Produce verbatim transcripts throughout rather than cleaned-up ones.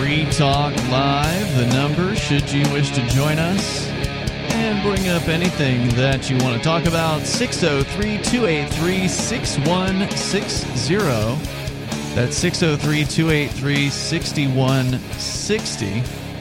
Free Talk Live, the number, should you wish to join us and bring up anything that you want to talk about, six oh three, two eight three, six one six zero. That's six oh three, two eight three, six one six zero.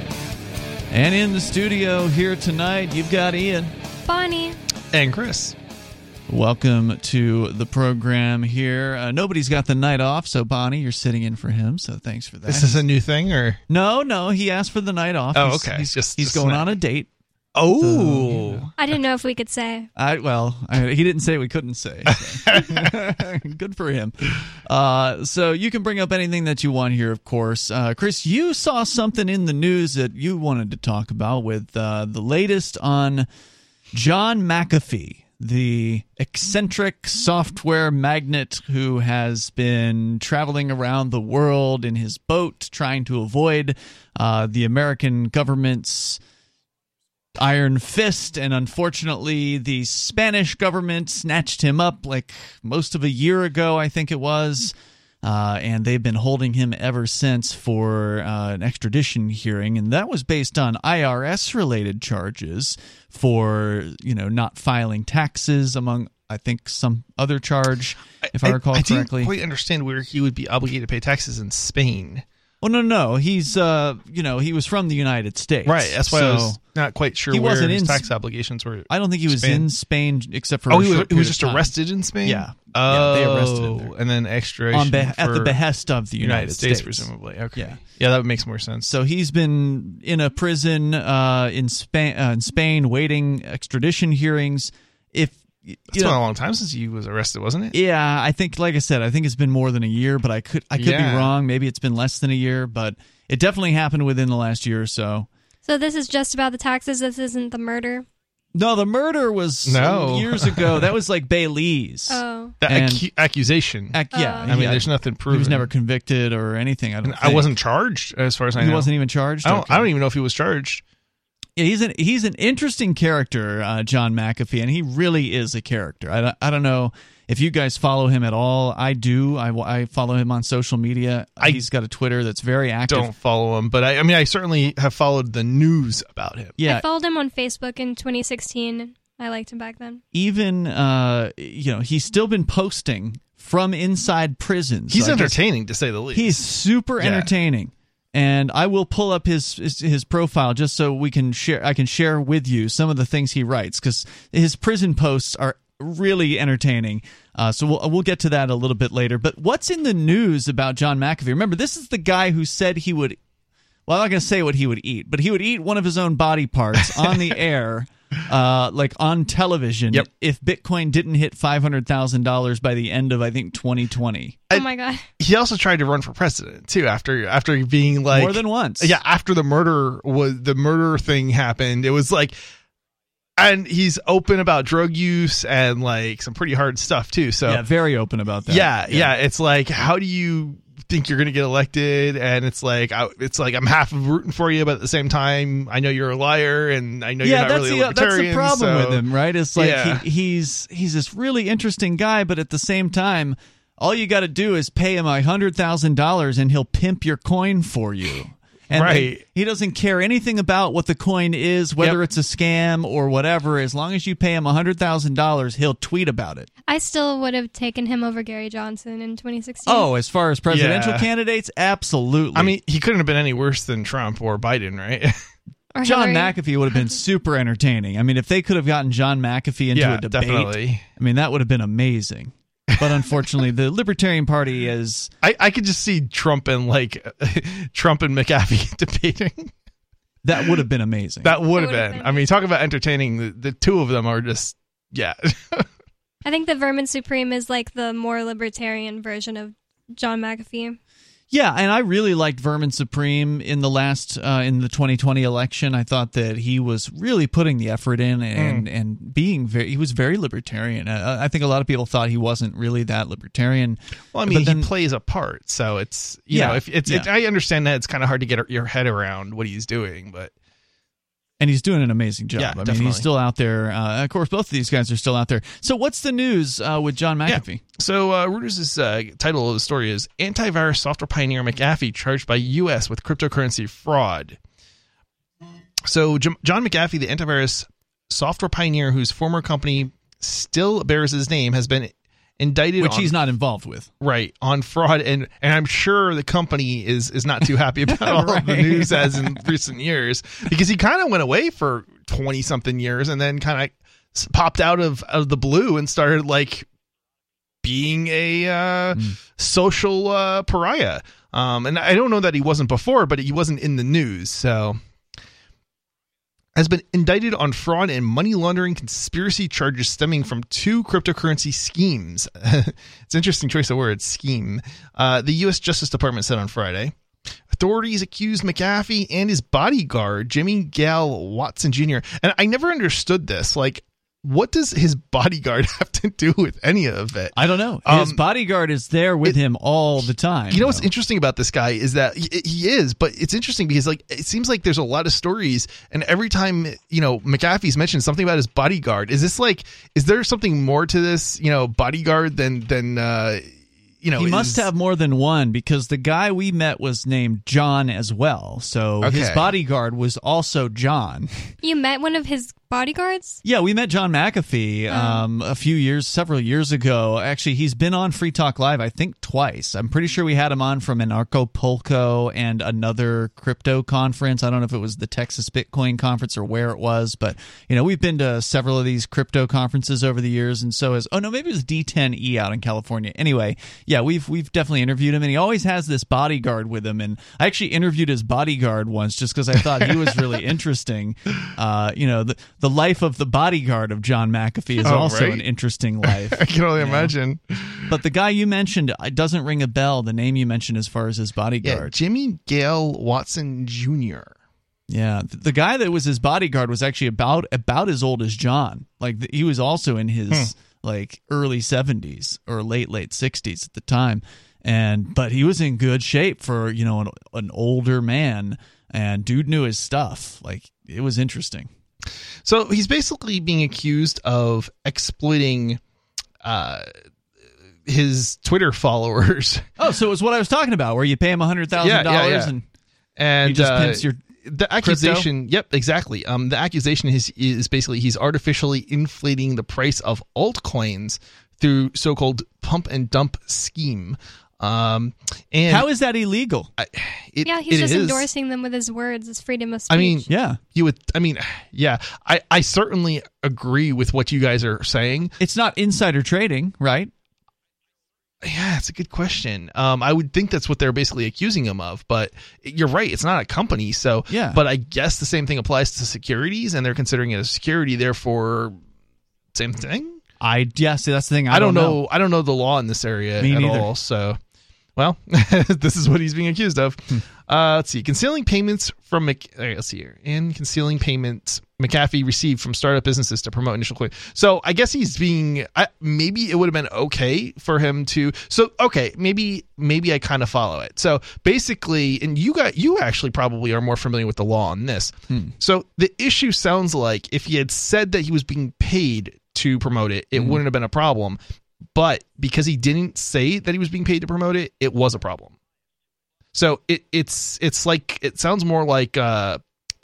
And in the studio here tonight, you've got Ian. Bonnie. And Chris. Welcome to the program here. Uh, nobody's got the night off, so Bonnie, you're sitting in for him, so thanks for that. Is this a new thing, or? No, no, he asked for the night off. Oh, he's, okay. He's, just, he's just going not... on a date. Oh. So, you know. I didn't know if we could say. I Well, I, he didn't say we couldn't say. So. Good for him. Uh, so you can bring up anything that you want here, of course. Uh, Chris, you saw something in the news that you wanted to talk about with uh, the latest on John McAfee, the eccentric software magnate who has been traveling around the world in his boat trying to avoid uh, the American government's iron fist, and unfortunately the Spanish government snatched him up like most of a year ago, I think it was, uh, and they've been holding him ever since for uh, an extradition hearing, and that was based on I R S-related charges for, you know, not filing taxes, among, I think, some other charge, if I, I recall I, I correctly. I didn't quite understand where he would be obligated to pay taxes in Spain. Well, no, no, he's, uh, you know, he was from the United States. Right, that's why so I was not quite sure he where wasn't his in, tax obligations were. I don't think he was Spain. in Spain except for Oh, a he was, short he was period just of time. arrested in Spain? Yeah. Oh, yeah, they arrested him there. And then extradition On be- at the for behest of the United, United States, States, presumably. Okay. Yeah. Yeah, that makes more sense. So he's been in a prison uh, in Spain, uh, in Spain, waiting extradition hearings. If It's you been know, a long time since he was arrested, wasn't it? Yeah, I think, like I said, I think it's been more than a year, but I could I could Yeah. be wrong. Maybe it's been less than a year, but it definitely happened within the last year or so. So this is just about the taxes. This isn't the murder. No, the murder was No. years ago. That was like Baileys. Oh. The And- acu- accusation. Ac- yeah, Oh. I mean, yeah. there's nothing proven. He was never convicted or anything. I don't. And I think. wasn't charged, as far as I He know. wasn't even charged. I don't, Okay. I don't even know if he was charged. Yeah, he's an he's an interesting character, uh, John McAfee, and he really is a character. I, don't- I don't know if you guys follow him at all. I do. I, I follow him on social media. I He's got a Twitter that's very active. Don't follow him, but I, I mean, I certainly have followed the news about him. Yeah, I followed him on Facebook in twenty sixteen. I liked him back then. even uh, you know, he's still been posting from inside prisons. He's So I guess entertaining, to say the least. He's super Yeah. entertaining. And I will pull up his, his his profile just so we can share. I can share with you some of the things he writes, because his prison posts are really entertaining. Uh, so we'll we'll get to that a little bit later. But what's in the news about John McAfee? Remember, this is the guy who said he would. Well, I'm not going to say what he would eat, but he would eat one of his own body parts on the air, uh, like on television, Yep. if Bitcoin didn't hit five hundred thousand dollars by the end of, I think, twenty twenty. Oh I- my god. He also tried to run for president too after after being like More than once. Yeah, after the murder was the murder thing happened, it was like, and he's open about drug use and like some pretty hard stuff too. So Yeah, very open about that. yeah, yeah, it's like, how do you think you're going to get elected? And it's like, I, it's like I'm half rooting for you, but at the same time, I know you're a liar, and I know yeah, you're not that's really the a libertarian. that's the problem so, with him, right? It's like Yeah. he, he's he's this really interesting guy, but at the same time, all you got to do is pay him a hundred thousand dollars, and he'll pimp your coin for you. And Right. he, he doesn't care anything about what the coin is, whether Yep. it's a scam or whatever. As long as you pay him a hundred thousand dollars, he'll tweet about it. I still would have taken him over Gary Johnson in twenty sixteen. Oh, as far as presidential Yeah. candidates, absolutely. I mean, he couldn't have been any worse than Trump or Biden, right? Or John Hillary. McAfee would have been super entertaining. I mean, if they could have gotten John McAfee into yeah, a debate, definitely. I mean, that would have been amazing. But unfortunately, the Libertarian Party is... I, I could just see Trump and like Trump and McAfee debating. That would have been amazing. That would It have would've been. been. I mean, talk about entertaining. The, the two of them are just, yeah. I think the Vermin Supreme is like the more libertarian version of John McAfee. Yeah, and I really liked Vermin Supreme in the last uh, in the twenty twenty election. I thought that he was really putting the effort in and Mm. and being very. He was very libertarian. Uh, I think a lot of people thought he wasn't really that libertarian. Well, I mean, But then- he plays a part, so it's you Yeah, know, if it's, yeah. it, I understand that it's kind of hard to get your head around what he's doing, but And he's doing an amazing job. Yeah, I mean, definitely. he's still out there. Uh, of course, both of these guys are still out there. So what's the news uh, with John McAfee? Yeah. So uh, Reuters' uh, title of the story is Antivirus Software Pioneer McAfee Charged by U S with Cryptocurrency Fraud. So J- John McAfee, the antivirus software pioneer whose former company still bears his name, has been indicted Which on, he's not involved with. right, on fraud, and and I'm sure the company is is not too happy about all of the Right. news as in recent years, because he kind of went away for twenty something years and then kind of popped out of out of the blue and started like being a uh, Mm. social uh, pariah. Um, and I don't know that he wasn't before, but he wasn't in the news, so. Has been indicted on fraud and money laundering conspiracy charges stemming from two cryptocurrency schemes. It's an interesting choice of words, scheme. Uh, the U S Justice Department said on Friday. Authorities accused McAfee and his bodyguard, Jimmy Gale Watson Junior And I never understood this. Like, what does his bodyguard have to do with any of it? I don't know. His Um, bodyguard is there with it- him all the time. You know what's though. interesting about this guy is that he, he is, but it's interesting because like it seems like there's a lot of stories, and every time you know McAfee's mentioned something about his bodyguard, is this like is there something more to this you know bodyguard than than uh, you know? He must is- have more than one, because the guy we met was named John as well. So his Okay. bodyguard was also John. You met one of his bodyguards? Yeah, we met John McAfee um, a few years, several years ago. Actually, he's been on Free Talk Live, I think, twice. I'm pretty sure we had him on from Anarchapulco and another crypto conference. I don't know if it was the Texas Bitcoin conference or where it was, but you know, we've been to several of these crypto conferences over the years, and so has oh no, maybe it was D ten E out in California. Anyway, yeah, we've we've definitely interviewed him, and he always has this bodyguard with him. And I actually interviewed his bodyguard once just because I thought he was really interesting. Uh, you know, the the life of the bodyguard of John McAfee is Oh, also right? an interesting life. I can only imagine. But the guy you mentioned, it doesn't ring a bell. The name you mentioned as far as his Yeah, bodyguard. Jimmy Gale Watson Junior Yeah, th- the guy that was his bodyguard was actually about about as old as John. Like th- he was also in his Hmm. like early seventies or late late sixties at the time, and but he was in good shape for you know an, an older man, and dude knew his stuff. Like it was interesting. So he's basically being accused of exploiting uh, his Twitter followers. Oh, so it was what I was talking about, where you pay him a hundred thousand Yeah, yeah, dollars yeah. and And he just uh, pimps your the accusation, yep, exactly. Um, the accusation is is basically he's artificially inflating the price of altcoins through so-called pump and dump scheme. Um, and How is that illegal? I, it, Yeah, he's it just is- endorsing them with his words. It's freedom of speech. I mean, Yeah, you would. I mean, yeah. I I certainly agree with what you guys are saying. it's not insider trading, right? Yeah, it's a good question. Um, I would think that's what they're basically accusing him of, but you're right. It's not a company, so Yeah. But I guess the same thing applies to securities, and they're considering it a security. Therefore, same thing. I yeah, see that's the thing. I, I don't know. I don't know the law in this area Me at neither. all. So, well, this is what he's being accused of. Hmm. Uh, let's see. Concealing payments from Mc. all right, let's see here. And concealing payments McAfee received from startup businesses to promote initial coin. So I guess he's being. I, maybe it would have been okay for him to. So okay, maybe maybe I kind of follow it. So basically, and you got you actually probably are more familiar with the law on this. Hmm. So the issue sounds like if he had said that he was being paid to promote it, it Mhm. wouldn't have been a problem. But because he didn't say that he was being paid to promote it, it was a problem. So it it's it's like it sounds more like uh,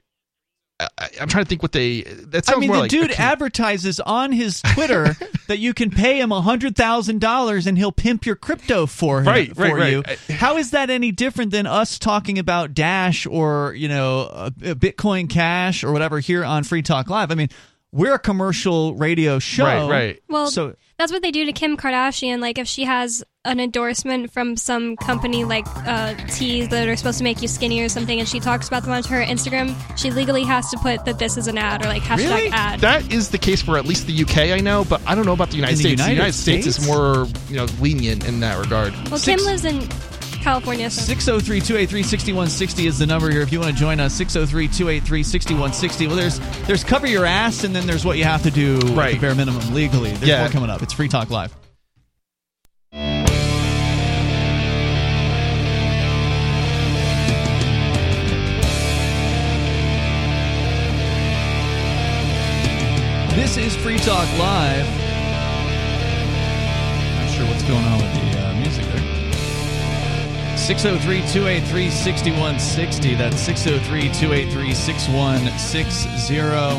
I, I'm trying to think what they. That sounds I mean, more the like dude a- advertises on his Twitter that you can pay him a hundred thousand dollars and he'll pimp your crypto for him, Right, for right, right. you. I- How is that any different than us talking about Dash or you know a, a Bitcoin Cash or whatever here on Free Talk Live? I mean, we're a commercial radio show, right, right. well, So that's what they do to Kim Kardashian. Like, if she has an endorsement from some company like uh, teas that are supposed to make you skinny or something, and she talks about them on her Instagram, she legally has to put that this is an ad or like hashtag Really? ad. That is the case for at least the U K, I know, but I don't know about the United In the States. United the United States, States? is more you know lenient in that regard. well, six- Kim lives in California, so six oh three, two eight three, six one six oh is the number here if you want to join us. six oh three, two eight three, six one six oh. Well, there's there's cover your ass, and then there's what you have to do at Right. the bare minimum legally. There's Yeah. more coming up. It's Free Talk Live. Free Talk Live. Not sure what's going on with the uh, music there. six oh three, two eight three, six one six oh. That's six oh three, two eight three, six one six oh.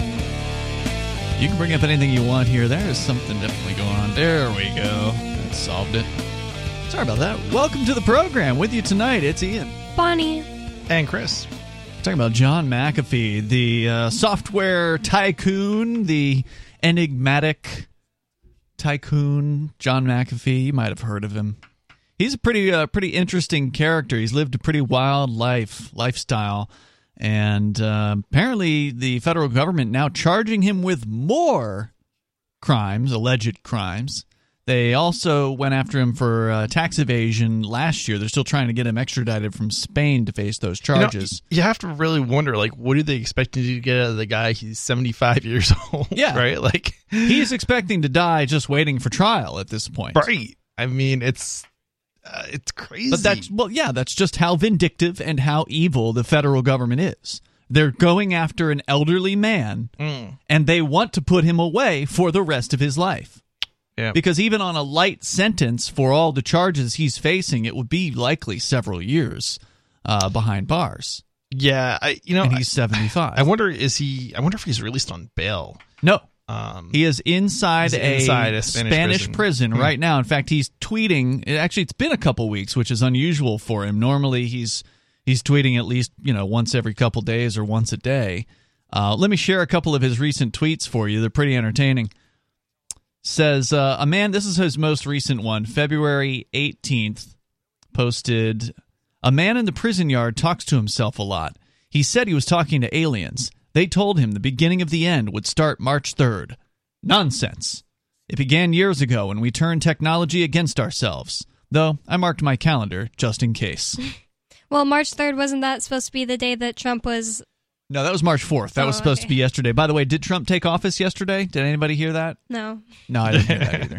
You can bring up anything you want here. There is something definitely going on. There we go. That solved it. Sorry about that. Welcome to the program. With you tonight, it's Ian. Bonnie. And Chris. Talking about John McAfee, the uh, software tycoon, the enigmatic tycoon, John McAfee. You might have heard of him. He's a pretty, uh, pretty interesting character. He's lived a pretty wild life, lifestyle, and uh, apparently the federal government now charging him with more crimes, alleged crimes. They also went after him for uh, tax evasion last year. They're still trying to get him extradited from Spain to face those charges. You know, you have to really wonder, like, what are they expecting to get out of the guy? He's seventy-five years old, yeah, right? Like, he's expecting to die just waiting for trial at this point. Right. I mean, it's uh, it's crazy. But that's, well, yeah, that's just how vindictive and how evil the federal government is. They're going after an elderly man, mm. and they want to put him away for the rest of his life. Yeah. Because even on a light sentence for all the charges he's facing, it would be likely several years uh, behind bars. Yeah, I you know, and he's seventy-five. I wonder is he? I wonder if he's released on bail. No, um, he is inside, he's a, inside a Spanish, Spanish prison, prison hmm. right now. In fact, he's tweeting. Actually, it's been a couple weeks, which is unusual for him. Normally, he's he's tweeting at least you know once every couple days or once a day. Uh, let me share a couple of his recent tweets for you. They're pretty entertaining. Says, uh, a man, this is his most recent one, February eighteenth, posted, a man in the prison yard talks to himself a lot. He said he was talking to aliens. They told him the beginning of the end would start March third. Nonsense. It began years ago when we turned technology against ourselves. Though, I marked my calendar just in case. Well, March third, wasn't that supposed to be the day that Trump was... No, that was March fourth. That oh, was supposed okay. to be yesterday. By the way, did Trump take office yesterday? Did anybody hear that? No. No, I didn't hear that either.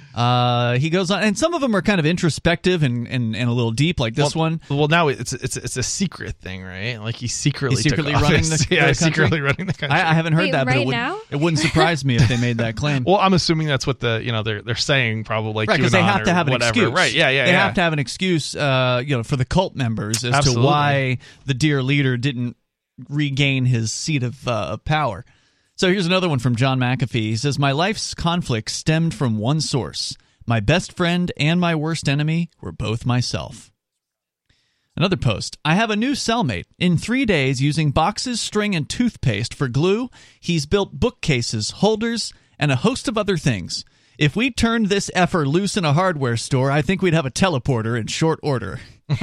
Uh, he goes on, and some of them are kind of introspective and, and, and a little deep, like this well, one. Well, now it's it's it's a secret thing, right? Like he's secretly he's secretly took running office. the, yeah, the secretly running the country. I, I haven't heard Wait, that, but right it, would, now? it wouldn't surprise me if they made that claim. Well, I'm assuming that's what the you know they're they're saying probably, right? Because they have to have an whatever. excuse, right? Yeah, yeah. They yeah. have to have an excuse, uh, you know, for the cult members as Absolutely. to why the dear leader didn't regain his seat of, uh, of power. So here's another one from John McAfee. He says, my life's conflict stemmed from one source. My best friend and my worst enemy were both myself. Another post. I have a new cellmate. In three days, using boxes, string, and toothpaste for glue, he's built bookcases, holders, and a host of other things. If we turned this effer loose in a hardware store, I think we'd have a teleporter in short order.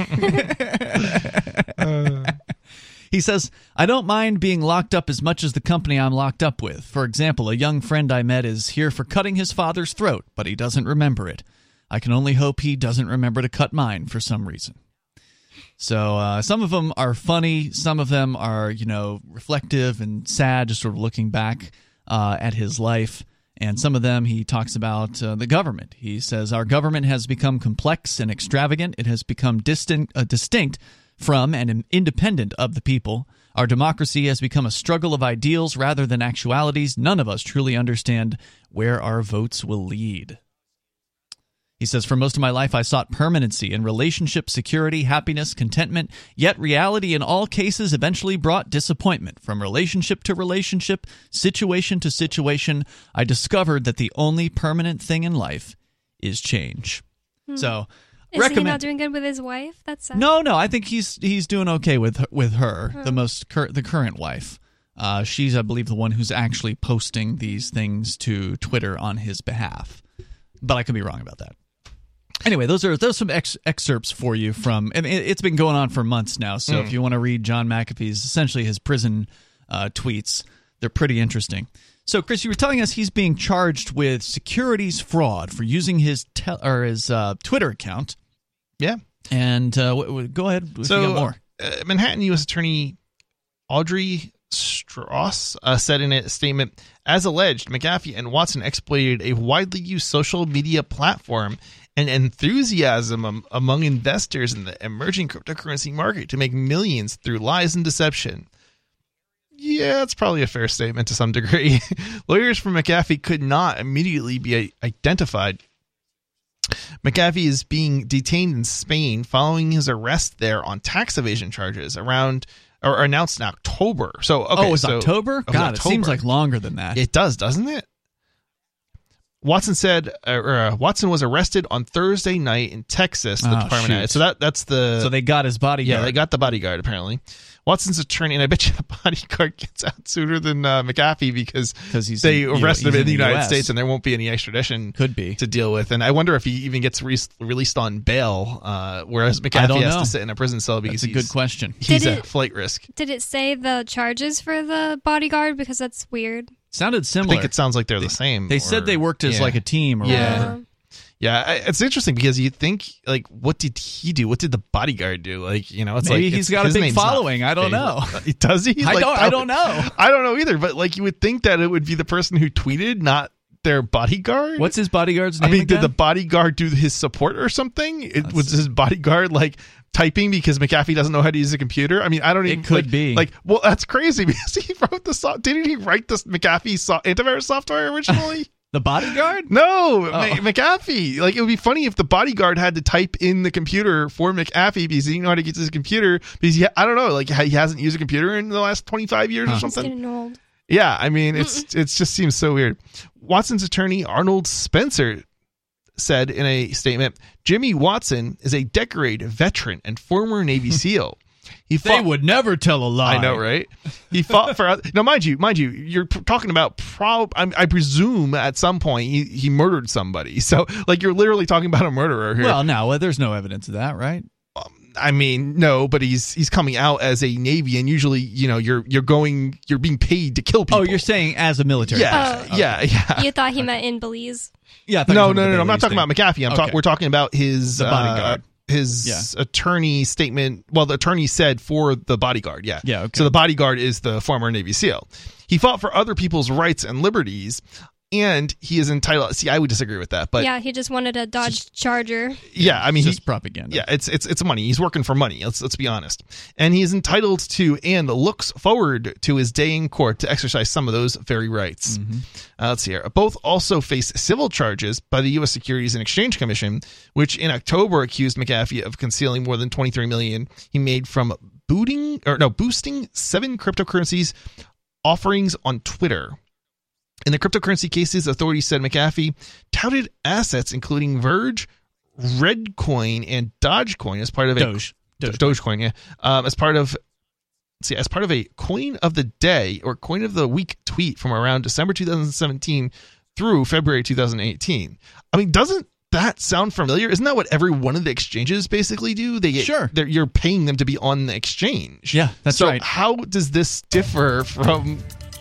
uh. He says, I don't mind being locked up as much as the company I'm locked up with. For example, a young friend I met is here for cutting his father's throat, but he doesn't remember it. I can only hope he doesn't remember to cut mine for some reason. So uh, some of them are funny. Some of them are, you know, reflective and sad, just sort of looking back uh, at his life. And some of them he talks about uh, the government. He says, our government has become complex and extravagant. It has become distinct, uh, distinct from and independent of the people. Our democracy has become a struggle of ideals rather than actualities. None of us truly understand where our votes will lead. He says, for most of my life, I sought permanency in relationship, security, happiness, contentment, yet reality in all cases eventually brought disappointment. From relationship to relationship, situation to situation, I discovered that the only permanent thing in life is change. Hmm. So, Is recommend- he not doing good with his wife? That's sad. No, no, I think he's he's doing okay with her, with her, Huh. the most cur- the current wife. Uh, she's, I believe, the one who's actually posting these things to Twitter on his behalf. But I could be wrong about that. Anyway, those are those are some ex- excerpts for you from. I mean, it's been going on for months now. So Mm. if you want to read John McAfee's, essentially his prison uh, tweets, they're pretty interesting. So, Chris, you were telling us he's being charged with securities fraud for using his te- or his uh, Twitter account. Yeah. And uh, w- w- go ahead if so, you got more. Uh, Manhattan U S Attorney Audrey Strauss uh, said in a statement, as alleged, McAfee and Watson exploited a widely used social media platform and enthusiasm am- among investors in the emerging cryptocurrency market to make millions through lies and deception. Yeah, that's probably a fair statement to some degree. Lawyers for McAfee could not immediately be identified. McAfee is being detained in Spain following his arrest there on tax evasion charges around or announced in October. So, okay, oh, it was so, October? it was God, October. It seems like longer than that. It does, doesn't it? Watson said, uh, uh, Watson was arrested on Thursday night in Texas. The Oh, department shoot. had. So that that's the. So they got his bodyguard. Yeah, they got the bodyguard apparently. Watson's attorney, and I bet you the bodyguard gets out sooner than uh, McAfee because 'Cause he's they in- arrested he's him in in the the United U S. States, and there won't be any extradition Could be. to deal with. And I wonder if he even gets re- released on bail, uh, whereas I McAfee don't has know. to sit in a prison cell because That's a he's, good question. he's Did a it- flight risk. Did it say the charges for the bodyguard? Because that's weird. Sounded I similar. think it sounds like they're the same. They or- said they worked as yeah. like a team or Yeah. whatever. Uh, Yeah, I- it's interesting because you think, like, what did he do? What did the bodyguard do? Like, you know, it's Maybe like he's it's- got a his big name's not following. I don't know. favorite. Does he? I Like, don't- I don't know. I don't know either. But like, you would think that it would be the person who tweeted, not their bodyguard. What's his bodyguard's I name mean, again? did the bodyguard do his support or something? It was his bodyguard like typing because McAfee doesn't know how to use a computer. I mean, I don't It even. could like, be. Like, well, that's crazy because he wrote the so- Didn't he write this McAfee so- antivirus software originally? The bodyguard? No, Oh. Ma- McAfee. Like, it would be funny if the bodyguard had to type in the computer for McAfee because he didn't know how to get to his computer because he, I don't know, like he hasn't used a computer in the last twenty-five years or Huh. it's something. getting old. Yeah, I mean, it's it just seems so weird. Watson's attorney Arnold Spencer said in a statement, Jimmy Watson is a decorated veteran and former Navy SEAL. He They fought, would never tell a lie. I know, right? He fought for now, mind you, mind you, you're p- talking about prob. I, I presume at some point he, he murdered somebody. So, like, you're literally talking about a murderer here. Well, no, well, there's no evidence of that, right? I mean, no, but he's he's coming out as a Navy, and usually, you know, you're you're going, you're being paid to kill people. Oh, you're saying as a military. yeah, Oh. yeah, yeah. You thought he meant in Belize. Yeah. I thought you No, were no, talking no, no. I'm about not the talking about Belize McAfee. I'm thing. talk, Okay. We're talking about his The bodyguard. Uh, his Yeah. attorney statement. Well, the attorney said for the bodyguard. Yeah. Yeah, okay. So the bodyguard is the former Navy SEAL. He fought for other people's rights and liberties, and he is entitled. See, I would disagree with that, but yeah, Yeah, he just wanted a Dodge Charger. I mean, It's just he, propaganda. yeah, it's it's it's money. He's working for money. Let's let's be honest. And he is entitled to and looks forward to his day in court to exercise some of those very rights. Mm-hmm. Uh, let's see here. Both also face civil charges by the U S Securities and Exchange Commission, which in October accused McAfee of concealing more than twenty-three million dollars he made from booting or no boosting seven cryptocurrencies offerings on Twitter. In the cryptocurrency cases, authorities said McAfee touted assets including Verge, Redcoin, and Dogecoin as part of a Doge. Doge. Dogecoin, yeah, um, as part of let's see, as part of a coin of the day or coin of the week tweet from around December two thousand seventeen through February two thousand eighteen. I mean, doesn't that sound familiar? Isn't that what every one of the exchanges basically do? They get, Sure. they're- you're paying them to be on the exchange. Yeah, that's so right. how does this differ from?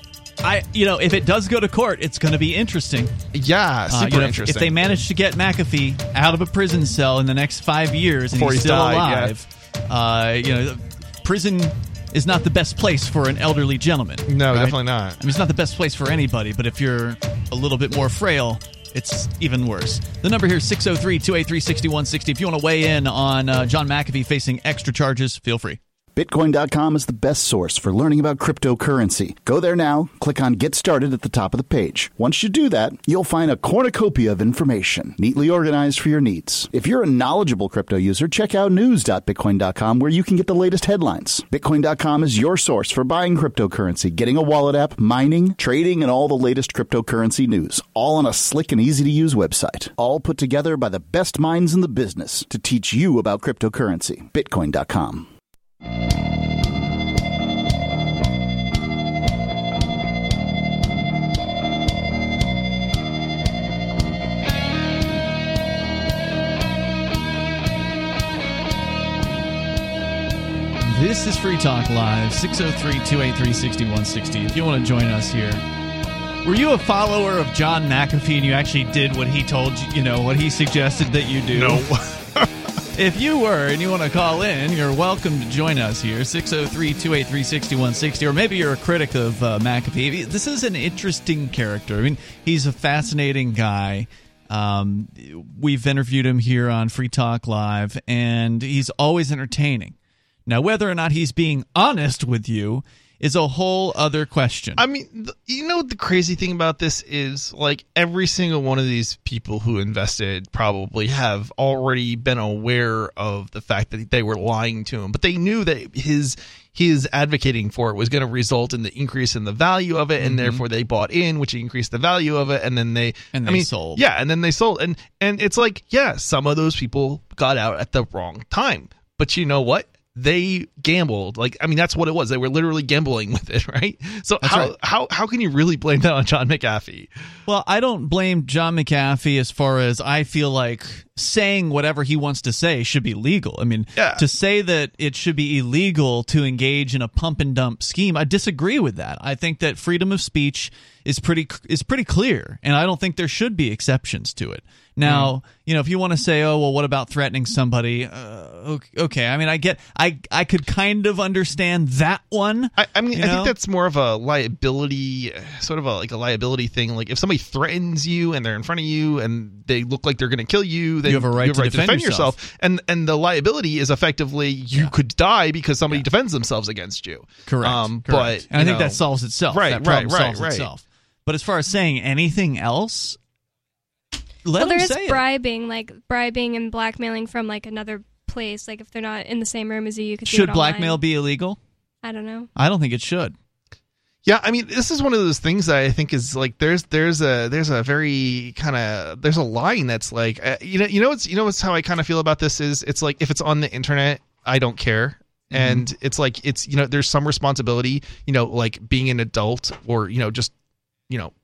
I, you know, if it does go to court, it's going to be interesting. Yeah, super Uh, you know, if, interesting. if they manage to get McAfee out of a prison cell in the next five years and Before he's he's still died, alive, uh, you know, prison is not the best place for an elderly gentleman. no, right? definitely not. I mean, it's not the best place for anybody, but if you're a little bit more frail, it's even worse. The number here is six oh three, two eight three, six one six oh. If you want to weigh in on uh, John McAfee facing extra charges, feel free. Bitcoin dot com is the best source for learning about cryptocurrency. Go there now, click on Get Started at the top of the page. Once you do that, you'll find a cornucopia of information, neatly organized for your needs. If you're a knowledgeable crypto user, check out news dot bitcoin dot com where you can get the latest headlines. Bitcoin dot com is your source for buying cryptocurrency, getting a wallet app, mining, trading, and all the latest cryptocurrency news, all on a slick and easy-to-use website. All put together by the best minds in the business to teach you about cryptocurrency. Bitcoin dot com. This is Free Talk Live, six oh three, two eight three, six one six oh. If you want to join us here. Were you a follower of John McAfee and you actually did what he told you, you know, what he suggested that you do? No. If you were and you want to call in, you're welcome to join us here, six oh three, two eight three, six one six oh, or maybe you're a critic of uh, McAfee. This is an interesting character. I mean, he's a fascinating guy. Um, we've interviewed him here on Free Talk Live, and he's always entertaining. Now, whether or not he's being honest with you is a whole other question. I mean, th- you know, the crazy thing about this is, like, every single one of these people who invested probably have already been aware of the fact that they were lying to him, but they knew that his his advocating for it was going to result in the increase in the value of it, and mm-hmm. therefore they bought in, which increased the value of it, and then they and they I mean, sold. Yeah, and then they sold, and and it's like, yeah, some of those people got out at the wrong time, but you know what? They gambled. Like, I mean, that's what it was. They were literally gambling with it, right? So that's how, right. how how can you really blame that on John McAfee? Well, I don't blame John McAfee as far as I feel like saying whatever he wants to say should be legal. I mean, yeah. to say that it should be illegal to engage in a pump and dump scheme, I disagree with that. I think that freedom of speech is pretty is pretty clear, and I don't think there should be exceptions to it. Now, mm. you know, if you want to say, oh, well, what about threatening somebody? Uh, okay, I mean, I get, I, I could kind of understand that one. I, I mean, I know? think that's more of a liability, sort of a like a liability thing. Like, if somebody threatens you and they're in front of you and they look like they're going to kill you, then you have a right, you have to, right defend to defend yourself. yourself. And and the liability is effectively you yeah. could die because somebody yeah. defends themselves against you. Correct. Um, Correct. But and I think know, that solves itself. Right. That problem right. solves right. itself. But as far as saying anything else, let well, them there is say bribing, it. like bribing and blackmailing from like another place. Like if they're not in the same room as you, you could do should it blackmail online. be illegal? I don't know. I don't think it should. Yeah, I mean, this is one of those things that I think is like there's there's a there's a very kind of there's a line that's like uh, you know you know it's you know what's how I kind of feel about this is it's like if it's on the internet, I don't care. Mm-hmm. And it's like it's you know there's some responsibility, you know, like being an adult or you know just you know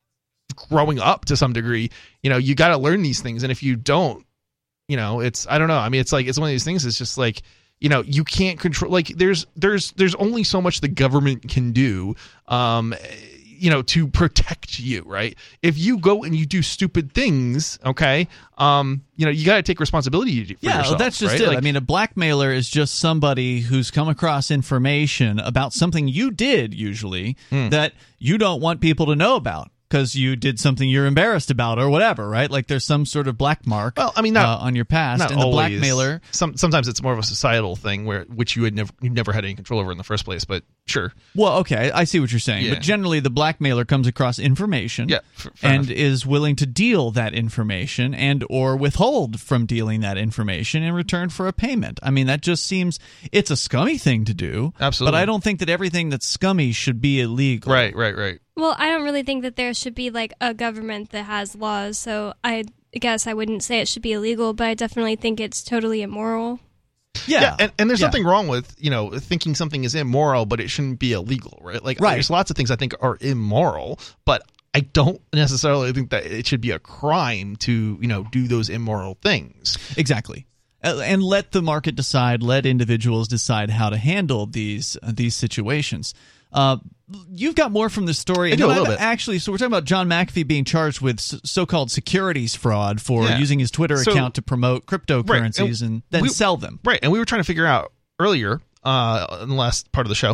growing up to some degree, you know, you got to learn these things. And if you don't, you know, it's, I don't know. I mean, it's like, it's one of these things. It's just like, you know, you can't control, like there's, there's, there's only so much the government can do, um, you know, to protect you, right? If you go and you do stupid things, okay, um, you know, you got to take responsibility for yeah, yourself. Yeah, that's just right? it. Like, I mean, a blackmailer is just somebody who's come across information about something you did, usually, mm. that you don't want people to know about. Because you did something you're embarrassed about or whatever, right? Like there's some sort of black mark well, I mean, not, uh, on your past. Not and the always. blackmailer. Some, sometimes it's more of a societal thing where which you had never you never had any control over in the first place, but sure. Well, okay, I see what you're saying. Yeah. But generally the blackmailer comes across information yeah, f- and enough. is willing to deal that information and or withhold from dealing that information in return for a payment. I mean, that just seems it's a scummy thing to do. Absolutely. But I don't think that everything that's scummy should be illegal. Right, right, right. Well, I don't really think that there should be like a government that has laws, so I guess I wouldn't say it should be illegal, but I definitely think it's totally immoral. Yeah, yeah and, and there's yeah. nothing wrong with, you know, thinking something is immoral, but it shouldn't be illegal, right? Like, right. there's lots of things I think are immoral, but I don't necessarily think that it should be a crime to, you know, do those immoral things. Exactly. And let the market decide, let individuals decide how to handle these uh, these situations. Uh, you've got more from the story. I do a little I've, bit. Actually, so we're talking about John McAfee being charged with so-called securities fraud for yeah. using his Twitter so, account to promote cryptocurrencies right. and, and then we, sell them. Right, and we were trying to figure out earlier uh, in the last part of the show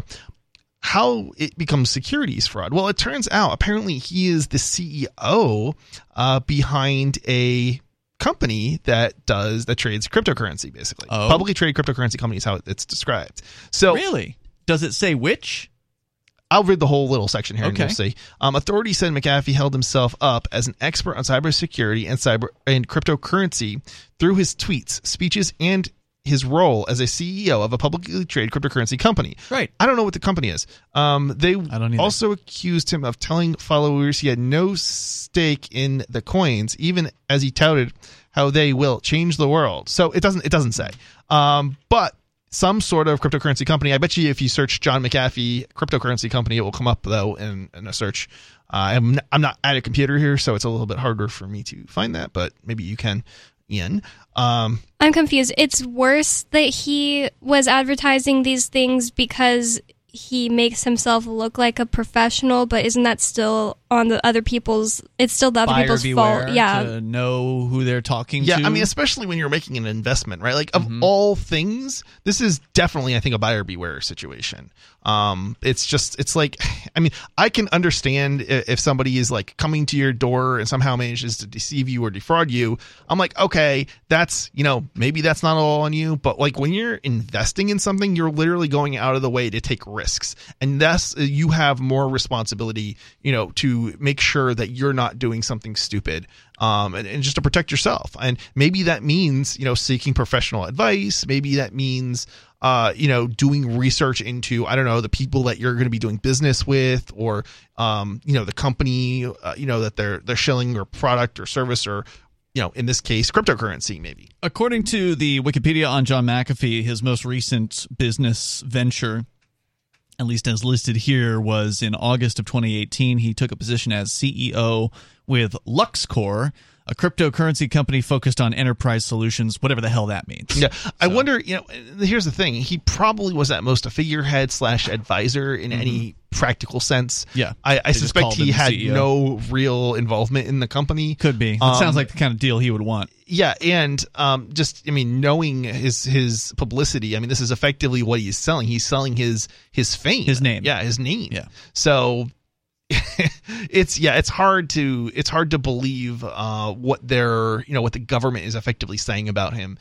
how it becomes securities fraud. Well, it turns out apparently he is the C E O uh, behind a company that does that trades cryptocurrency, basically. Oh. Publicly traded cryptocurrency company is how it's described. So really? Does it say which? I'll read the whole little section here okay. and you'll see. Um, authorities said McAfee held himself up as an expert on cybersecurity and cyber and cryptocurrency through his tweets, speeches, and his role as a C E O of a publicly traded cryptocurrency company. Right. I don't know what the company is. Um, they I don't either. also accused him of telling followers he had no stake in the coins, even as he touted how they will change the world. So it doesn't it doesn't say. Um, but some sort of cryptocurrency company. I bet you if you search John McAfee cryptocurrency company, it will come up though in, in a search. Uh, I'm I'm not at a computer here, so it's a little bit harder for me to find that, but maybe you can. Ian. Um, I'm confused. It's worse that he was advertising these things because he makes himself look like a professional, but isn't that still on the other people's. It's still the other Buyer people's beware fault. Yeah, to know who they're talking Yeah, to. I mean, especially when you're making an investment, right? Like, of Mm-hmm. all things, this is definitely, I think, a buyer beware situation. Um, it's just, it's like, I mean, I can understand i- if somebody is like coming to your door and somehow manages to deceive you or defraud you. I'm like, okay, that's, you know, maybe that's not all on you, but like when you're investing in something, you're literally going out of the way to take risks. And thus, you have more responsibility, you know, to make sure that you're not doing something stupid. Um, and, and just to protect yourself. And maybe that means, you know, seeking professional advice. Maybe that means, uh, you know, doing research into, I don't know, the people that you're going to be doing business with, or, um, you know, the company, uh, you know, that they're, they're shilling or product or service, or, you know, in this case, cryptocurrency, maybe. According to the Wikipedia on John McAfee, his most recent business venture, at least as listed here, was in August of twenty eighteen. He took a position as C E O with LuxCore, a cryptocurrency company focused on enterprise solutions, whatever the hell that means. Yeah, I wonder, you know, here's the thing. He probably was at most a figurehead slash advisor in any practical sense. Yeah. I, I They just suspect called him he the had C E O. no real involvement in the company. Could be. It Um, sounds like the kind of deal he would want. Yeah, and um, just I mean, knowing his his publicity, I mean, this is effectively what he's selling. He's selling his his fame, His name. Yeah, his name. Yeah. So it's yeah, it's hard to it's hard to believe uh, what they're you know what the government is effectively saying about him.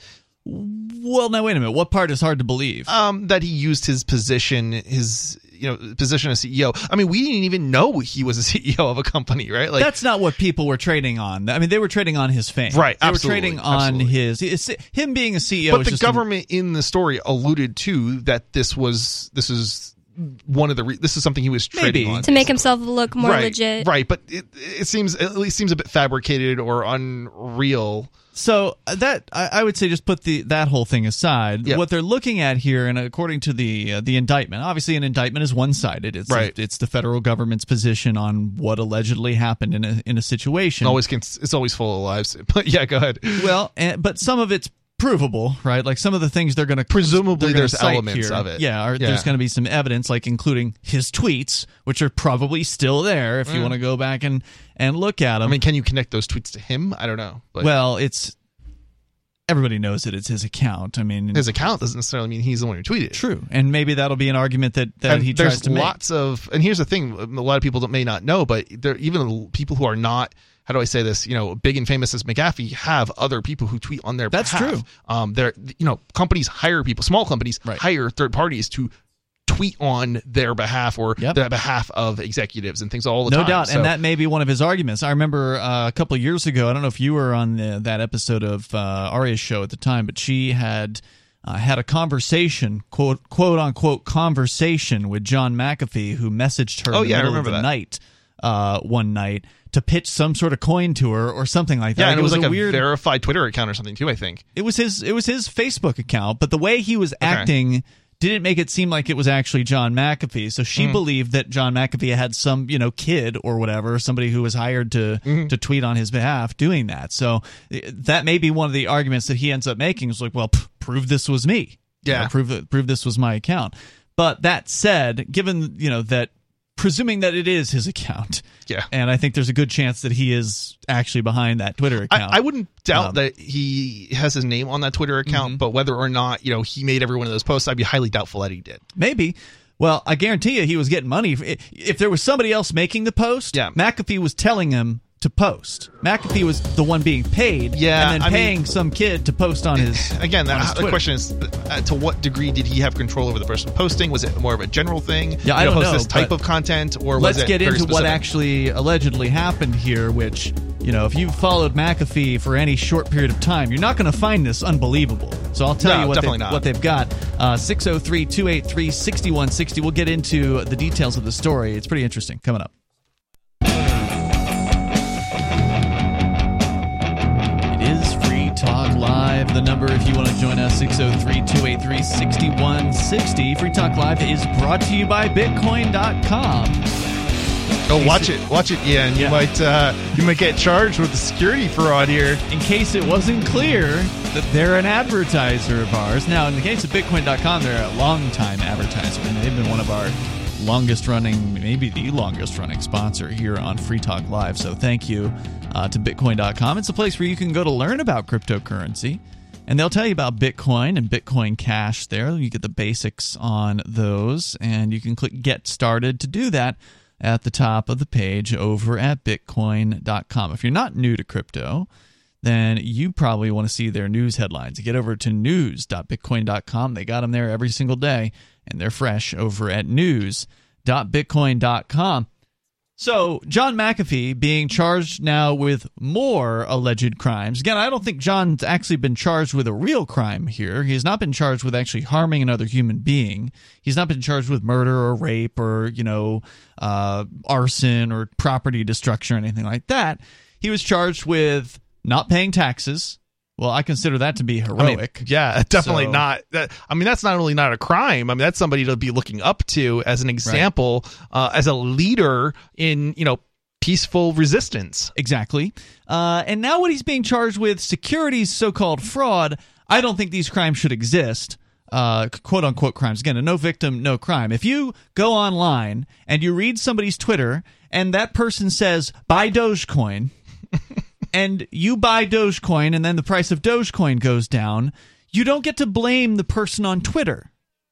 Well, now, wait a minute. What part is hard to believe? Um, that he used his position, his you know position as C E O. I mean, we didn't even know he was a C E O of a company, right? Like That's not what people were trading on. I mean, they were trading on his fame. Right, They absolutely, were trading on absolutely. his, his him being a C E O. but is the just a- government in the story alluded to that this was this is one of the re- this is something he was trading Maybe. on to make himself look more right, legit. right? But it it seems at least seems a bit fabricated or unreal. So uh, that I, I would say just put the that whole thing aside. Yeah. What they're looking at here, and according to the uh, the indictment, obviously an indictment is one sided. It's Right. it's the federal government's position on what allegedly happened in a in a situation. Always can, it's always full of lies. But yeah, go ahead. Well, and, but some of it's provable, right? Like some of the things they're going to Presumably there's elements of it. Yeah, or Yeah. there's going to be some evidence, like including his tweets, which are probably still there if you Mm. want to go back and and look at them. I mean, can you connect those tweets to him? I don't know. But well, it's everybody knows that it's his account. I mean, his account doesn't necessarily mean he's the one who tweeted it. true, and maybe that'll be an argument that that And he there's tries to make. lots of, and here's the thing: a lot of people don't, may not know, but there even people who are not. How do I say this? You know, big and famous as McAfee have other people who tweet on their That's behalf. true. Um, they're you know companies hire people, small companies Right. hire third parties to tweet on their behalf or Yep. the behalf of executives and things all the No time. doubt, So- and that may be one of his arguments. I remember uh, a couple of years ago. I don't know if you were on the, that episode of uh, Aria's show at the time, but she had uh, had a conversation, quote quote unquote conversation with John McAfee, who messaged her Oh, in the yeah, I middle of remember the that. night uh, one night to pitch some sort of coin to her or something like that. yeah, and it was, like a, weird. verified Twitter account or something too. I think. It was his. It was his Facebook account, but the way he was acting didn't make it seem like it was actually John McAfee. So she Mm. believed that John McAfee had some, you know, kid or whatever, somebody who was hired to Mm-hmm. to tweet on his behalf, doing that. So eh, that may be one of the arguments that he ends up making. Is like, well, pff, prove this was me. You Yeah. know, prove that prove this was my account. But that said, given you know that. Presuming that it is his account. Yeah. And I think there's a good chance that he is actually behind that Twitter account. I, I wouldn't doubt Um, that he has his name on that Twitter account, Mhm. but whether or not you know he made every one of those posts, I'd be highly doubtful that he did. Maybe. Well, I guarantee you he was getting money. If, if there was somebody else making the post, Yeah. McAfee was telling him to post. McAfee was the one being paid Yeah, and then I mean- paying some kid to post on his Again, on his that, the Twitter. question is, uh, to what degree did he have control over the person posting? Was it more of a general thing? Yeah, I you don't post know, this type but of content, or Let's was it get very into what specific? actually allegedly happened here, which, you know, if you've followed McAfee for any short period of time, you're not going to find this unbelievable. So I'll tell No, you what, definitely they, not. what they've got. Uh, six oh three, two eight three, six one six oh. We'll get into the details of the story. It's pretty interesting. Coming up. It is Free Talk Live. The number, if you want to join us, six oh three, two eight three, six one six oh. Free Talk Live is brought to you by Bitcoin dot com. Oh, watch it, watch it, yeah, and Yeah. you might uh, you might get charged with the security fraud here. In case it wasn't clear that they're an advertiser of ours. Now, in the case of Bitcoin dot com, they're a longtime advertiser, and they've been one of our longest running, maybe the longest running sponsor here on Free Talk Live. So thank you uh, to Bitcoin dot com. It's a place where you can go to learn about cryptocurrency. And they'll tell you about Bitcoin and Bitcoin Cash there. You get the basics on those, and you can click Get Started to do that at the top of the page over at Bitcoin dot com. If you're not new to crypto, then you probably want to see their news headlines. You get over to news dot bitcoin dot com. They got them there every single day, and they're fresh over at news dot bitcoin dot com. So, John McAfee being charged now with more alleged crimes. Again, I don't think John's actually been charged with a real crime here. He has not been charged with actually harming another human being. He's not been charged with murder or rape or, you know, uh, arson or property destruction or anything like that. He was charged with not paying taxes. Well, I consider that to be heroic. I mean, yeah, definitely So- not. That, I mean, that's not only not a crime. I mean, that's somebody to be looking up to as an example, uh, as a leader in, you know, peaceful resistance. Exactly. Uh, and now what he's being charged with, securities so-called fraud, I don't think these crimes should exist. Uh, quote-unquote crimes. Again, a no victim, no crime. If you go online and you read somebody's Twitter and that person says, buy Dogecoin, and you buy Dogecoin and then the price of Dogecoin goes down, you don't get to blame the person on Twitter.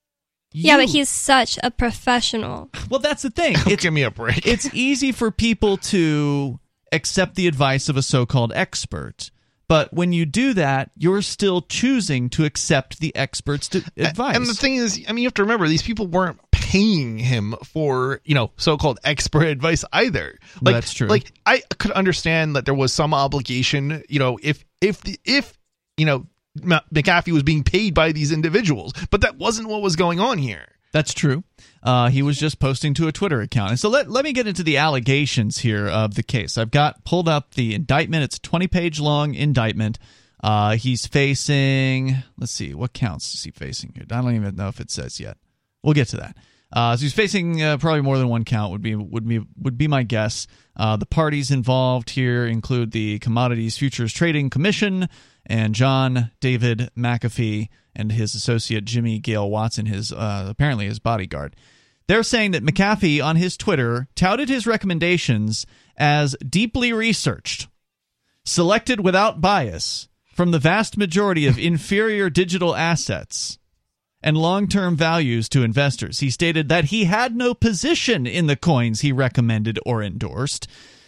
Yeah, You- but he's such a professional. Well, that's the thing. It's, Give me a break. it's easy for people to accept the advice of a so-called expert. But when you do that, you're still choosing to accept the expert's d- advice. And the thing is, I mean, you have to remember, these people weren't paying him for, you know, so-called expert advice either. Like, That's true. Like, I could understand that there was some obligation, you know, if, if, the, if, you know, M- McAfee was being paid by these individuals, but that wasn't what was going on here. That's true. Uh, he was just posting to a Twitter account. And so let, let me get into the allegations here of the case. I've got pulled up the indictment. It's a twenty-page long indictment. Uh, he's facing, let's see, what counts is he facing here? I don't even know if it says yet. We'll get to that. Uh, so he's facing uh, probably more than one count would be would be would be my guess. Uh, the parties involved here include the Commodities Futures Trading Commission and John David McAfee and his associate Jimmy Gale Watson, his uh, apparently his bodyguard. They're saying that McAfee on his Twitter touted his recommendations as deeply researched, selected without bias from the vast majority of inferior digital assets and long-term values to investors. He stated that he had no position in the coins he recommended or endorsed.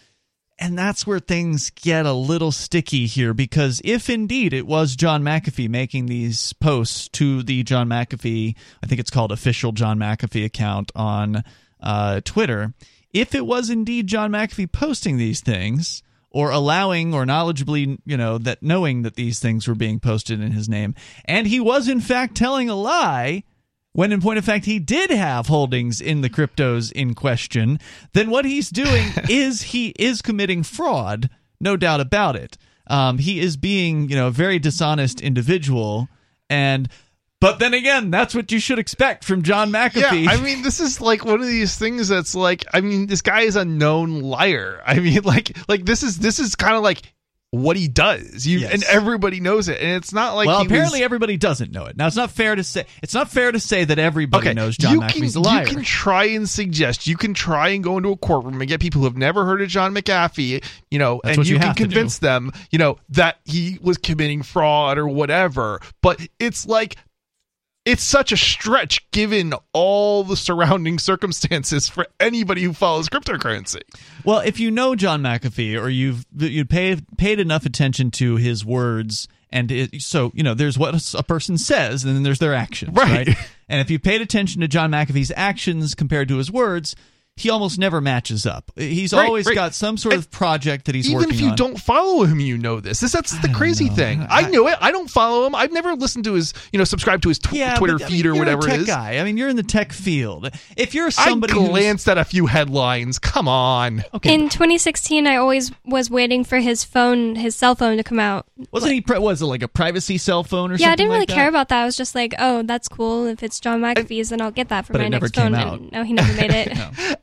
And that's where things get a little sticky here, because if indeed it was John McAfee making these posts to the John McAfee, I think it's called official John McAfee account on uh, Twitter, if it was indeed John McAfee posting these things, or allowing or knowledgeably, you know, that knowing that these things were being posted in his name, and he was in fact telling a lie, when in point of fact he did have holdings in the cryptos in question, then what he's doing is he is committing fraud, no doubt about it. Um, he is being, you know, a very dishonest individual, and but then again, that's what you should expect from John McAfee. Yeah, I mean, this is like one of these things that's like, I mean, this guy is a known liar. I mean, like, like this is this is kind of like what he does. You Yes. and everybody knows it, and it's not like well, he apparently was, everybody doesn't know it. Now, it's not fair to say it's not fair to say that everybody okay, knows John you McAfee's can, a liar. You can try and suggest, you can try and go into a courtroom and get people who have never heard of John McAfee, you know, That's and what you, you can have to convince do. them, you know, that he was committing fraud or whatever. But it's like, it's such a stretch given all the surrounding circumstances for anybody who follows cryptocurrency. Well, if you know John McAfee, or you've you paid paid enough attention to his words, and it, so you know there's what a person says, and then there's their actions, Right. right? And if you paid attention to John McAfee's actions compared to his words, he almost never matches up. He's Right, always right. got some sort of project that he's Even working if you on. don't follow him, you know this. this that's the don't crazy know. thing. I- I know it. I don't follow him. I've never listened to his, you know, subscribe to his tw- yeah, Twitter but, I mean, feed or you're whatever a tech it is. guy. I mean, you're in the tech field. If you're somebody I who's glanced at a few headlines. Come on. okay, In twenty sixteen, I always was waiting for his phone, his cell phone to come out. wasn't he? Pri- was it like a privacy cell phone or something? Yeah, I didn't really like that? care about that. I was just like, oh, that's cool. If it's John McAfee's, then I'll get that for But my it never next came phone. out. And no, he never made it. No.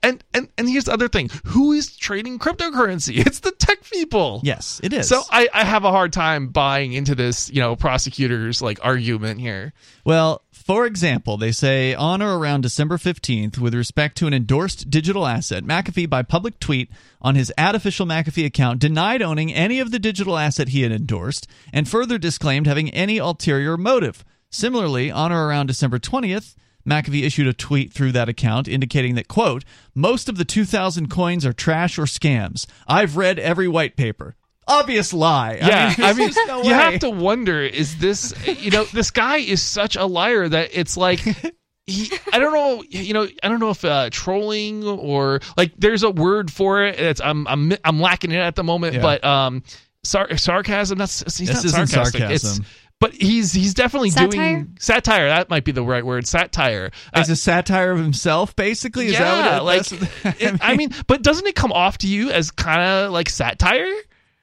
And, and and here's the other thing. Who is trading cryptocurrency? It's the tech people. Yes, it is. So I, I have a hard time buying into this, you know, prosecutor's like argument here. Well, for example, they say on or around December fifteenth, with respect to an endorsed digital asset, McAfee, by public tweet on his @official McAfee account, denied owning any of the digital asset he had endorsed and further disclaimed having any ulterior motive. Similarly, on or around December twentieth, McAfee issued a tweet through that account indicating that, quote, most of the two thousand coins are trash or scams. I've read every white paper. Obvious lie. Yeah, I mean, I mean no you way. have to wonder, is this, you know, this guy is such a liar that it's like, he, I don't know, you know, I don't know if uh, trolling or, like, there's a word for it. It's I'm I'm I'm lacking it at the moment, Yeah. but um, sar- sarcasm. That's he's This not isn't sarcastic. sarcasm. It's, but he's he's definitely Satire? doing satire. That might be the right word. Satire. It's a satire of himself, basically? Is yeah, that what it, like that's- it, I mean, but doesn't it come off to you as kind of like satire?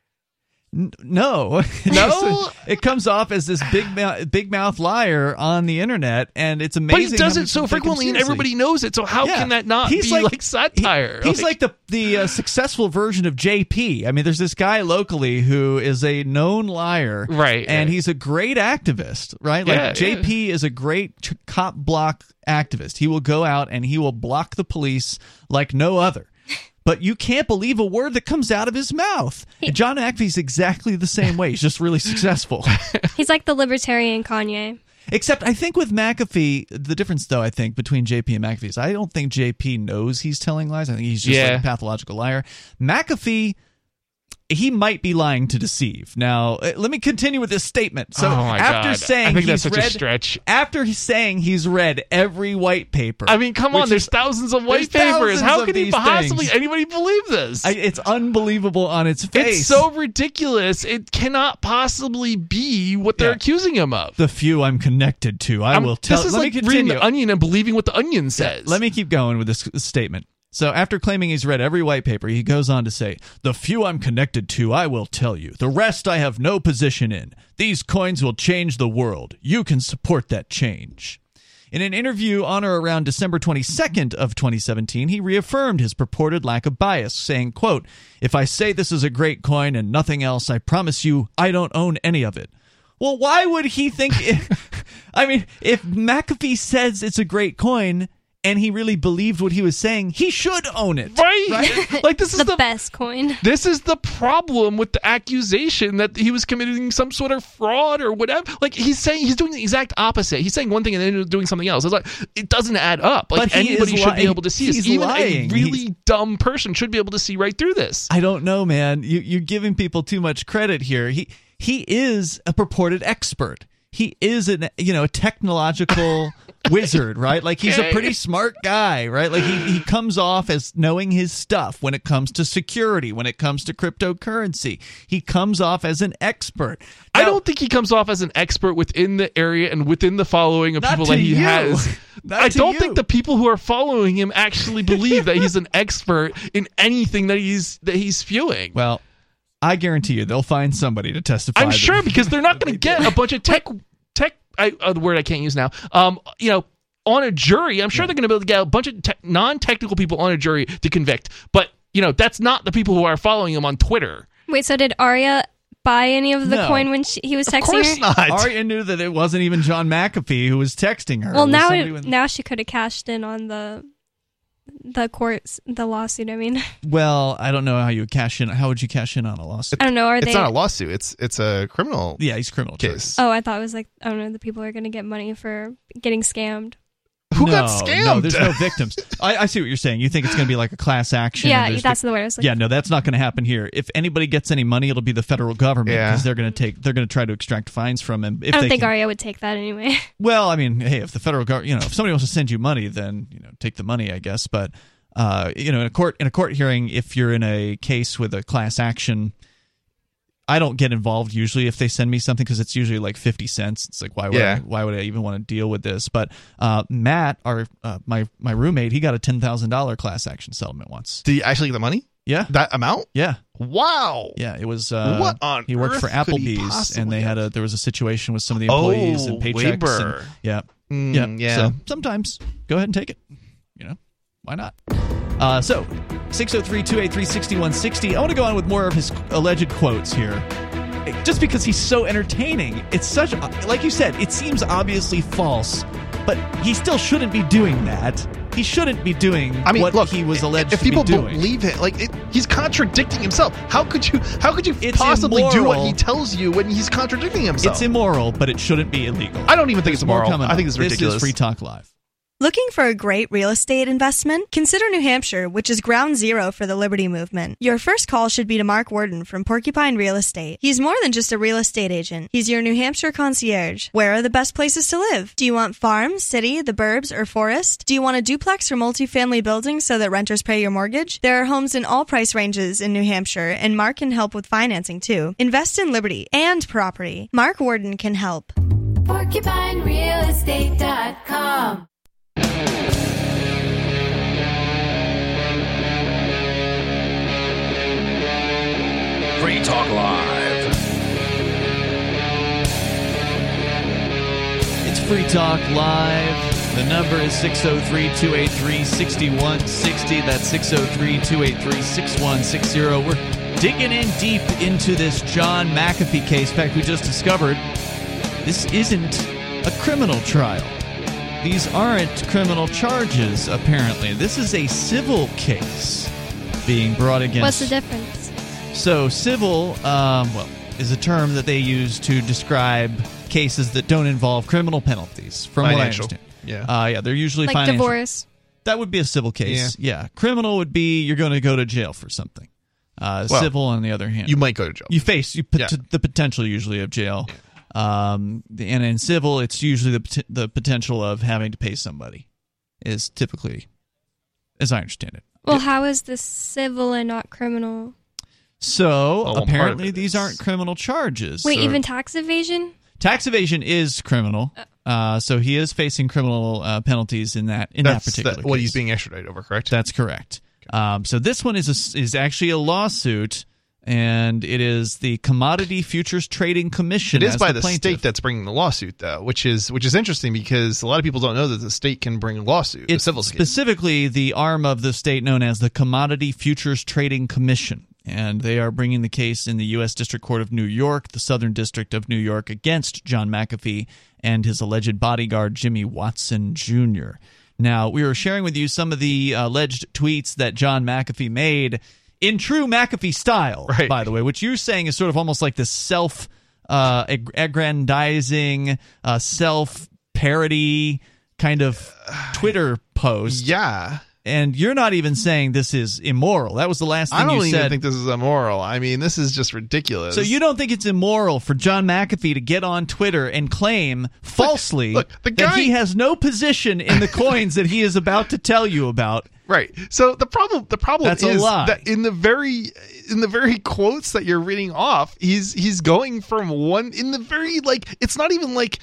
N- No, No? it comes off as this big mouth, big mouth liar on the internet, and it's But amazing. he does how it much so people take him frequently, and seriously. everybody knows it. So how Yeah. can that not He's be like, satire? he- he's like, the the uh, successful version of J P. I mean, there's this guy locally who is a known liar, Right, And right. he's a great activist, right? Like Yeah, J P is a great ch- cop block activist. He will go out and he will block the police like no other. But you can't believe a word that comes out of his mouth. And John McAfee's exactly the same way. He's just really successful. He's like the libertarian Kanye. Except I think with McAfee, the difference, though, I think, between J P and McAfee is I don't think J P knows he's telling lies. I think he's just Yeah. like a pathological liar. McAfee, he might be lying to deceive. Now, uh, let me continue with this statement. So Oh my after God. saying I think he's that's such a read, stretch. After he's saying he's read every white paper. I mean, come which on. There's is- thousands of white there's papers. thousands How of could he these possibly things. anybody believe this? I, it's unbelievable on its face. It's so ridiculous. It cannot possibly be what they're Yeah. accusing him of. The few I'm connected to, I I'm- will tell. This is let like me reading continue. the Onion and believing what the Onion says. Let me keep going with this statement. So after claiming he's read every white paper, he goes on to say, the few I'm connected to, I will tell you. The rest I have no position in. These coins will change the world. You can support that change. In an interview on or around December twenty-second of twenty seventeen, he reaffirmed his purported lack of bias, saying, quote, if I say this is a great coin and nothing else, I promise you I don't own any of it. Well, why would he think... It, I mean, if McAfee says it's a great coin... and he really believed what he was saying, he should own it. Right? Right? Like, this is The, the, best coin. this is the problem with the accusation that he was committing some sort of fraud or whatever. Like, he's saying he's doing the exact opposite. He's saying one thing and then doing something else. It's like, it doesn't add up. Like, But he anybody is should li- be able to see this. he's Even lying. a really He's- dumb person should be able to see right through this. I don't know, man. You, you're giving people too much credit here. He he is a purported expert. He is an you know a technological wizard, right? Like he's Okay. a pretty smart guy, right? Like he, he comes off as knowing his stuff when it comes to security, when it comes to cryptocurrency. He comes off as an expert. I Now- don't think he comes off as an expert within the area and within the following of Not people to that he you. has. Not I to don't you. think the people who are following him actually believe that he's an expert in anything that he's that he's spewing. Well, I guarantee you they'll find somebody to testify. I'm that- sure because they're not going to get a bunch of tech tech I, uh, the word I can't use now. Um, you know, on a jury, I'm sure they're going to be able to get a bunch of te- non-technical people on a jury to convict. But you know, that's not the people who are following him on Twitter. Wait, so did Arya buy any of the No. coin when she, he was Of texting course her? not. Arya knew that it wasn't even John McAfee who was texting her. Well, It was now somebody it, with- now she could have cashed in on the the courts, the lawsuit. I mean, well, I don't know how you would cash in. How would you cash in on a lawsuit? I don't know. Are It's they? not a lawsuit. It's it's a criminal Yeah, he's criminal case. charges. Oh, I thought it was like I don't know. The people are going to get money for getting scammed. Who no, got scammed? No, there's no victims. I, I see what you're saying. You think it's going to be like a class action. Yeah, and there's that's vic- the word I was looking yeah, no, that's not going to happen here. If anybody gets any money, it'll be the federal government Yeah. because they're going to take. They're going to try to extract fines from him. If I don't they think can. Arya would take that anyway. Well, I mean, hey, if the federal government, you know, if somebody wants to send you money, then you know, take the money, I guess. But uh, you know, in a court in a court hearing, if you're in a case with a class action, I don't get involved usually if they send me something because it's usually like fifty cents. It's like why would Yeah. I, why would I even want to deal with this? But uh, Matt, our uh, my my roommate, he got a ten thousand dollar class action settlement once. Did you actually get the money? Yeah, That amount? yeah. Wow. Yeah, it was. Uh, What on He worked earth for could he Applebee's, possibly and they had a. have? There was a situation with some of the employees Oh, and paychecks. Weber. And, yeah, Mm, yeah, yeah. So sometimes go ahead and take it. You know, why not? Uh, so, six oh three, two eight three, six one six oh. I want to go on with more of his alleged quotes here. Just because he's so entertaining. It's such, like you said, it seems obviously false, but he still shouldn't be doing that. He shouldn't be doing I mean, what look, he was alleged if to be doing. If people believe it, like it, he's contradicting himself. How could you? How could you It's possibly do what immoral. he tells you when he's contradicting himself? It's immoral, but it shouldn't be illegal. I don't even think There's it's more immoral. coming I think up. it's ridiculous. This is Free Talk Live. Looking for a great real estate investment? Consider New Hampshire, which is ground zero for the Liberty Movement. Your first call should be to Mark Worden from Porcupine Real Estate. He's more than just a real estate agent. He's your New Hampshire concierge. Where are the best places to live? Do you want farm, city, the burbs, or forest? Do you want a duplex or multifamily building so that renters pay your mortgage? There are homes in all price ranges in New Hampshire, and Mark can help with financing too. Invest in Liberty and property. Mark Worden can help. Porcupine Real Estate dot com. Free Talk Live. It's Free Talk Live. The number is six oh three, two eight three, six one six oh. That's six oh three, two eight three, six one six oh. We're digging in deep into this John McAfee case. In fact, we just discovered this isn't a criminal trial. These aren't criminal charges, apparently. This is a civil case being brought against... What's the difference? So, civil, um, well, is a term that they use to describe cases that don't involve criminal penalties, from Financial. what I understand. Yeah. Uh, yeah, they're usually Like financial. divorce. That would be a civil case. Yeah. yeah. Criminal would be you're going to go to jail for something. Uh, Well, civil, on the other hand, You might go to jail. you face you pot- Yeah. the potential usually of jail. Um, and in civil, it's usually the pot- the potential of having to pay somebody is typically, as I understand it. Well, how is this civil and not criminal? So Well, one part of apparently it these is- aren't criminal charges. Wait, or- even tax evasion? tax evasion is criminal. Uh, so he is facing criminal uh, penalties in that in That's that particular the- what case. he's being extradited over, correct? That's correct. Um, so this one is a, is actually a lawsuit, and it is the Commodity Futures Trading Commission. It is as by the the plaintiff. state that's bringing the lawsuit, though, which is which is interesting because a lot of people don't know that the state can bring a lawsuit, a It's civil case. specifically the arm of the state known as the Commodity Futures Trading Commission, and they are bringing the case in the U S District Court of New York, the Southern District of New York, against John McAfee and his alleged bodyguard Jimmy Watson Junior Now, we were sharing with you some of the alleged tweets that John McAfee made in true McAfee style, Right. by the way, which you're saying is sort of almost like this self uh, ag- aggrandizing, uh, self parody kind of Twitter post. Yeah. And you're not even saying this is immoral. That was the last thing I don't you even said. think this is immoral. I mean, this is just ridiculous. So you don't think it's immoral for John McAfee to get on Twitter and claim falsely look, the that guy- he has no position in the coins that he is about to tell you about? Right. So the problem the problem That's a is lie. that in the very in the very quotes that you're reading off, he's he's going from one in the very like it's not even like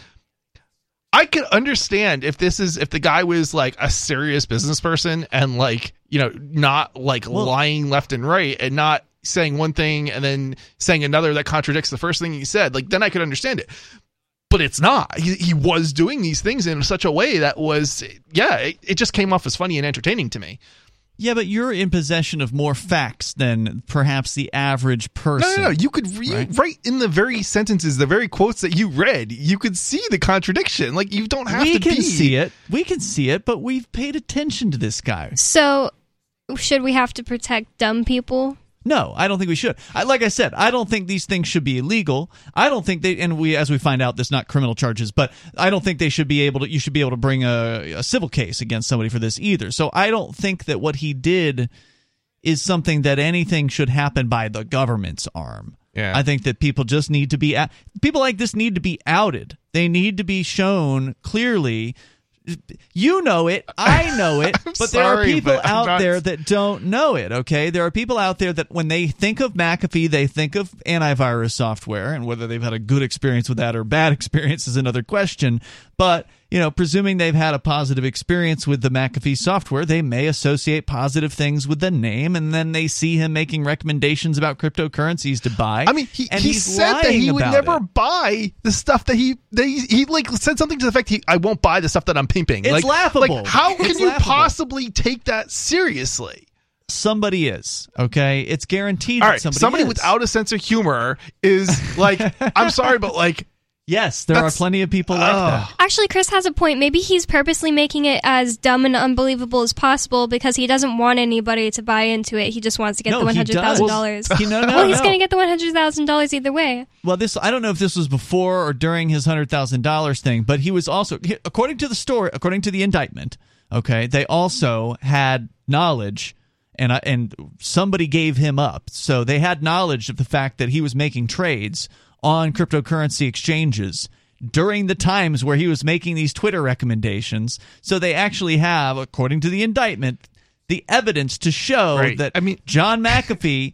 I could understand if this is if the guy was like a serious business person and like, you know, not like Well- lying left and right and not saying one thing and then saying another that contradicts the first thing he said, like then I could understand it. But it's not. He, he was doing these things in such a way that was, yeah, it, it just came off as funny and entertaining to me. Yeah, but you're in possession of more facts than perhaps the average person. No, no, no. You could re- Right. right in the very sentences, the very quotes that you read, you could see the contradiction. Like you don't have we to can be. see it. We can see it, but we've paid attention to this guy. So, should we have to protect dumb people? No, I don't think we should. I, like I said, I don't think these things should be illegal. I don't think they, and we, as we find out, there's not criminal charges, but I don't think they should be able to. You should be able to bring a, a civil case against somebody for this either. So I don't think that what he did is something that anything should happen by the government's arm. Yeah. I think that people just need to be people like this need to be outed. They need to be shown clearly. You know it, I know it, I'm but there are sorry, people but I'm out not- there that don't know it, okay? There are people out there that when they think of McAfee, they think of antivirus software, and whether they've had a good experience with that or bad experience is another question. But you know, presuming they've had a positive experience with the McAfee software, they may associate positive things with the name, and then they see him making recommendations about cryptocurrencies to buy. I mean, he, and he he's said that he would lying never about it. buy the stuff that he that he, he like said something to the effect he I won't buy the stuff that I'm pimping. It's like, laughable. Like, how can It's you laughable. possibly take that seriously? Somebody is, okay? It's guaranteed All that right, somebody, somebody is. without a sense of humor is like, I'm sorry, but like, Yes, there are That's- plenty of people like Ugh. that. Actually, Chris has a point. Maybe he's purposely making it as dumb and unbelievable as possible because he doesn't want anybody to buy into it. He just wants to get No, the he one hundred thousand dollars. does. He- no, no, well, he's no. going to get the one hundred thousand dollars either way. Well, this I don't know if this was before or during his one hundred thousand dollars thing, but he was also, according to the story, according to the indictment, okay, they also had knowledge, and I- and somebody gave him up. So they had knowledge of the fact that he was making trades on cryptocurrency exchanges during the times where he was making these Twitter recommendations. So they actually have, according to the indictment, the evidence to show Right. that I mean- John McAfee,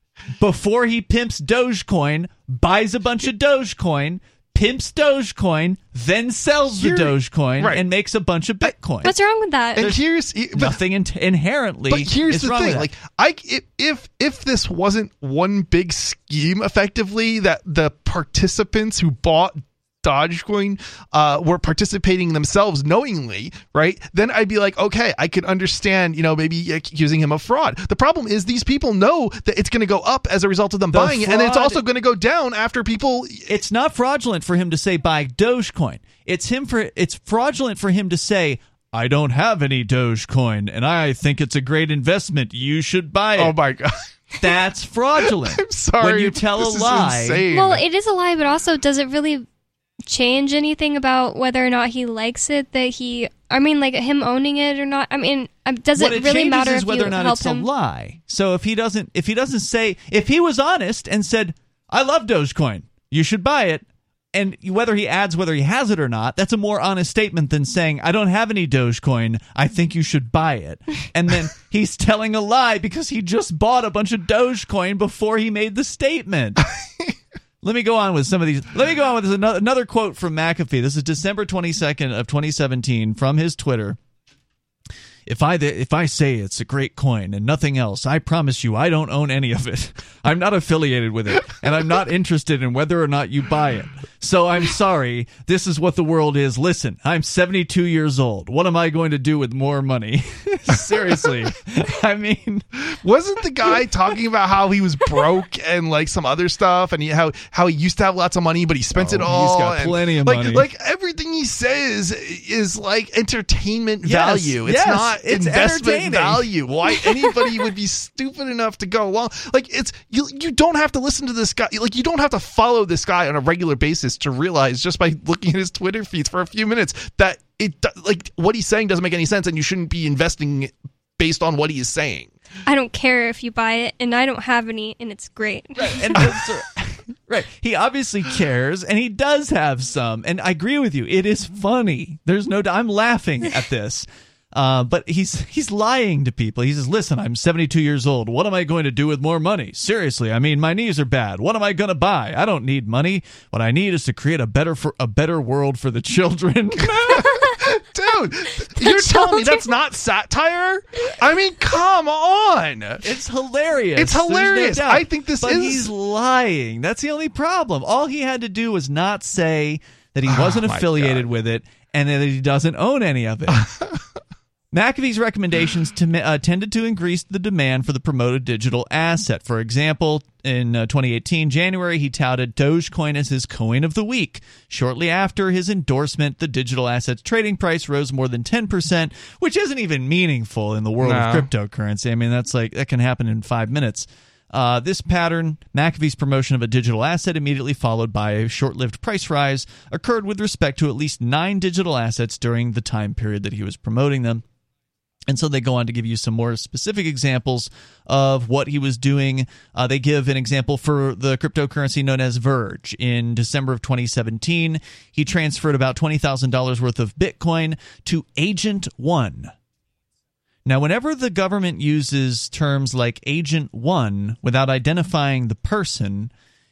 before he pimps Dogecoin, buys a bunch of Dogecoin, pimps Dogecoin, then sells Here- the Dogecoin, right. and makes a bunch of Bitcoin. What's wrong with that? and here's but, Nothing in- inherently but here's is the wrong thing, with that. like, I if, if if this wasn't one big scheme, effectively, that the participants who bought Dogecoin uh, were participating themselves knowingly, right? Then I'd be like, okay, I could understand, you know, maybe accusing him of fraud. The problem is these people know that it's going to go up as a result of them The buying it, and it's fraud- also going to go down after people. It's not fraudulent for him to say buy Dogecoin. It's him for it's fraudulent for him to say I don't have any Dogecoin and I think it's a great investment. You should buy it. Oh my god! That's fraudulent. I'm sorry. When you tell this a is lie. insane. Well, it is a lie, but also, does it really change anything about whether or not he likes it? That he, I mean, like him owning it or not? I mean, um, does what it, it really changes matter is if whether you or not help it's him? a lie. So if he doesn't, if he doesn't say, if he was honest and said, "I love Dogecoin, you should buy it," and whether he adds whether he has it or not, that's a more honest statement than saying, "I don't have any Dogecoin, I think you should buy it," and then he's telling a lie because he just bought a bunch of Dogecoin before he made the statement. Let me go on with some of these. Let me go on with this, another, another quote from McAfee. This is December twenty-second of twenty seventeen from his Twitter. If I if I say it's a great coin and nothing else, I promise you I don't own any of it. I'm not affiliated with it, and I'm not interested in whether or not you buy it. So I'm sorry. This is what the world is. Listen, I'm seventy-two years old. What am I going to do with more money? Seriously. I mean, Wasn't the guy talking about how he was broke and like some other stuff, and he, how how he used to have lots of money, but he spent Oh, it all? he's got and, plenty of like, money. Like everything he says is like entertainment Yes, value. It's yes, not it's investment entertaining. value. Why anybody would be stupid enough to go, well, like it's you. You don't have to listen to this guy. Like you don't have to follow this guy on a regular basis to realize just by looking at his Twitter feeds for a few minutes that it like what he's saying doesn't make any sense, and you shouldn't be investing based on what he is saying. I don't care if you buy it, and I don't have any, and it's great. and that's- right. He obviously cares, and he does have some. And I agree with you. It is funny. There's no. I'm laughing at this. Uh, but he's he's lying to people. He says, "Listen, I'm seventy-two years old. What am I going to do with more money? Seriously, I mean, my knees are bad. What am I going to buy? I don't need money. What I need is to create a better for a better world for the children." Dude, you're telling me that's not satire? I mean, come on. It's hilarious. It's There's no hilarious. doubt. I think this but is- he's lying. That's the only problem. All he had to do was not say that he wasn't Oh, my affiliated God. with it and that he doesn't own any of it. McAfee's recommendations to, uh, tended to increase the demand for the promoted digital asset. For example, in uh, twenty eighteen, January, he touted Dogecoin as his coin of the week. Shortly after his endorsement, the digital asset's trading price rose more than ten percent, which isn't even meaningful in the world No. of cryptocurrency. I mean, that's like that can happen in five minutes. Uh, this pattern, McAfee's promotion of a digital asset immediately followed by a short-lived price rise, occurred with respect to at least nine digital assets during the time period that he was promoting them. And so they go on to give you some more specific examples of what he was doing. Uh, they give an example for the cryptocurrency known as Verge. In December of twenty seventeen, he transferred about twenty thousand dollars worth of Bitcoin to Agent One. Now, whenever the government uses terms like Agent One without identifying the person,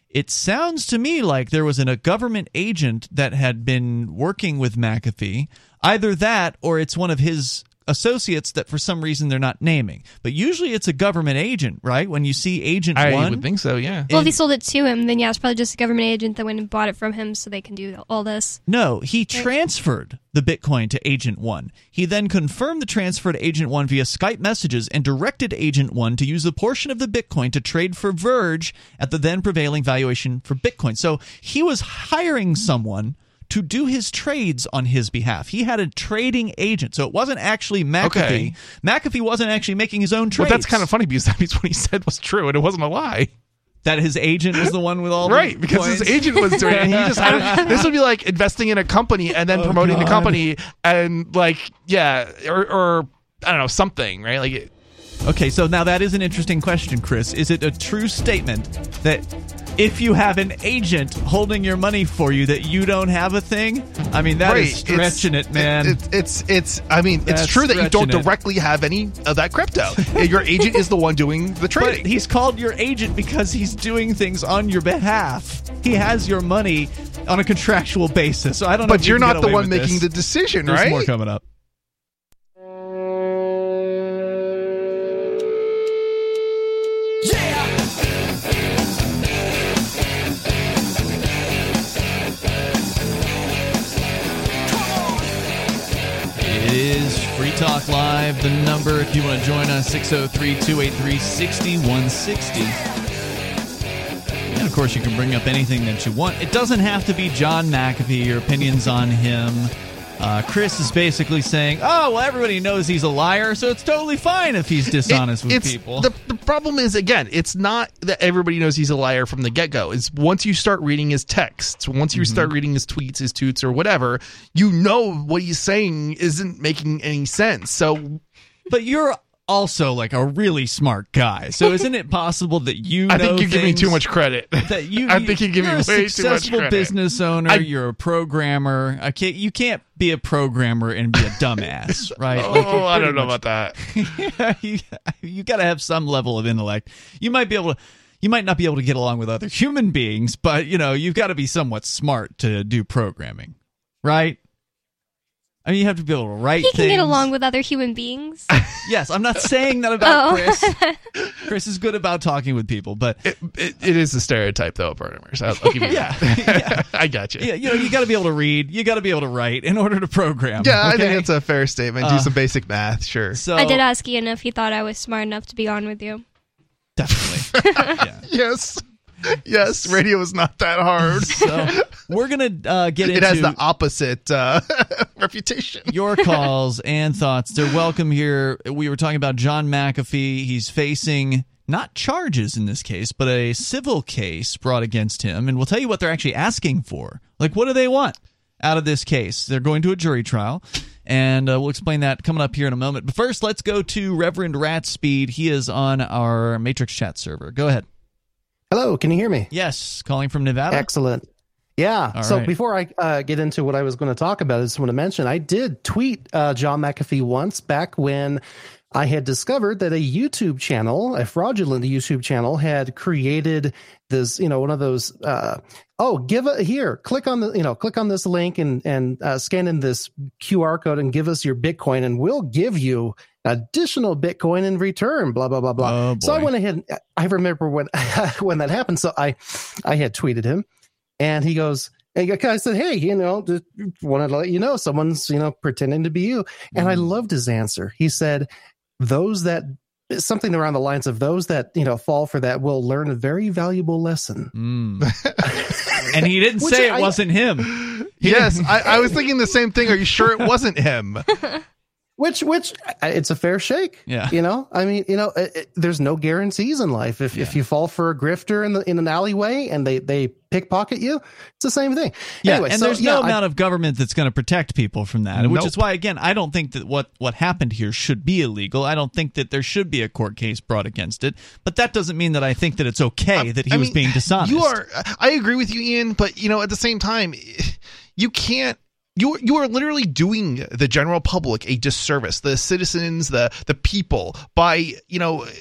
It sounds to me like there was an, a government agent that had been working with McAfee. Either that or it's one of his associates that for some reason they're not naming. But usually it's a government agent, right? When you see Agent I One. would think so, yeah. Well, if he sold it to him, then yeah, it's probably just a government agent that went and bought it from him so they can do all this. No, he transferred the Bitcoin to Agent One. He then confirmed the transfer to Agent One via Skype messages and directed Agent One to use a portion of the Bitcoin to trade for Verge at the then prevailing valuation for Bitcoin. So he was hiring someone to do his trades on his behalf. He had a trading agent, so it wasn't actually McAfee. Okay. McAfee wasn't actually making his own trades. Well, that's kind of funny because that means what he said was true and it wasn't a lie. That his agent was the one with all right, the because coins? his agent was doing it. And he just had a, this would be like investing in a company and then Oh, promoting God. the company and like, yeah, or, or I don't know, something, right? Like, it, Okay, so now that is an interesting question, Chris. Is it a true statement that if you have an agent holding your money for you that you don't have a thing? I mean, that right, is stretching it's, it, man. It, it, it's, it's, I mean, That's it's true that you don't stretching it. directly have any of that crypto. Your agent is the one doing the But trading. he's called your agent because he's doing things on your behalf. He has your money on a contractual basis. So I don't know. But if you you're can not get the away one with making this. the decision, There's right? more coming up. It is Free Talk Live. The number, if you want to join us, six oh three, two eight three, six one six oh. And of course, you can bring up anything that you want. It doesn't have to be John McAfee, your opinions on him. Uh, Chris is basically saying, oh, well, everybody knows he's a liar, so it's totally fine if he's dishonest It- with it's, people. The, the problem is, again, it's not that everybody knows he's a liar from the get-go. It's once you start reading his texts, once you Mm-hmm. start reading his tweets, his toots, or whatever, you know what he's saying isn't making any sense. So But you're also like a really smart guy, so isn't it possible that you know I think you give me things too much credit. that you, I think you give me you're way a too much successful credit. business owner. I- you're a programmer. I can't, you can't be a programmer and be a dumbass, right? Oh, Like, you're I don't pretty know much- about that. you, you got to have some level of intellect. You might be able to. You might not be able to get along with other human beings, but you know you've got to be somewhat smart to do programming, right? I mean, you have to be able to write. He can things. get along with other human beings. Yes, I'm not saying that about Oh. Chris. Chris is good about talking with people, but It, it, it is a stereotype, though, of programmers. I'll, I'll give you Yeah, that. yeah. I got you. yeah, you know, you got to be able to read. You got to be able to write in order to program. Yeah, I okay? think that's a fair statement. Do Uh, some basic math, sure. So I did ask Ian if he thought I was smart enough to be on with you. definitely. yeah. Yes. Yes, radio is not that hard. So we're gonna uh, get It into has the opposite uh, reputation. your calls and thoughts. They're welcome here. We were talking about John McAfee. He's facing not charges in this case, but a civil case brought against him. And we'll tell you what they're actually asking for. Like, what do they want out of this case? They're going to a jury trial. And uh, we'll explain that coming up here in a moment. But first, let's go to Reverend Ratspeed. He is on our Matrix chat server. Go ahead. Hello, can you hear me? Yes, calling from Nevada. Excellent. Yeah. All so right. before I uh, get into what I was going to talk about, I just want to mention I did tweet uh, John McAfee once back when I had discovered that a YouTube channel, a fraudulent YouTube channel, had created this, you know, one of those. Uh, oh, give a here, click on the, you know, click on this link and and uh, scan in this Q R code and give us your Bitcoin, and we'll give you additional Bitcoin in return. Blah blah blah blah. Oh, so I boy. went ahead. And, I remember when when that happened. So I I had tweeted him, and he goes. And I said, hey, you know, just wanted to let you know someone's, you know, pretending to be you. And I loved his answer. He said, those that, something around the lines of those that, you know, fall for that will learn a very valuable lesson. Mm. And he didn't Which say it I- wasn't him. Yes, I, I was thinking the same thing. Are you sure it wasn't him? Which, which, I- it's a fair shake. Yeah. You know, I mean, you know, it, it, there's no guarantees in life. If if you fall for a grifter in the in an alleyway and they they pickpocket you, it's the same thing. Yeah, Anyway, and so, there's yeah, no I- amount of government that's going to protect people from that, which Nope. is why, again, I don't think that what, what happened here should be illegal. I don't think that there should be a court case brought against it, but that doesn't mean that I think that it's okay that he I was mean, being dishonest. You are. I agree with you, Ian. But you know, at the same time, you can't. You you are literally doing the general public a disservice, the citizens, the the people, by you know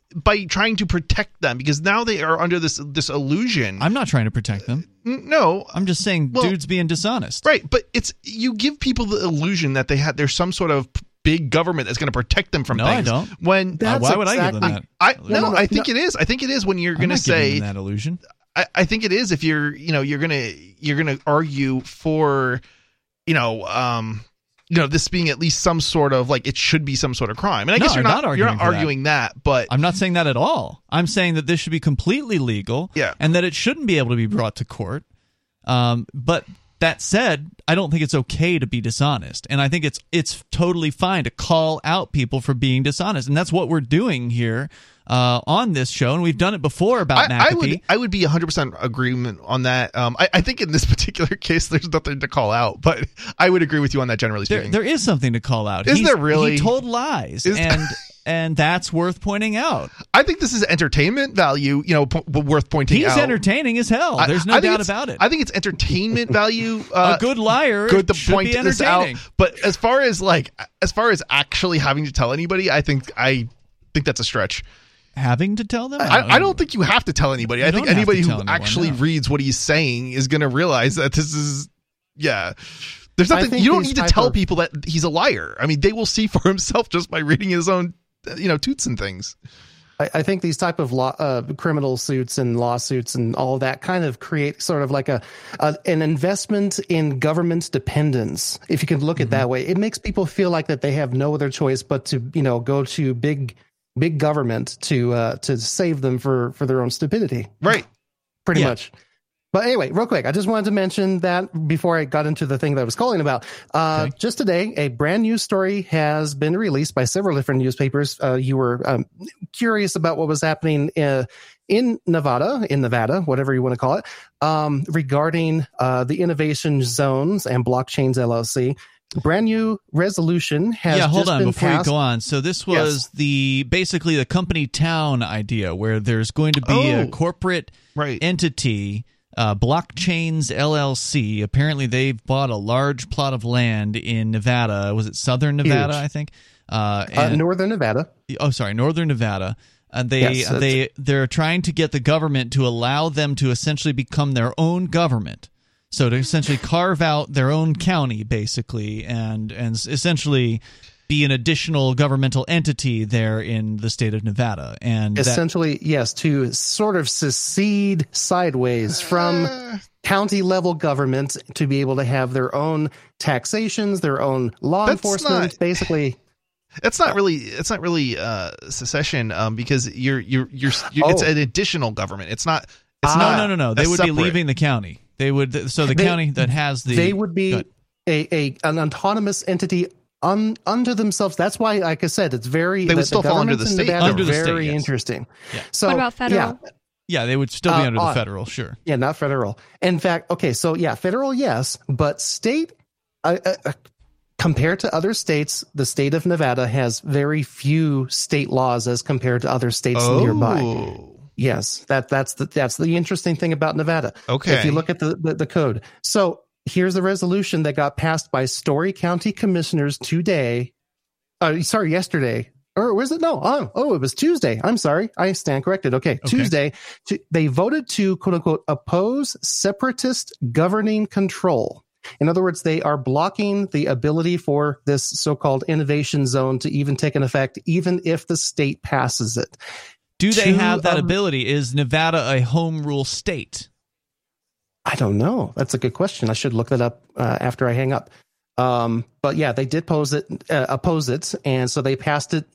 by trying to protect them, because now they are under this this illusion. I'm not trying to protect them. No, I'm just saying well, dude's being dishonest. Right, but it's you give people the illusion that they had there's some sort of big government that's going to protect them from no, things. I don't. When uh, why would exactly, I give them that? I no, no, no I think no. it is. I think it is when you're going to say that illusion. I, I think it is if you're you know you're gonna you're gonna argue for you know um you know this being at least some sort of like it should be some sort of crime. And I no, guess you're I'm not, not arguing, you're not arguing that. that, but I'm not saying that at all. I'm saying that this should be completely legal. Yeah. And that it shouldn't be able to be brought to court. Um, but that said, I don't think it's okay to be dishonest, and I think it's it's totally fine to call out people for being dishonest, and that's what we're doing here uh, on this show, and we've done it before about I, McAfee. I would I would be one hundred percent agreement on that. Um, I, I think in this particular case, there's nothing to call out, but I would agree with you on that generally speaking. There, there is something to call out. Is He's, there really? He told lies, Is and and that's worth pointing out. I think this is entertainment value, you know, p- worth pointing He's out. He's entertaining as hell. There's no I, I doubt about it. I think it's entertainment value. Uh, a good liar good to should point be this out. entertaining. But as far as like, as far as actually having to tell anybody, I think I think that's a stretch. Having to tell them? I, I don't think you have to tell anybody. You I think don't have anybody to who tell anyone, actually no. reads what he's saying is going to realize that this is, yeah. There's I nothing, think you don't these need to type tell of- people that he's a liar. I mean, they will see for himself just by reading his own, you know, toots and things. I, I think these type of law, uh, criminal suits and lawsuits and all that kind of create sort of like a, a an investment in government dependence. If you can look at it that way, it makes people feel like that they have no other choice but to, you know, go to big, big government to uh, to save them for for their own stupidity. Right. Pretty Yeah. much. But anyway, real quick, I just wanted to mention that before I got into the thing that I was calling about. Uh, Okay. Just today, a brand new story has been released by several different newspapers. Uh, you were um, curious about what was happening uh, in Nevada, in Nevada, whatever you want to call it, um, regarding uh, the innovation zones and blockchains L L C. Brand new resolution has yeah, hold just on been before passed. you go on. So this was Yes. the basically the company town idea where there's going to be Oh. a corporate Right. entity, uh, Blockchains L L C. Apparently, they've bought a large plot of land in Nevada. Was it Southern Nevada? Huge. I think. Uh, Uh, and, Northern Nevada. oh, sorry, Northern Nevada. And they Yes, that's- they they're trying to get the government to allow them to essentially become their own government. So to essentially carve out their own county, basically, and and essentially be an additional governmental entity there in the state of Nevada. And that, Essentially, yes, to sort of secede sideways from county level government to be able to have their own taxations, their own law That's enforcement, not- basically. It's not really. It's not really uh, secession um, because you're you're you're. you're It's Oh. an additional government. It's not. It's Ah. not. no, no, no, no. They a would separate. be leaving the county. They would. So the They- county that has the They would Go be ahead. a, a an autonomous entity un, unto themselves. That's why, like I said, it's very. They would the- still the fall under governments the in state, Nevada though. are Under the state, very yes. interesting. Yeah. So, What about federal? Yeah, Yeah, they would still be Uh, under the uh, federal. Sure. Yeah, not federal. In fact, okay, so yeah, federal, yes, but state, uh, uh, uh, compared to other states, the state of Nevada has very few state laws as compared to other states Oh. nearby. Yes, that that's the that's the interesting thing about Nevada. Okay. If you look at the, the, the code. So here's the resolution that got passed by Story County commissioners today. Uh, sorry, yesterday. Or was it? No. Oh, oh, it was Tuesday. I'm sorry. I stand corrected. Okay. Tuesday. To, they voted to, quote unquote, oppose separatist governing control. In other words, they are blocking the ability for this so-called innovation zone to even take an effect, even if the state passes it. Do they Two have that of- ability? Is Nevada a home rule state? I don't know. That's a good question. I should look that up uh, after I hang up. Um, but yeah, they did pose it, uh, oppose it, and so they passed it.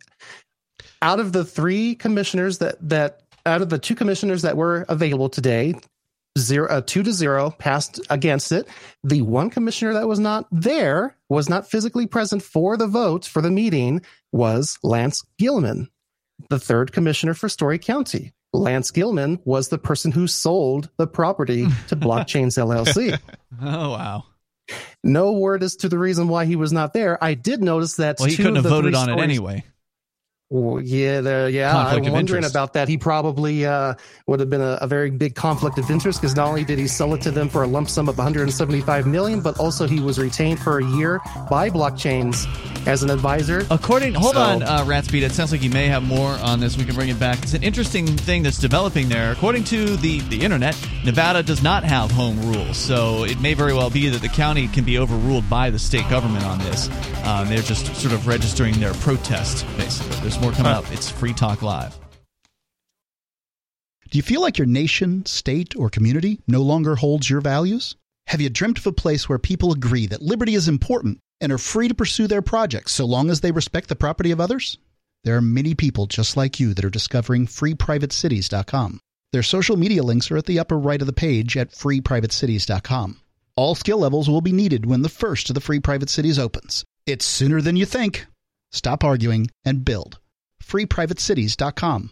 Out of the three commissioners that that out of the two commissioners that were available today, zero uh, two to zero passed against it. The one commissioner that was not there, was not physically present for the vote for the meeting, was Lance Gilman, the third commissioner for Story County. Lance Gilman was the person who sold the property to Blockchains L L C. Oh wow. No word as to the reason why he was not there. I did notice that Well, he two couldn't of have the voted three on it stories- anyway. Well, yeah, the, yeah. Conflict I'm of wondering interest. about that. He probably uh, would have been a, a very big conflict of interest because not only did he sell it to them for a lump sum of one hundred seventy-five million dollars, but also he was retained for a year by Blockchains as an advisor. According, hold So- on, uh, Ratspeed. It sounds like you may have more on this. We can bring it back. It's an interesting thing that's developing there. According to the the internet, Nevada does not have home rule, so it may very well be that the county can be overruled by the state government on this. Um, they're just sort of registering their protest, basically. There's more coming up. It's Free Talk Live. Do you feel like your nation, state, or community no longer holds your values? Have you dreamt of a place where people agree that liberty is important and are free to pursue their projects so long as they respect the property of others? There are many people just like you that are discovering free private cities dot com. Their social media links are at the upper right of the page at free private cities dot com. All skill levels will be needed when the first of the Free Private Cities opens. It's sooner than you think. Stop arguing and build. free private cities dot com.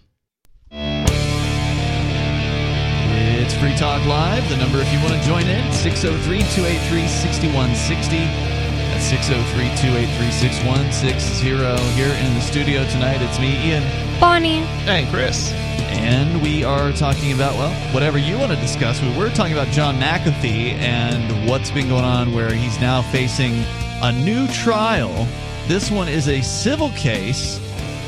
It's Free Talk Live. The number if you want to join in, six oh three, two eight three, six one six oh. That's six oh three, two eight three, six one six oh. Here in the studio tonight, it's me, Ian. Bonnie. Hey, Chris. And we are talking about, well, whatever you want to discuss. We were talking about John McAfee and what's been going on where he's now facing a new trial. This one is a civil case.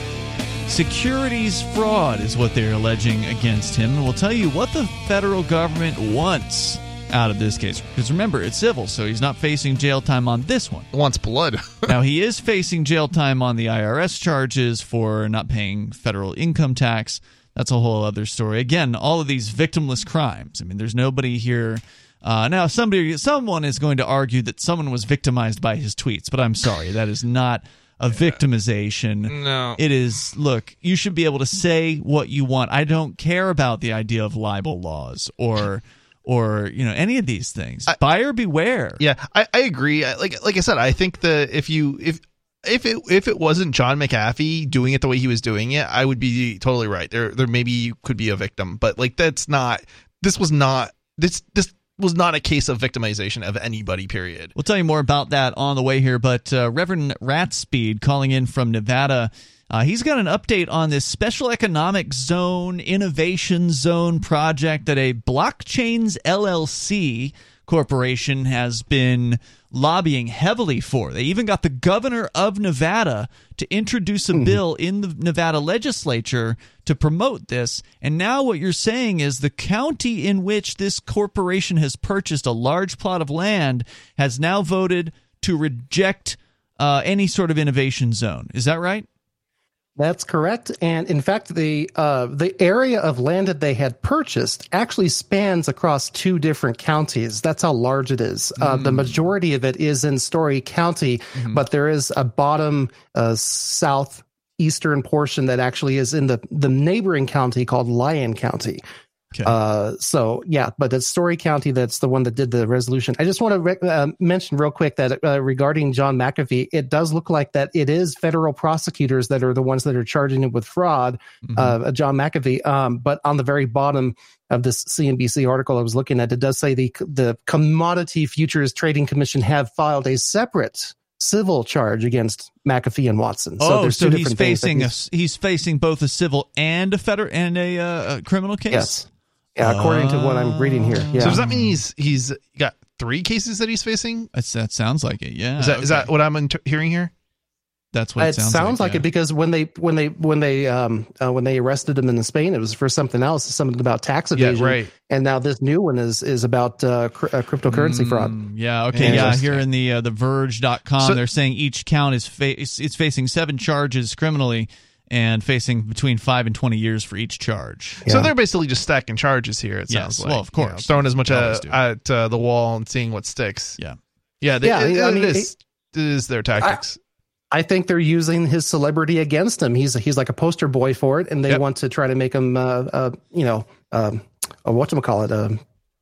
Securities fraud is what they're alleging against him. And we'll tell you what the federal government wants out of this case. Because remember, it's civil, so he's not facing jail time on this one. Wants blood. Now, he is facing jail time on the I R S charges for not paying federal income tax. That's a whole other story. Again, all of these victimless crimes. I mean, there's nobody here. Uh, now, somebody, someone is going to argue that someone was victimized by his tweets, but I'm sorry, that is not a victimization. No. It is, look, you should be able to say what you want. I don't care about the idea of libel laws or or you know any of these things. I, Buyer beware. Yeah, I, I agree. I- Like like I said, I think that if you if if it if it wasn't John McAfee doing it the way he was doing it, I would be totally right. There there maybe could be a victim, but like that's not. This was not. This this. was not a case of victimization of anybody, period. We'll tell you more about that on the way here, but uh, Reverend Ratspeed calling in from Nevada, uh, he's got an update on this Special Economic Zone Innovation Zone project that a Blockchains L L C corporation has been lobbying heavily for. They even got the governor of Nevada to introduce a mm-hmm. bill in the Nevada legislature to promote this. And now what you're saying is the county in which this corporation has purchased a large plot of land has now voted to reject uh, any sort of innovation zone. Is that right? That's correct. And in fact, the uh, the area of land that they had purchased actually spans across two different counties. That's how large it is. Mm. Uh, the majority of it is in Story County, mm-hmm. but there is a bottom uh, southeastern portion that actually is in the, the neighboring county called Lyon County. Okay. Uh, so yeah, but it's Story County that's the one that did the resolution. I just want to re- uh, mention real quick that uh, regarding John McAfee, it does look like that it is federal prosecutors that are the ones that are charging him with fraud, mm-hmm. uh, John McAfee. Um, but on the very bottom of this C N B C article I was looking at, it does say the the Commodity Futures Trading Commission have filed a separate civil charge against McAfee and Watson. So oh, there's so two he's different things facing he's, a, he's facing both a civil and a federal and a, uh, a criminal case. Yes. Yeah, according uh, to what I'm reading here. Yeah. So does that mean he's he's got three cases that he's facing? That's, that sounds like it. Yeah. Is that okay. is that what I'm inter- hearing here? That's what it, it sounds, sounds like. like yeah. it because when they when they when they um uh, when they arrested him in Spain, it was for something else, something about tax evasion. Yeah, right. And now this new one is is about uh, cr- uh, cryptocurrency mm, fraud. Yeah. Okay. Yeah. Here in the uh, the Verge dot com, so, they're saying each count is fa- it's, it's facing seven charges criminally and facing between five and twenty years for each charge. Yeah. So they're basically just stacking charges here. It yes, sounds like. Well, of course, you know, throwing as much uh, at uh, the wall and seeing what sticks. Yeah. Yeah. They, yeah. it, I mean, it, is, it is their tactics. I, I think they're using his celebrity against him. He's he's like a poster boy for it, and they yep. want to try to make him, uh, uh, you know, um, uh, whatchamacallit, um,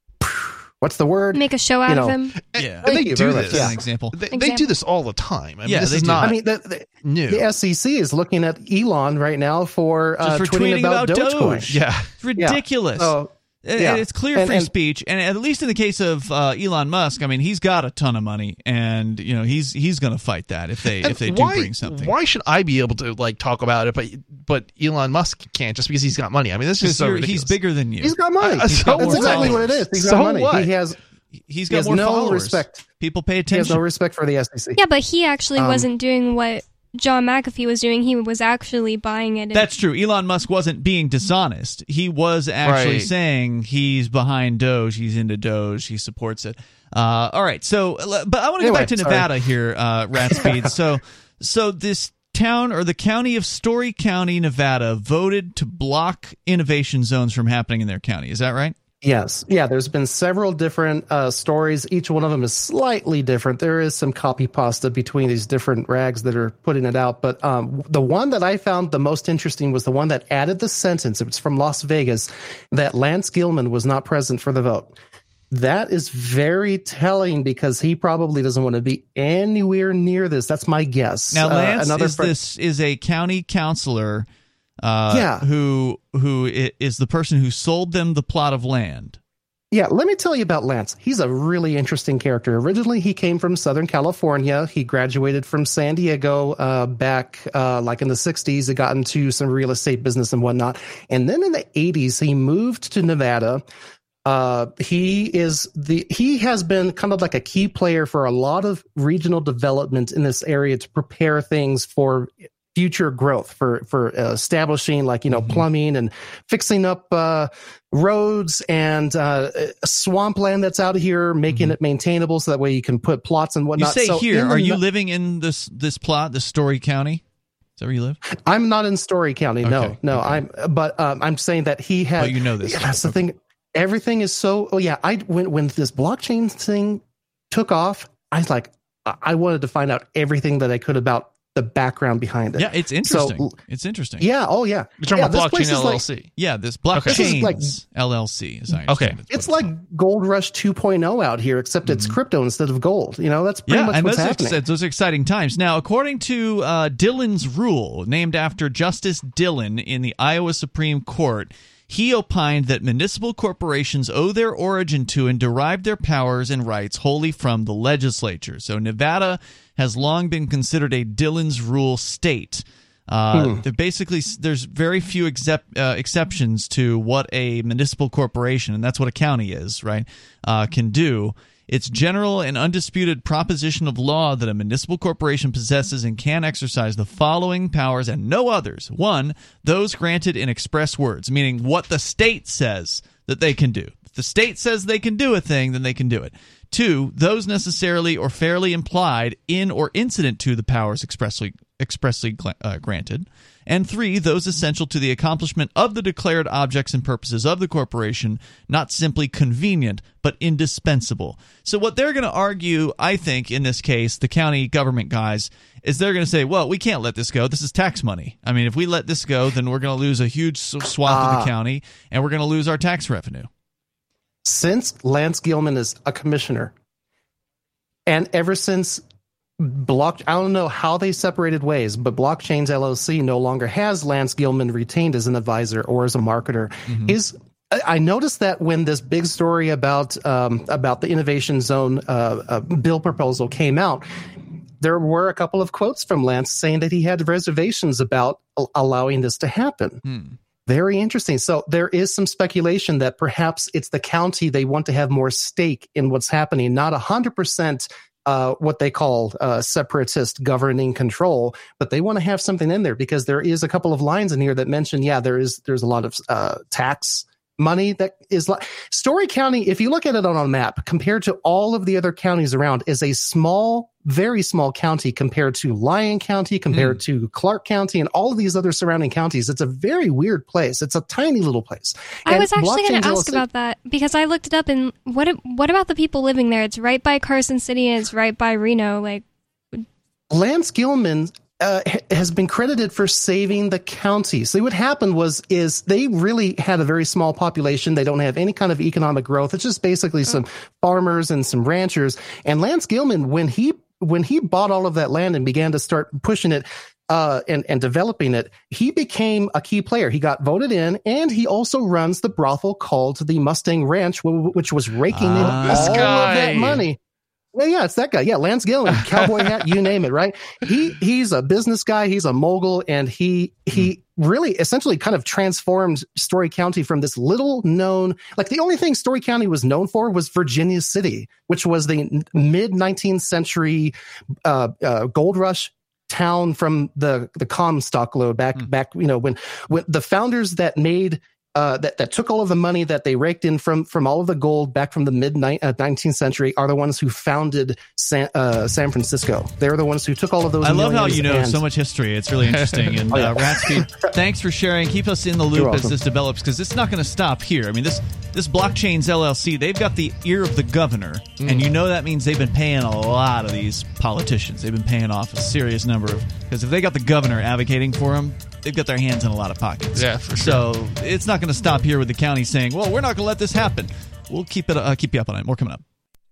what's the word? Make a show out you know, of him. Yeah, and they do this. Yeah. An example. They, example. they do this all the time. I mean, yeah, this they is do. not. I mean, the, the, new. The S E C is looking at Elon right now for, uh, Just for tweeting, tweeting about, about Dogecoin. Doge. Yeah, it's ridiculous. Yeah. So, Yeah. It's clear and, free and, speech, and at least in the case of uh, Elon Musk, I mean, he's got a ton of money, and you know he's he's going to fight that if they and if they why, do bring something. Why should I be able to like talk about it, but but Elon Musk can't just because he's got money? I mean, this is so ridiculous. He's bigger than you. He's got money. Uh, he's so got, that's what? exactly what it is. He's so got money. What? He has. He's He got has more no followers. respect. People pay He attention. has no respect for the S E C. Yeah, but he actually Um, wasn't doing what John McAfee was doing. He was actually buying it. And That's true. Elon Musk wasn't being dishonest. He was actually Right. saying he's behind Doge. He's into Doge. He supports it. Uh, all right. So, but I want to Anyway, go back to sorry. Nevada here, uh, Ratspeed. so, so this town or the county of Story County, Nevada, voted to block innovation zones from happening in their county. Is that right? Yes. Yeah, there's been several different uh, stories. Each one of them is slightly different. There is some copy pasta between these different rags that are putting it out. But um, the one that I found the most interesting was the one that added the sentence. It was from Las Vegas that Lance Gilman was not present for the vote. That is very telling because he probably doesn't want to be anywhere near this. That's my guess. Now, Lance uh, another is friend- this is a county councilor. Uh, Yeah. who who i- is the person who sold them the plot of land. Yeah, let me tell you about Lance. He's a really interesting character. Originally, he came from Southern California. He graduated from San Diego uh, back uh, like in the sixties. He got into some real estate business and whatnot. And then in the eighties, he moved to Nevada. Uh, he is the he has been kind of like a key player for a lot of regional development in this area to prepare things for future growth, for for uh, establishing like you know plumbing and fixing up uh, roads and uh, swampland that's out here, making mm-hmm. it maintainable so that way you can put plots and whatnot. You say so here, the, are you living in this this plot, this Story County? Is that where you live? I'm not in Story County. Okay, No, no. okay. I'm, but um, I'm saying that he had. But you know this. Yeah, that's okay. the thing. Everything is so. Oh yeah, I when when this blockchain thing took off, I was like, I wanted to find out everything that I could about the background behind it. Yeah, it's interesting. So, it's interesting. Yeah. Oh, yeah. You're talking yeah, about this place Blockchain is L L C. Like, yeah, this Okay. Blockchains like, L L C. As I Okay. understand it. it's like Gold Rush two point oh out here, except it's crypto instead of gold. You know, that's pretty yeah, much and what's those happening. are, those are exciting times. Now, according to uh, Dillon's rule, named after Justice Dillon in the Iowa Supreme Court, he opined that municipal corporations owe their origin to and derive their powers and rights wholly from the legislature. So Nevada has long been considered a Dillon's rule state. Uh, Hmm. there basically, there's very few excep- uh, exceptions to what a municipal corporation, and that's what a county is, right, uh, can do. It's general and undisputed proposition of law that a municipal corporation possesses and can exercise the following powers and no others. One, those granted in express words, meaning what the state says that they can do. If the state says they can do a thing, then they can do it. Two, those necessarily or fairly implied in or incident to the powers expressly expressly uh, granted. And three, those essential to the accomplishment of the declared objects and purposes of the corporation, not simply convenient, but indispensable. So what they're going to argue, I think, in this case, the county government guys, is they're going to say, well, we can't let this go. This is tax money. I mean, if we let this go, then we're going to lose a huge swath of the county, and we're going to lose our tax revenue. Since Lance Gilman is a commissioner, and ever since Block, I don't know how they separated ways, but Blockchains L L C no longer has Lance Gilman retained as an advisor or as a marketer. Mm-hmm. His, I noticed that when this big story about um, about the Innovation Zone uh, uh, bill proposal came out, there were a couple of quotes from Lance saying that he had reservations about allowing this to happen. Hmm. Very interesting. So there is some speculation that perhaps it's the county, they want to have more stake in what's happening, not one hundred percent uh, what they call uh, separatist governing control, but they want to have something in there because there is a couple of lines in here that mention, yeah, there is there's a lot of uh, tax money that is like Story County. If you look at it on a map compared to all of the other counties around, is a small, very small county compared to Lyon County, compared mm. to Clark County, and all of these other surrounding counties. It's a very weird place. It's a tiny little place. I and was actually going to ask L L C about that because I looked it up, and what what about the people living there? It's right by Carson City and it's right by Reno. Like Lance Gilman Uh, has been credited for saving the county. So what happened was, is they really had a very small population. They don't have any kind of economic growth. It's just basically some farmers and some ranchers. And Lance Gilman, when he, when he bought all of that land and began to start pushing it, uh, and, and developing it, he became a key player. He got voted in, and he also runs the brothel called the Mustang Ranch, which was raking in Ah, this all guy. of that money. Yeah, yeah, it's that guy. Yeah, Lance Gillen, cowboy hat, you name it, right? He he's a business guy, he's a mogul, and he he really essentially kind of transformed Story County from this little known, like the only thing Story County was known for was Virginia City, which was the mid nineteenth century uh, uh, gold rush town from the the Comstock load back mm. back you know when when the founders that made Uh, that, that took all of the money that they raked in from from all of the gold back from the mid nineteenth century are the ones who founded San, uh, San Francisco. They're the ones who took all of those. I love how you know and, so much history. It's really interesting. And oh, yeah. uh, Ratspeed, thanks for sharing. Keep us in the loop You're as welcome. this develops, because it's not going to stop here. I mean, this this Blockchains L L C, they've got the ear of the governor, mm. and you know that means they've been paying a lot of these politicians. They've been paying off a serious number of, because if they got the governor advocating for them, they've got their hands in a lot of pockets. Yeah, for sure. So it's not going to stop here with the county saying, well, we're not going to let this happen. We'll keep it. Uh, keep you up on it. More coming up.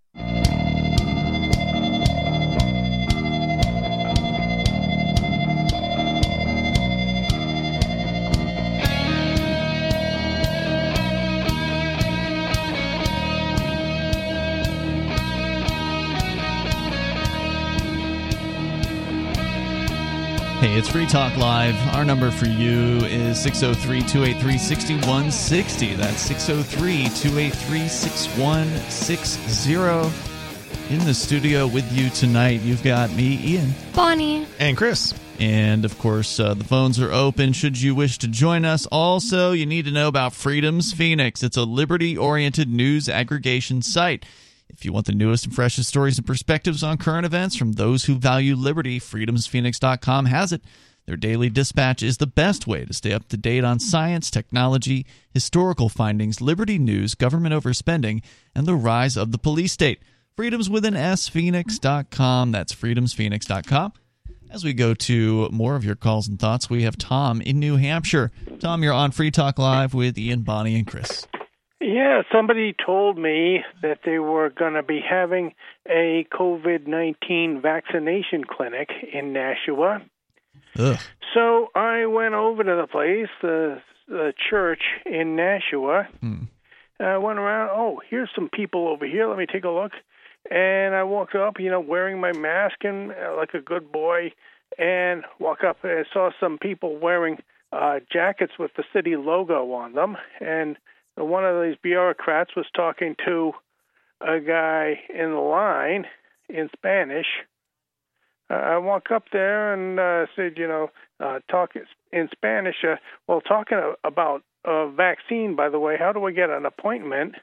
Hey, it's Free Talk Live. Our number for you is six oh three, two eight three, six one six oh. That's six oh three, two eight three, six one six oh. In the studio with you tonight, you've got me, Ian. Bonnie. And Chris. And, of course, uh, the phones are open should you wish to join us. Also, you need to know about Freedom's Phoenix. It's a liberty-oriented news aggregation site. If you want the newest and freshest stories and perspectives on current events from those who value liberty, freedoms phoenix dot com has it. Their daily dispatch is the best way to stay up to date on science, technology, historical findings, liberty news, government overspending, and the rise of the police state. Freedoms with an S, phoenix dot com. That's freedoms phoenix dot com. As we go to more of your calls and thoughts, we have Tom in New Hampshire. Tom, you're on Free Talk Live with Ian, Bonnie, and Chris. Yeah, somebody told me that they were going to be having a COVID nineteen vaccination clinic in Nashua. Ugh. So I went over to the place, the, the church in Nashua. Hmm. I went around, oh, here's some people over here. Let me take a look. And I walked up, you know, wearing my mask and uh, like a good boy, and walk up and I saw some people wearing uh, jackets with the city logo on them. And one of these bureaucrats was talking to a guy in the line in Spanish. Uh, I walk up there and uh, said, you know, uh, talk in Spanish. Uh, well, talking about a vaccine, by the way, how do I get an appointment?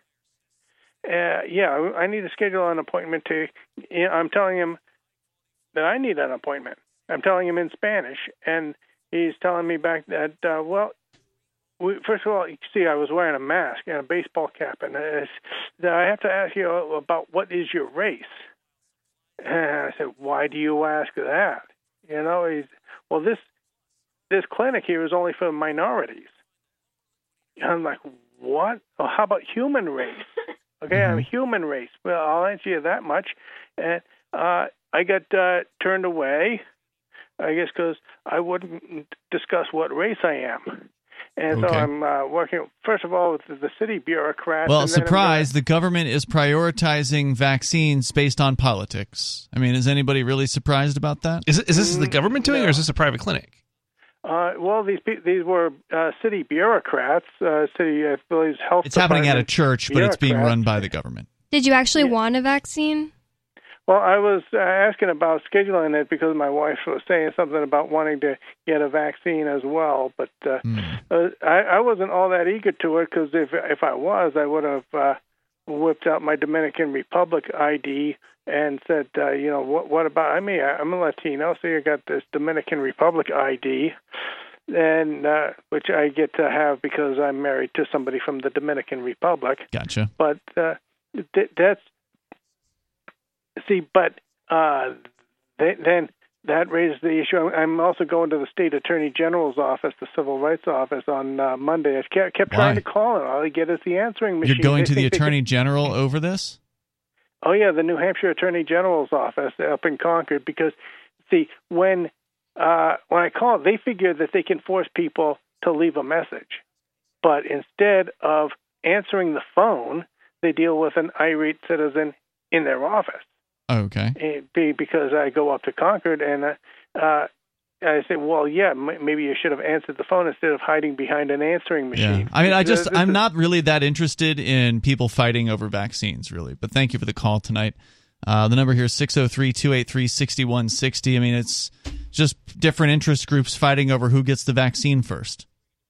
Uh, yeah, I need to schedule an appointment to, you know, I'm telling him that I need an appointment. I'm telling him in Spanish, and he's telling me back that, uh, well, we, first of all, you see, I was wearing a mask and a baseball cap, and I have to ask you about what is your race? And I said, why do you ask that? You know, he's, well, this this clinic here is only for minorities. And I'm like, what? Oh, how about human race? Okay, mm-hmm. I'm human race. Well, I'll answer you that much. And uh, I got uh, turned away, I guess, because I wouldn't discuss what race I am. And okay. so I'm uh, working, first of all, with the city bureaucrats. Well, and then surprise, gonna... the government is prioritizing vaccines based on politics. I mean, is anybody really surprised about that? Is, is this the government doing, no. or is this a private clinic? Uh, well, these these were uh, city bureaucrats, uh, city, I believe, health. It's happening at a church, but it's being run by the government. Did you actually yeah. want a vaccine? Well, I was uh, asking about scheduling it because my wife was saying something about wanting to get a vaccine as well. But uh, mm. uh, I, I wasn't all that eager to it because if if I was, I would have uh, whipped out my Dominican Republic I D and said, uh, you know, what what about me? I'm a Latino, so you got this Dominican Republic I D, and uh, which I get to have because I'm married to somebody from the Dominican Republic. Gotcha. But uh, th- that's see, but uh, they, then that raises the issue. I'm also going to the state attorney general's office, the civil rights office, on uh, Monday. I kept, kept trying to call him. All I get is the answering machine. You're going they to the can... attorney general over this? Oh, yeah, the New Hampshire Attorney General's office up in Concord, because, see, when uh, when I call, they figure that they can force people to leave a message. But instead of answering the phone, they deal with an irate citizen in their office. Okay. It be because I go up to Concord and uh, uh, I say, well, yeah, m- maybe you should have answered the phone instead of hiding behind an answering machine. Yeah. I mean, I just, This I'm is- not really that interested in people fighting over vaccines, really. But thank you for the call tonight. Uh, the number here is six oh three, two eight three, six one six oh. I mean, it's just different interest groups fighting over who gets the vaccine first.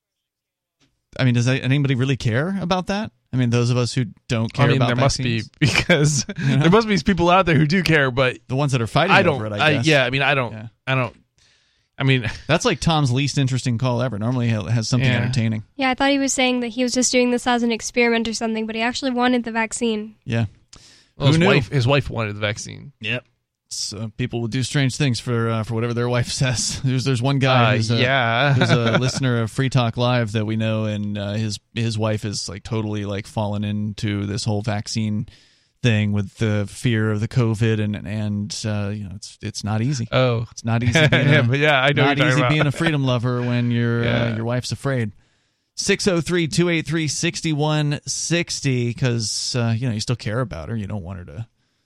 I mean, does anybody really care about that? I mean, those of us who don't care I mean, about there vaccines, must be, because You know? there must be people out there who do care, but the ones that are fighting I don't. over it, I guess. yeah, I mean, I don't. Yeah. I don't. I mean, That's like Tom's least interesting call ever. Normally he has something Yeah. entertaining. Yeah, I thought he was saying that he was just doing this as an experiment or something, but he actually wanted the vaccine. Yeah. well, Who his knew? wife, his wife wanted the vaccine. Yep. So people will do strange things for uh, for whatever their wife says. There's there's one guy Uh, who's, a, yeah. who's a listener of Free Talk Live that we know, and uh, his his wife is like totally like fallen into this whole vaccine thing with the fear of the COVID, and and uh, you know it's it's not easy. Oh, It's not easy. Being yeah, a, but yeah, I know not what you're easy talking being a about. freedom lover when your Yeah. uh, your wife's afraid. six oh three, two eight three, six one six oh because uh, you know you still care about her. You don't want her to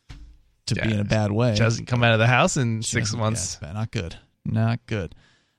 to be Yeah. in a bad way. She doesn't come out of the house in She six doesn't- months. yeah, it's bad. Not good. Not good.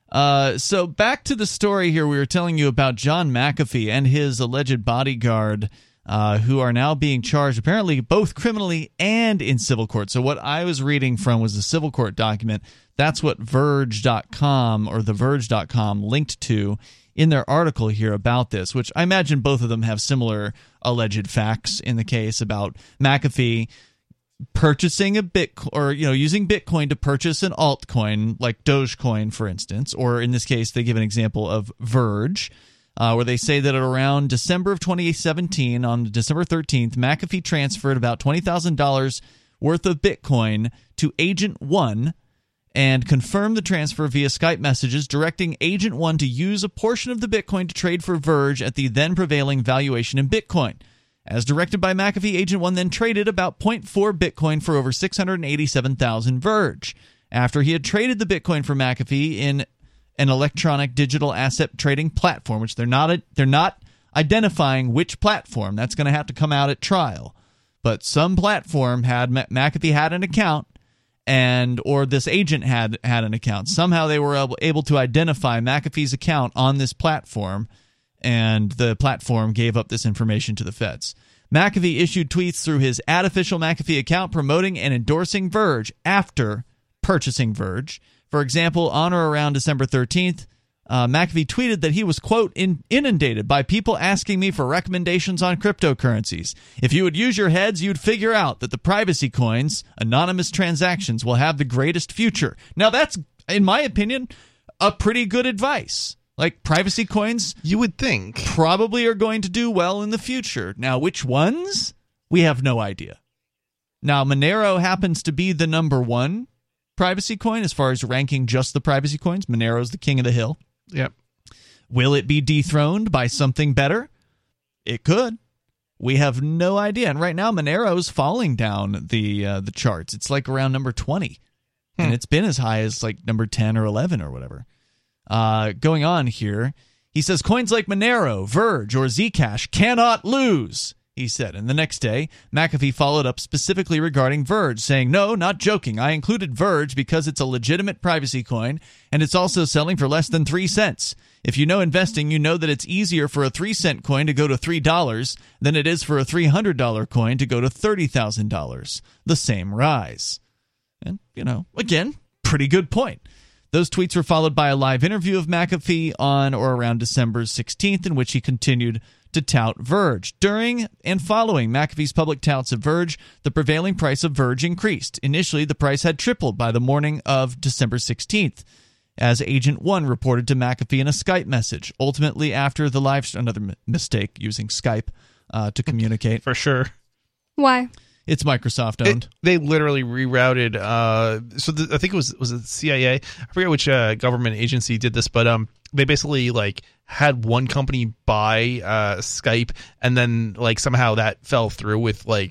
Uh, so back to the story here. We were telling you about John McAfee and his alleged bodyguard, uh, who are now being charged, apparently both criminally and in civil court. So what I was reading from was the civil court document. That's what Verge dot com or the Verge dot com linked to in their article here about this, which I imagine both of them have similar alleged facts in the case about McAfee purchasing a Bitcoin, or you know, using Bitcoin to purchase an altcoin like Dogecoin, for instance, or in this case, they give an example of Verge, uh, where they say that at around December of twenty seventeen, on December thirteenth, McAfee transferred about twenty thousand dollars worth of Bitcoin to Agent One and confirmed the transfer via Skype messages, directing Agent One to use a portion of the Bitcoin to trade for Verge at the then prevailing valuation in Bitcoin. As directed by McAfee, Agent One then traded about zero point four Bitcoin for over six hundred eighty-seven thousand Verge. After he had traded the Bitcoin for McAfee in an electronic digital asset trading platform, which they're not they're not identifying which platform. That's going to have to come out at trial. But some platform had McAfee had an account, and or this agent had had an account. Somehow they were able, able to identify McAfee's account on this platform, and the platform gave up this information to the feds. McAfee issued tweets through his at official McAfee account promoting and endorsing Verge after purchasing Verge. For example, on or around December thirteenth, uh, McAfee tweeted that he was, quote, in, inundated by people asking me for recommendations on cryptocurrencies. If you would use your heads, you'd figure out that the privacy coins, anonymous transactions, will have the greatest future. Now, that's, in my opinion, a pretty good advice. Like, privacy coins, you would think, probably are going to do well in the future. Now, which ones? We have no idea. Now, Monero happens to be the number one privacy coin as far as ranking just the privacy coins. Monero's the king of the hill. Yep. Will it be dethroned by something better? It could. We have no idea. And right now, Monero's falling down the uh, the charts. It's like around number twenty. Hmm. And it's been as high as like number ten or eleven or whatever. Uh, going on here, he says coins like Monero, Verge, or Zcash cannot lose, he said. And the next day, McAfee followed up specifically regarding Verge, saying, no, not joking. I included Verge because it's a legitimate privacy coin, and it's also selling for less than three cents. If you know investing, you know that it's easier for a three cent coin to go to three dollars than it is for a three hundred dollars coin to go to thirty thousand dollars. The same rise. And, you know, again, pretty good point. Those tweets were followed by a live interview of McAfee on or around December sixteenth, in which he continued to tout Verge. During and following McAfee's public touts of Verge, the prevailing price of Verge increased. Initially, the price had tripled by the morning of December sixteenth, as Agent One reported to McAfee in a Skype message. Ultimately, after the live... Another m- mistake, using Skype uh, to communicate. For sure. Why? It's Microsoft owned. It, they literally rerouted. Uh, so the, I think it was was it the C I A. I forget which uh, government agency did this, but um, they basically like had one company buy uh, Skype, and then like somehow that fell through with like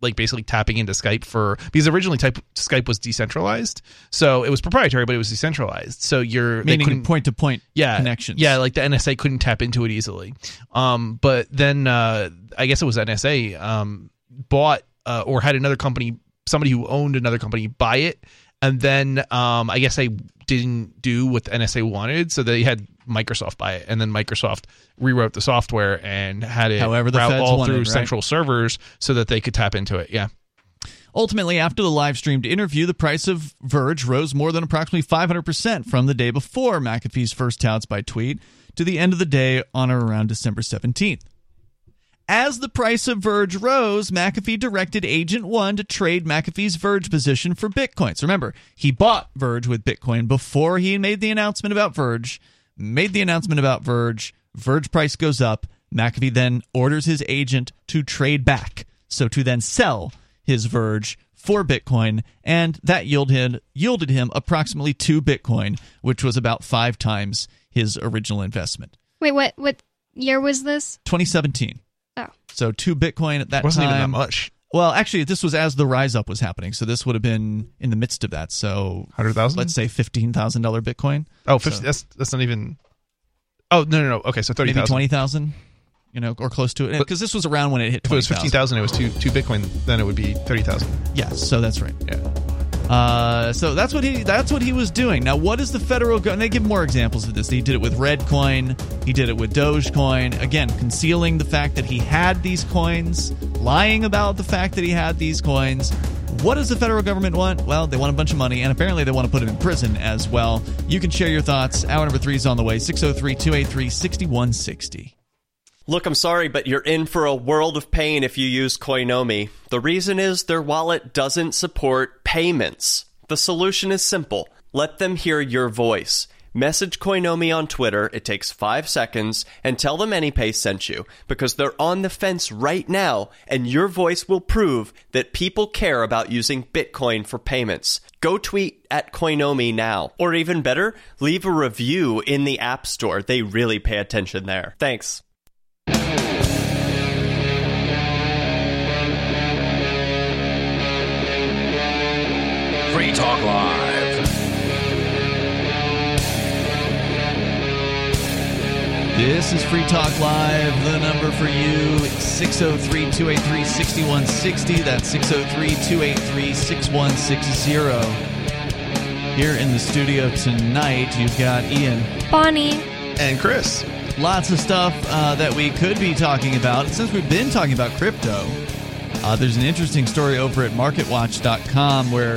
like basically tapping into Skype for, because originally type, Skype was decentralized, so it was proprietary, but it was decentralized. So you're meaning point to point yeah, connections. Yeah, like the N S A couldn't tap into it easily. Um, but then uh, I guess it was N S A um, bought uh, or had another company, somebody who owned another company, buy it, and then um, I guess they didn't do what the N S A wanted, so they had Microsoft buy it, and then Microsoft rewrote the software and had it However the route feds all wanted, through right? central servers so that they could tap into it. Yeah. Ultimately, after the live-streamed interview, the price of Verge rose more than approximately five hundred percent from the day before McAfee's first touts by tweet to the end of the day on or around December seventeenth. As the price of Verge rose, McAfee directed Agent One to trade McAfee's Verge position for Bitcoin. So remember, he bought Verge with Bitcoin before he made the announcement about Verge, made the announcement about Verge, Verge price goes up, McAfee then orders his agent to trade back, so to then sell his Verge for Bitcoin, and that yielded, yielded him approximately two Bitcoin, which was about five times his original investment. Wait, what, what year was this? twenty seventeen. Oh. So two Bitcoin at that Wasn't time. even that much. Well, actually, this was as the rise up was happening, so this would have been in the midst of that. So one hundred thousand? Let's say fifteen thousand dollars Bitcoin. Oh, fifty, so, that's that's not even... Oh, no, no, no. Okay, so thirty thousand. Maybe twenty thousand, you know, or close to it. Because this was around when it hit twenty thousand. If it was fifteen thousand, it was two, two Bitcoin, then it would be thirty thousand. Yes, so that's right. Yeah. Uh, so that's what he that's what he was doing. Now, what is the federal government? They give more examples of this. He did it with Redcoin. He did it with Dogecoin. Again, concealing the fact that he had these coins, lying about the fact that he had these coins. What does the federal government want? Well, they want a bunch of money, and apparently they want to put him in prison as well. You can share your thoughts. Hour number three is on the way. six oh three, two eight three, six one six oh. Look, I'm sorry, but you're in for a world of pain if you use Coinomi. The reason is their wallet doesn't support payments. The solution is simple. Let them hear your voice. Message Coinomi on Twitter, it takes five seconds, and tell them AnyPay sent you, because they're on the fence right now, and your voice will prove that people care about using Bitcoin for payments. Go tweet at Coinomi now. Or even better, leave a review in the App Store. They really pay attention there. Thanks. Free Talk Live. This is Free Talk Live. The number for you, six oh three, two eight three, six one six oh. That's six oh three, two eight three, six one six oh. Here in the studio tonight, you've got Ian, Bonnie, and Chris. Lots of stuff uh, that we could be talking about. Since we've been talking about crypto, uh, there's an interesting story over at market watch dot com where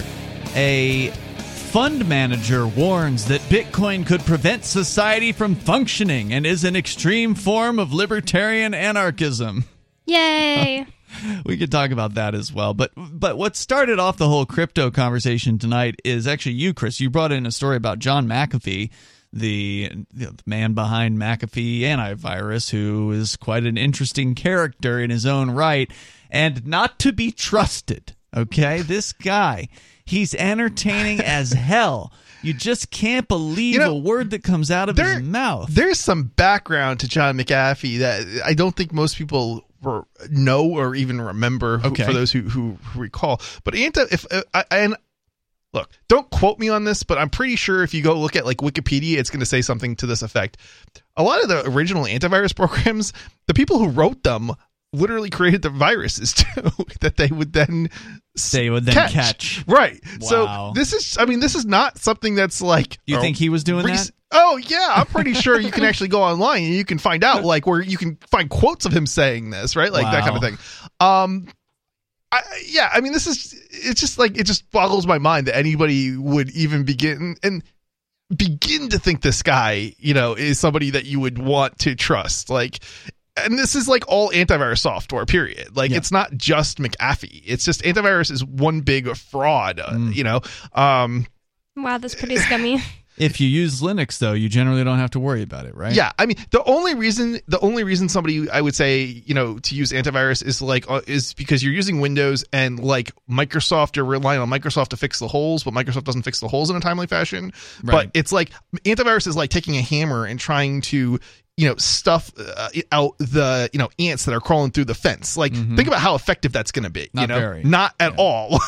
a fund manager warns that Bitcoin could prevent society from functioning and is an extreme form of libertarian anarchism. Yay! We could talk about that as well. But but what started off the whole crypto conversation tonight is actually you, Chris. You brought in a story about John McAfee, the, the man behind McAfee Antivirus, who is quite an interesting character in his own right and not to be trusted. Okay? This guy, he's entertaining as hell. You just can't believe you know, a word that comes out of there, his mouth. There's some background to John McAfee that I don't think most people know or even remember. Okay. For those who, who, who recall, but anti, if uh, I, and look, don't quote me on this, but I'm pretty sure if you go look at like Wikipedia, it's going to say something to this effect. A lot of the original antivirus programs, the people who wrote them literally created the viruses too that they would then they would then catch, catch. right. Wow. So this is, I mean, this is not something that's like, you oh, think he was doing re- that? Oh yeah, I'm pretty sure you can actually go online and you can find out like where you can find quotes of him saying this, right? Like wow. that kind of thing. Um, I, yeah, I mean, this is, it's just like, it just boggles my mind that anybody would even begin and begin to think this guy, you know, is somebody that you would want to trust. Like, and this is like all antivirus software, period. Like, yeah. It's not just McAfee. It's just antivirus is one big fraud, uh, mm. you know? Um, wow, that's pretty scummy. If you use Linux, though, you generally don't have to worry about it, right? Yeah, I mean, the only reason the only reason somebody I would say, you know, to use antivirus is like uh, is because you're using Windows and like Microsoft, you're relying on Microsoft to fix the holes, but Microsoft doesn't fix the holes in a timely fashion. Right. But it's like antivirus is like taking a hammer and trying to, you know, stuff uh, out the, you know, ants that are crawling through the fence. Like, Mhm. think about how effective that's going to be. Not you know, very. not at Yeah. all.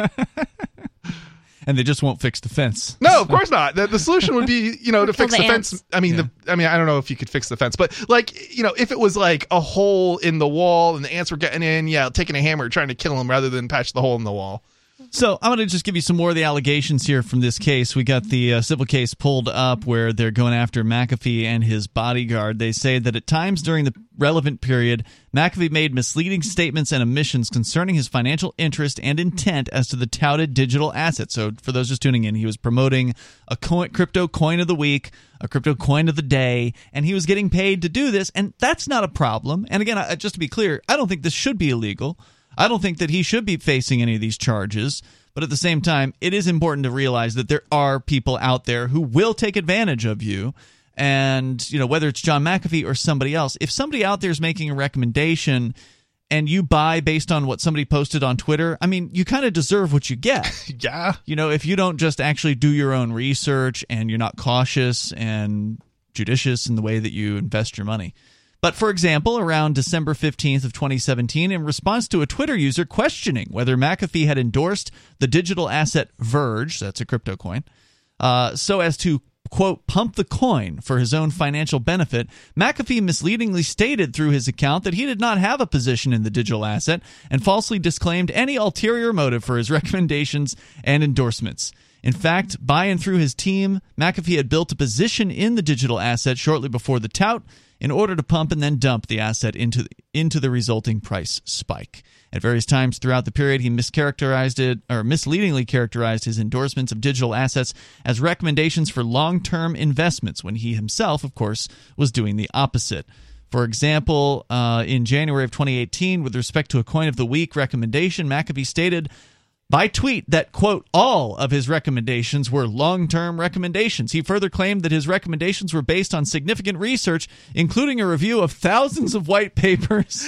And they just won't fix the fence. No, of course not. The, the solution would be, you know, to kill fix the the fence. ants. I mean, Yeah. the, I mean, I don't know if you could fix the fence, but like, you know, if it was like a hole in the wall and the ants were getting in, yeah, taking a hammer trying to kill them rather than patch the hole in the wall. So I'm going to just give you some more of the allegations here from this case. We got the uh, civil case pulled up where they're going after McAfee and his bodyguard. They say that at times during the relevant period, McAfee made misleading statements and omissions concerning his financial interest and intent as to the touted digital asset. So for those just tuning in, he was promoting a coin, crypto coin of the week, a crypto coin of the day, and he was getting paid to do this, and that's not a problem. And again, I, just to be clear, I don't think this should be illegal. I don't think that he should be facing any of these charges, but at the same time, it is important to realize that there are people out there who will take advantage of you. And, you know, whether it's John McAfee or somebody else, if somebody out there is making a recommendation and you buy based on what somebody posted on Twitter, I mean, you kind of deserve what you get. Yeah. You know, if you don't just actually do your own research and you're not cautious and judicious in the way that you invest your money. But, for example, around December fifteenth of twenty seventeen, in response to a Twitter user questioning whether McAfee had endorsed the digital asset Verge, that's a crypto coin, uh, so as to, quote, pump the coin for his own financial benefit, McAfee misleadingly stated through his account that he did not have a position in the digital asset and falsely disclaimed any ulterior motive for his recommendations and endorsements. In fact, by and through his team, McAfee had built a position in the digital asset shortly before the tout in order to pump and then dump the asset into the, into the resulting price spike. At various times throughout the period, he mischaracterized it or misleadingly characterized his endorsements of digital assets as recommendations for long-term investments when he himself, of course, was doing the opposite. For example, uh, in January of twenty eighteen, with respect to a coin of the week recommendation, McAfee stated by tweet that, quote, all of his recommendations were long-term recommendations. He further claimed that his recommendations were based on significant research, including a review of thousands of white papers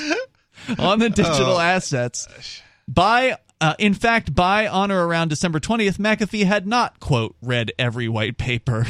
on the digital oh, assets. By, uh, in fact, by on or around December twentieth, McAfee had not, quote, read every white paper.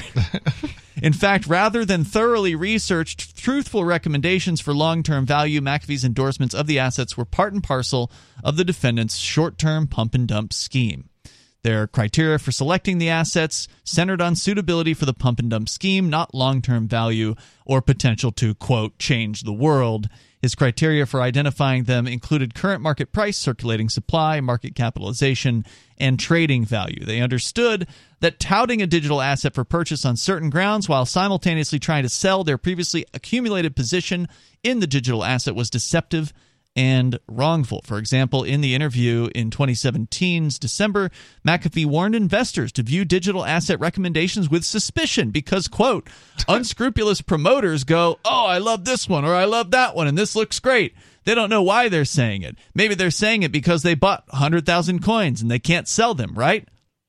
In fact, rather than thoroughly researched, truthful recommendations for long-term value, McAfee's endorsements of the assets were part and parcel of the defendant's short-term pump-and-dump scheme. Their criteria for selecting the assets centered on suitability for the pump-and-dump scheme, not long-term value or potential to, quote, change the world. His criteria for identifying them included current market price, circulating supply, market capitalization, and trading value. They understood that touting a digital asset for purchase on certain grounds while simultaneously trying to sell their previously accumulated position in the digital asset was deceptive and wrongful. For example, in the interview in twenty seventeen's December, McAfee warned investors to view digital asset recommendations with suspicion because, quote, unscrupulous promoters go, oh, I love this one or I love that one and this looks great. They don't know why they're saying it. Maybe they're saying it because they bought one hundred thousand coins and they can't sell them, right?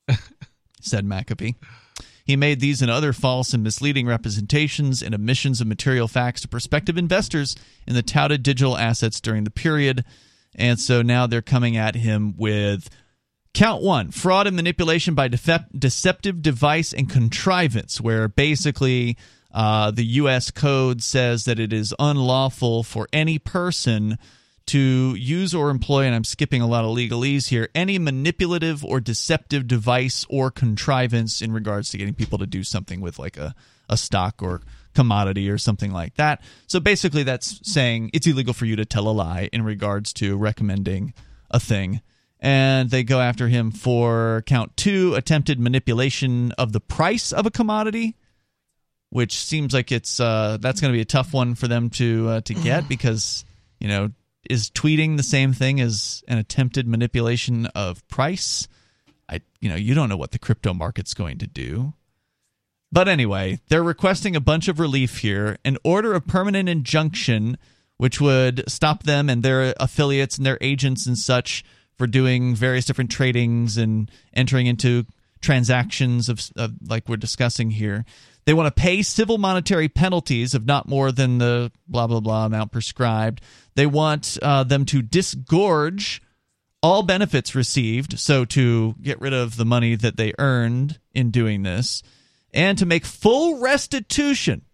Said McAfee. He made these and other false and misleading representations and omissions of material facts to prospective investors in the touted digital assets during the period. And so now they're coming at him with count one, fraud and manipulation by def- deceptive device and contrivance, where basically uh, the U S code says that it is unlawful for any person to use or employ, and I'm skipping a lot of legalese here, any manipulative or deceptive device or contrivance in regards to getting people to do something with like a, a stock or commodity or something like that. So basically that's saying it's illegal for you to tell a lie in regards to recommending a thing. And they go after him for count two, attempted manipulation of the price of a commodity, which seems like it's uh, that's going to be a tough one for them to uh, to get because, you know, is tweeting the same thing as an attempted manipulation of price? I, you know, you don't know what the crypto market's going to do. But anyway, they're requesting a bunch of relief here, an order of permanent injunction, which would stop them and their affiliates and their agents and such for doing various different tradings and entering into transactions of, of like we're discussing here. They want to pay civil monetary penalties of not more than the blah, blah, blah amount prescribed. They want uh, them to disgorge all benefits received, so to get rid of the money that they earned in doing this, and to make full restitution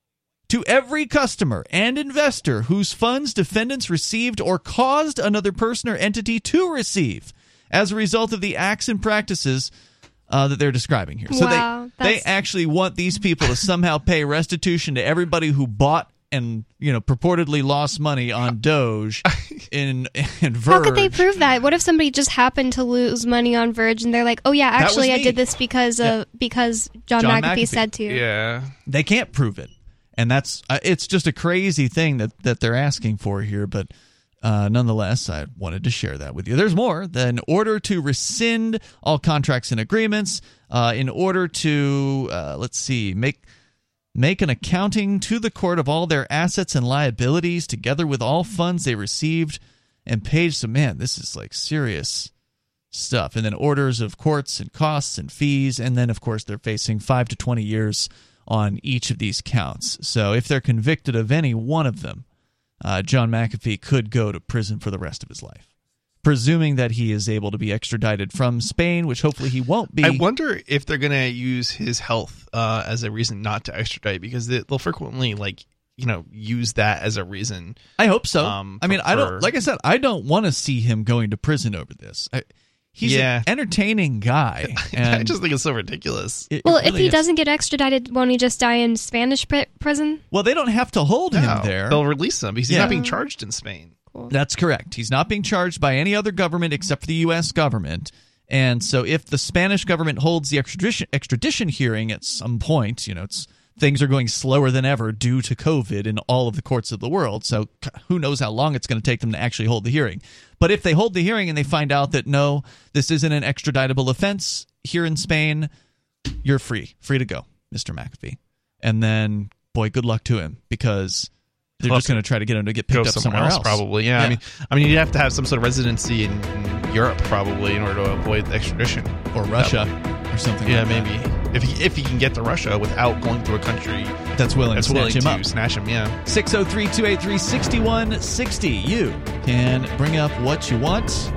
to every customer and investor whose funds defendants received or caused another person or entity to receive as a result of the acts and practices uh, that they're describing here. So wow, they, they actually want these people to somehow pay restitution to everybody who bought and, you know, purportedly lost money on Doge in, in Verge. How could they prove that? What if somebody just happened to lose money on Verge and they're like, oh yeah, actually I did this because of yeah. because John, John McAfee, McAfee said to. Yeah. They can't prove it. And that's uh, it's just a crazy thing that, that they're asking for here, but uh, nonetheless, I wanted to share that with you. There's more. In order to rescind all contracts and agreements, uh, in order to, uh, let's see, make... Make an accounting to the court of all their assets and liabilities, together with all funds they received and paid. So, man, this is like serious stuff. And then orders of courts and costs and fees. And then, of course, they're facing five to twenty years on each of these counts. So if they're convicted of any one of them, uh, John McAfee could go to prison for the rest of his life, presuming that he is able to be extradited from Spain, which hopefully he won't be. I wonder if they're going to use his health uh, as a reason not to extradite, because they, they'll frequently, like, you know, use that as a reason. I hope so. Um, I mean, for, I don't, like I said, I don't want to see him going to prison over this. I, he's yeah. an entertaining guy. And I just think it's so ridiculous. It, well, it really if he is. doesn't get extradited, won't he just die in Spanish pr- prison? Well, they don't have to hold no, him there. They'll release him because he's Yeah. not being charged in Spain. Cool. That's correct. He's not being charged by any other government except for the U S government. And so if the Spanish government holds the extradition extradition hearing at some point, you know, it's things are going slower than ever due to COVID in all of the courts of the world. So who knows how long it's going to take them to actually hold the hearing. But if they hold the hearing and they find out that, no, this isn't an extraditable offense here in Spain, you're free. Free to go, Mister McAfee. And then, boy, good luck to him, because they're Well, just going to try to get him to get Go picked up somewhere, somewhere else, else. probably. Yeah. Yeah. I mean, I mean, you'd have to have some sort of residency in, in Europe, probably, in order to avoid extradition, Or Russia or something Yeah, like that. maybe if he if he can get to Russia without going through a country That's willing that's to snatch willing him to up. snatch him. Yeah. six oh three, two eight three, six one six oh. You can bring up what you want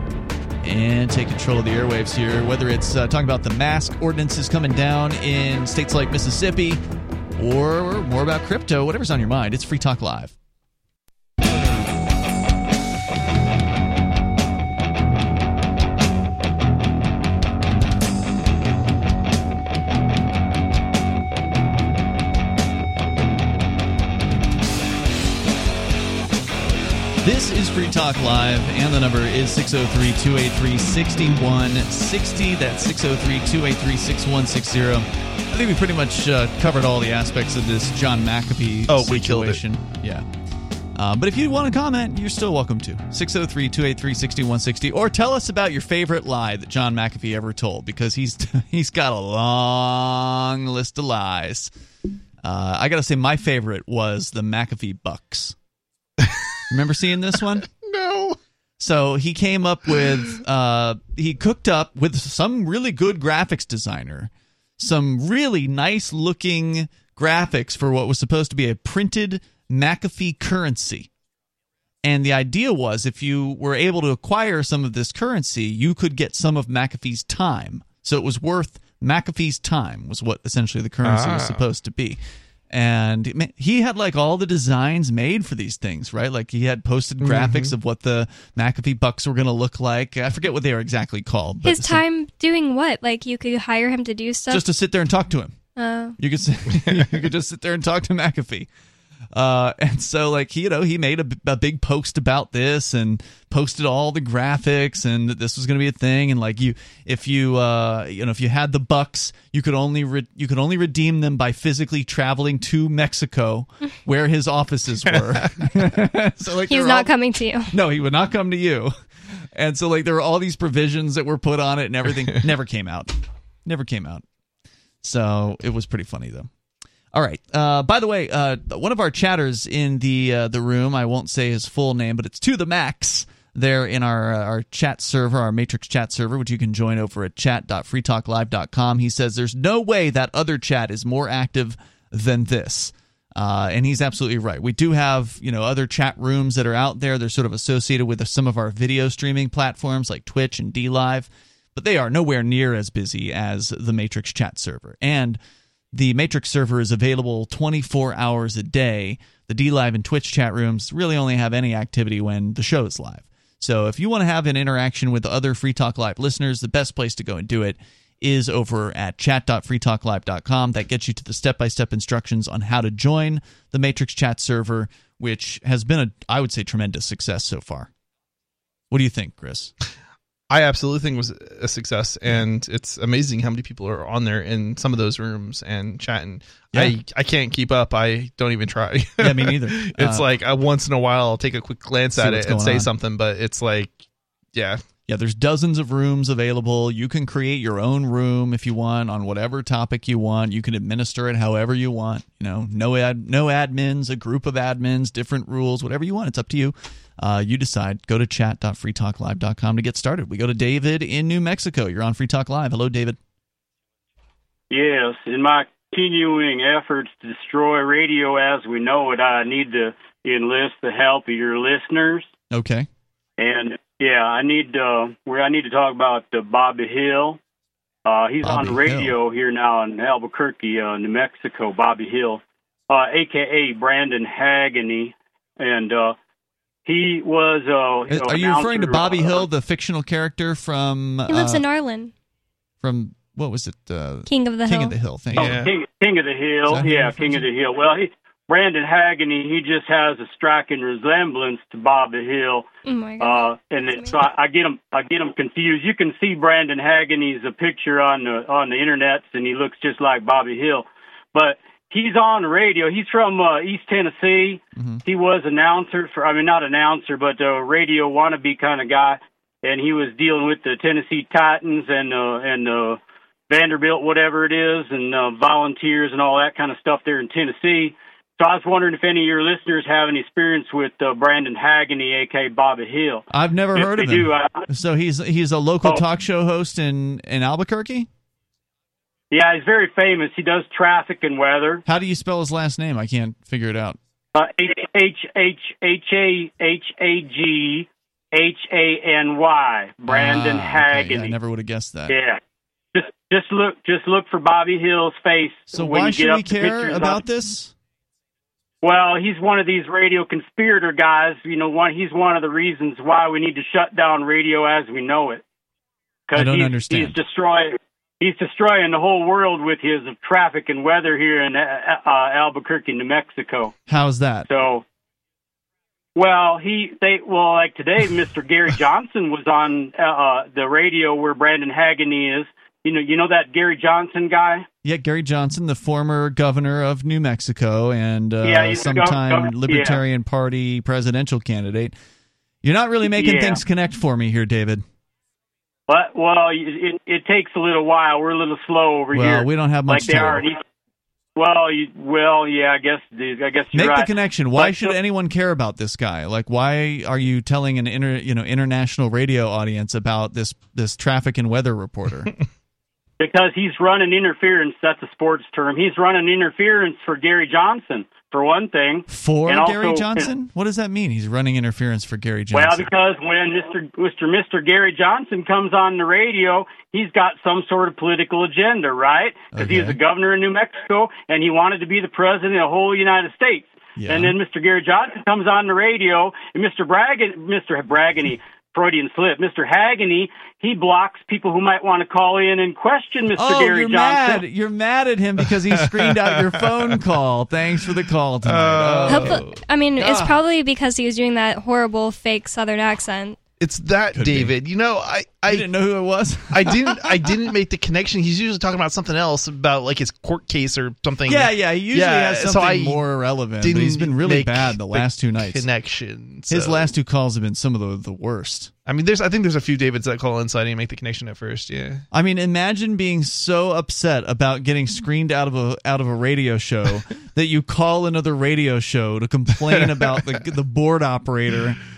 and take control of the airwaves here, whether it's uh, talking about the mask ordinances coming down in states like Mississippi or more about crypto, whatever's on your mind. It's Free Talk Live. This is Free Talk Live, and the number is six oh three, two eight three, six one six oh. That's six oh three, two eight three, six one six oh. I think we pretty much uh, covered all the aspects of this John McAfee Oh, we killed it. situation. Yeah. Uh, but if you want to comment, you're still welcome to. six oh three, two eight three, six one six oh. Or tell us about your favorite lie that John McAfee ever told, because he's he's got a long list of lies. Uh, I got to say, my favorite was the McAfee Bucks. Remember seeing this one? No. So he came up with, uh, he cooked up with some really good graphics designer, some really nice looking graphics for what was supposed to be a printed McAfee currency. And the idea was, if you were able to acquire some of this currency, you could get some of McAfee's time. So it was worth McAfee's time, was what essentially the currency Ah. was supposed to be. And man, he had like all the designs made for these things, right? Like he had posted graphics of what the McAfee Bucks were going to look like. I forget what they were exactly called. But His some- time doing what? Like you could hire him to do stuff? just to sit there and talk to him. Oh. You could sit, you could just sit there and talk to McAfee. Uh, and so, like, he, you know, he made a, a big post about this and posted all the graphics and that this was going to be a thing. And like, you, if you, uh, you know, if you had the bucks, you could only re- you could only redeem them by physically traveling to Mexico, where his offices were. So like, He's they're not all- coming to you. No, he would not come to you. And so, like, there were all these provisions that were put on it, and everything never came out. Never came out. So it was pretty funny, though. All right. Uh, by the way, uh, one of our chatters in the uh, the room, I won't say his full name, but it's To The Max, there in our uh, our chat server, our Matrix chat server, which you can join over at chat dot free talk live dot com. He says there's no way that other chat is more active than this. Uh, and he's absolutely right. We do have, you know, other chat rooms that are out there. They're sort of associated with some of our video streaming platforms like Twitch and D Live, but they are nowhere near as busy as the Matrix chat server. And the Matrix server is available twenty-four hours a day. The D Live and Twitch chat rooms really only have any activity when the show is live. So if you want to have an interaction with other Free Talk Live listeners, the best place to go and do it is over at chat dot free talk live dot com. That gets you to the step-by-step instructions on how to join the Matrix chat server, which has been, a, I would say, tremendous success so far. What do you think, Chris? I absolutely think it was a success, and it's amazing how many people are on there in some of those rooms and chatting. Yeah. I I can't keep up. I don't even try. Yeah, me neither. It's uh, like uh, once in a while I'll take a quick glance at it and say on. something, but it's like, yeah. Yeah, there's dozens of rooms available. You can create your own room if you want on whatever topic you want. You can administer it however you want. You know, no ad, no admins, a group of admins, different rules, whatever you want. It's up to you. Uh, you decide. Go to chat dot free talk live dot com to get started. We go to David in New Mexico. You're on Free Talk Live. Hello, David. Yes, in my continuing efforts to destroy radio as we know it, I need to enlist the help of your listeners. Okay. And yeah, I need uh, where I need to talk about uh, Bobby Hill. Uh, he's Bobby on the radio Hill. here now in Albuquerque, uh, New Mexico. Bobby Hill, uh, A K A Brandon Hagany, and uh, he was. Uh, you know, Are you referring to Bobby uh, Hill, the fictional character from? He lives uh, in Arlen. From what was it? Uh, King of the King Hill. of the Hill. Thank oh, you. King, King of the Hill. Yeah, King of the Hill. Well, he. Brandon Hagany, he just has a striking resemblance to Bobby Hill. Oh my God. Uh, and it, so I, I get him, I get him confused. You can see Brandon Hagany's a picture on the on the internet, and he looks just like Bobby Hill. But he's on the radio. He's from uh, East Tennessee. Mm-hmm. He was announcer for, I mean, not announcer, but a radio wannabe kind of guy. And he was dealing with the Tennessee Titans and uh, and uh, Vanderbilt, whatever it is, and uh, volunteers and all that kind of stuff there in Tennessee. So I was wondering if any of your listeners have any experience with uh, Brandon Hagany, a k a. Bobby Hill. I've never if heard of him. Do, uh, so he's he's a local oh, talk show host in, in Albuquerque? Yeah, he's very famous. He does traffic and weather. How do you spell his last name? I can't figure it out. Uh, H H H H A H A G H A N Y. Brandon ah, Hagany. Okay. Yeah, I never would have guessed that. Yeah. Just just look just look for Bobby Hill's face. So when why you should get we up to care about on, this? Well, he's one of these radio conspirator guys. You know, one he's one of the reasons why we need to shut down radio as we know it. I don't he's, understand. He's destroying he's destroying the whole world with his traffic and weather here in uh, uh, Albuquerque, New Mexico. How's that? So, well, he they well like today, Mister Gary Johnson was on uh, the radio where Brandon Hagany is. You know, you know that Gary Johnson guy? Yeah, Gary Johnson, the former governor of New Mexico and uh, yeah, sometime go- Libertarian yeah. Party presidential candidate. You're not really making yeah. things connect for me here, David. But, well, it, it takes a little while. We're a little slow over well, here. Well, we don't have much like time. They are. Well, you, well, yeah, I guess I guess you're Make right. the connection. Why but, should so, anyone care about this guy? Like, why are you telling an inter, you know, international radio audience about this this traffic and weather reporter? Because he's running interference. That's a sports term. He's running interference for Gary Johnson, for one thing. For and Gary also, Johnson? What does that mean? He's running interference for Gary Johnson. Well, because when Mister Mister Mister Gary Johnson comes on the radio, he's got some sort of political agenda, right? Because okay. he was the governor of New Mexico, and he wanted to be the president of the whole United States. Yeah. And then Mister Gary Johnson comes on the radio, and Mister Bragan, Mister Bragany, Freudian slip, Mister Hagany, he blocks people who might want to call in and question Mister Oh, Gary you're Johnson. mad. You're mad at him because he screened out your phone call. Thanks for the call tonight. Uh, oh. I mean, it's Ah. probably because he was doing that horrible fake Southern accent. It's that, Could David. be. You know, I, I You didn't know who it was? I didn't I didn't make the connection. He's usually talking about something else, about like his court case or something. Yeah, yeah. He usually Yeah, has so something I more relevant. But didn't he's been really make bad the last two nights. Connection. His so- last two calls have been some of the, the worst. I mean, there's I think there's a few Davids that call inside and make the connection at first. Yeah. I mean, imagine being so upset about getting screened out of a out of a radio show that you call another radio show to complain about the the board operator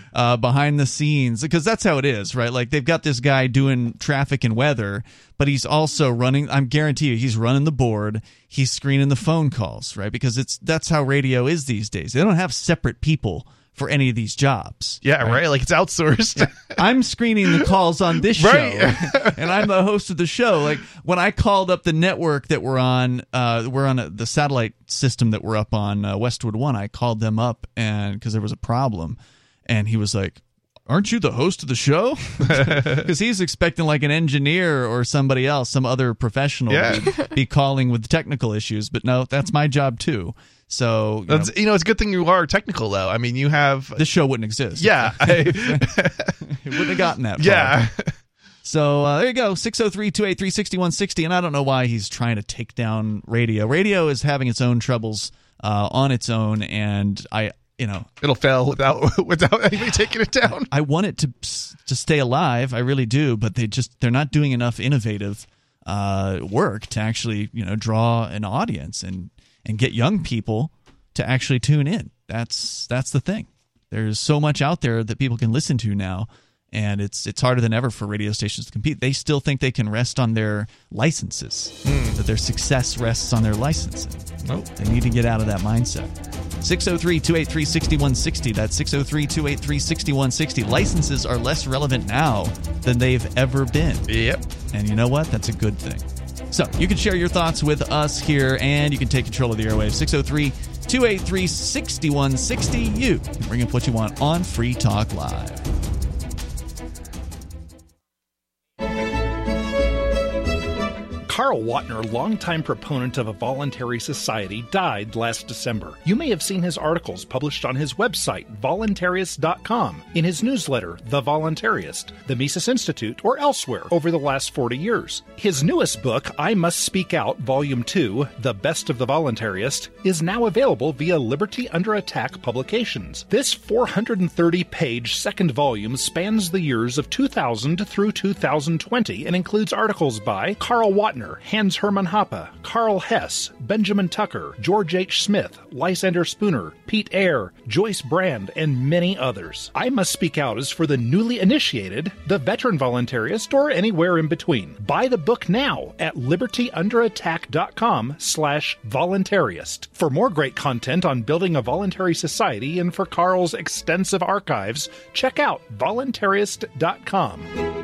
uh, behind the scenes, because that's how it is, right? Like they've got this guy doing traffic and weather, but he's also running. I'm guarantee you, he's running the board. He's screening the phone calls, right? Because it's that's how radio is these days. They don't have separate people for any of these jobs. Yeah, right. right? Like it's outsourced. Yeah. I'm screening the calls on this right. show, and I'm the host of the show. Like when I called up the network that we're on, uh, we're on a, the satellite system that we're up on, uh, Westwood One. I called them up and because there was a problem, and he was like, "Aren't you the host of the show?" Because he's expecting like an engineer or somebody else, some other professional, yeah. to be calling with technical issues. But no, that's my job too. So you That's, know, you know, it's a good thing you are technical, though. I mean, you have this show wouldn't exist. Yeah, I... it wouldn't have gotten that far. Yeah. So uh, there you go, six oh three, two eight three, six one six oh, and I don't know why he's trying to take down radio. Radio is having its own troubles uh, on its own, and I, you know, it'll fail without without anybody taking it down. I, I want it to to stay alive, I really do, but they just they're not doing enough innovative uh, work to actually, you know, draw an audience and. and get young people to actually tune in. That's that's the thing. There's so much out there that people can listen to now, and it's it's harder than ever for radio stations to compete. They still think they can rest on their licenses, mm. that their success rests on their licensing. Nope. They need to get out of that mindset. six oh three, two eight three, six one six oh. That's six oh three, two eight three, six one six oh. Licenses are less relevant now than they've ever been. Yep. And you know what? That's a good thing. So you can share your thoughts with us here, and you can take control of the airwaves. six oh three, two eight three, six one six oh. You can bring up what you want on Free Talk Live. Carl Watner, longtime proponent of a voluntary society, died last December. You may have seen his articles published on his website, voluntarist dot com, in his newsletter, The Voluntarist, the Mises Institute, or elsewhere over the last forty years. His newest book, I Must Speak Out, Volume two, The Best of the Voluntarist, is now available via Liberty Under Attack Publications. This four hundred thirty page second volume spans the years of two thousand through two thousand twenty and includes articles by Carl Watner, Hans Hermann Hoppe, Carl Hess, Benjamin Tucker, George H. Smith, Lysander Spooner, Pete Eyre, Joyce Brand, and many others. I Must Speak Out is for the newly initiated, the veteran voluntarist, or anywhere in between. Buy the book now at liberty under attack dot com slash voluntarist. For more great content on building a voluntary society and for Carl's extensive archives, check out voluntarist dot com.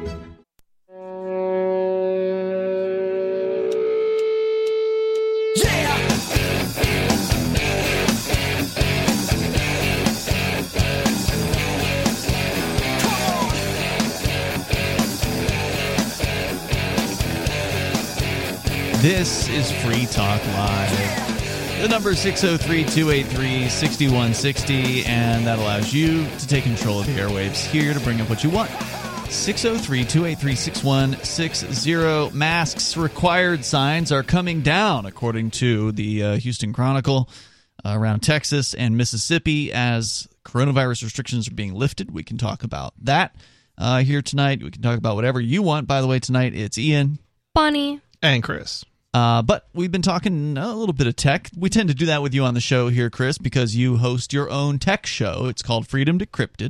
This is Free Talk Live. The number is six oh three, two eight three, six one six oh, and that allows you to take control of the airwaves here to bring up what you want. six oh three, two eight three, six one six oh. Masks required signs are coming down, according to the uh, Houston Chronicle, uh, around Texas and Mississippi as coronavirus restrictions are being lifted. We can talk about that uh, here tonight. We can talk about whatever you want. By the way, tonight it's Ian, Bonnie, and Chris. Uh, but we've been talking a little bit of tech. We tend to do that with you on the show here, Chris, because you host your own tech show. It's called Freedom Decrypted,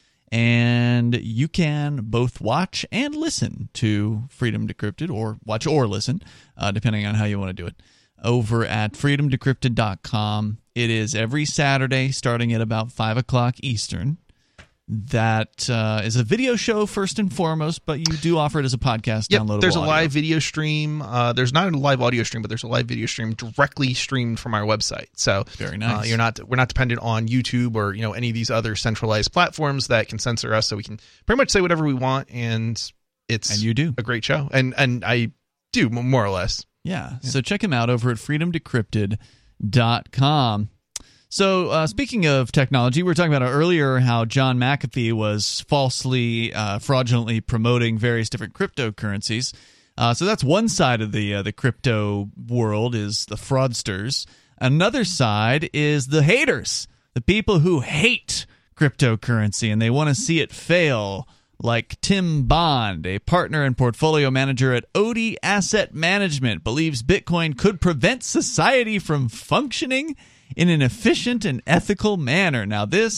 and you can both watch and listen to Freedom Decrypted, or watch or listen, uh, depending on how you want to do it, over at freedom decrypted dot com. It is every Saturday starting at about five o'clock Eastern. That uh, is a video show first and foremost, but you do offer it as a podcast. Yep, downloadable there's a audio. live video stream. Uh, there's not a live audio stream, but there's a live video stream directly streamed from our website. So very nice. Uh, you're not we're not dependent on YouTube or you know any of these other centralized platforms that can censor us. So we can pretty much say whatever we want, and it's and you do a great show, and and I do more or less. Yeah. yeah. So check him out over at freedom decrypted dot com. So uh, speaking of technology, we were talking about earlier how John McAfee was falsely, uh, fraudulently promoting various different cryptocurrencies. Uh, so that's one side of the uh, the crypto world, is the fraudsters. Another side is the haters, the people who hate cryptocurrency and they want to see it fail, like Tim Bond, a partner and portfolio manager at Odie Asset Management, believes Bitcoin could prevent society from functioning in an efficient and ethical manner. Now, this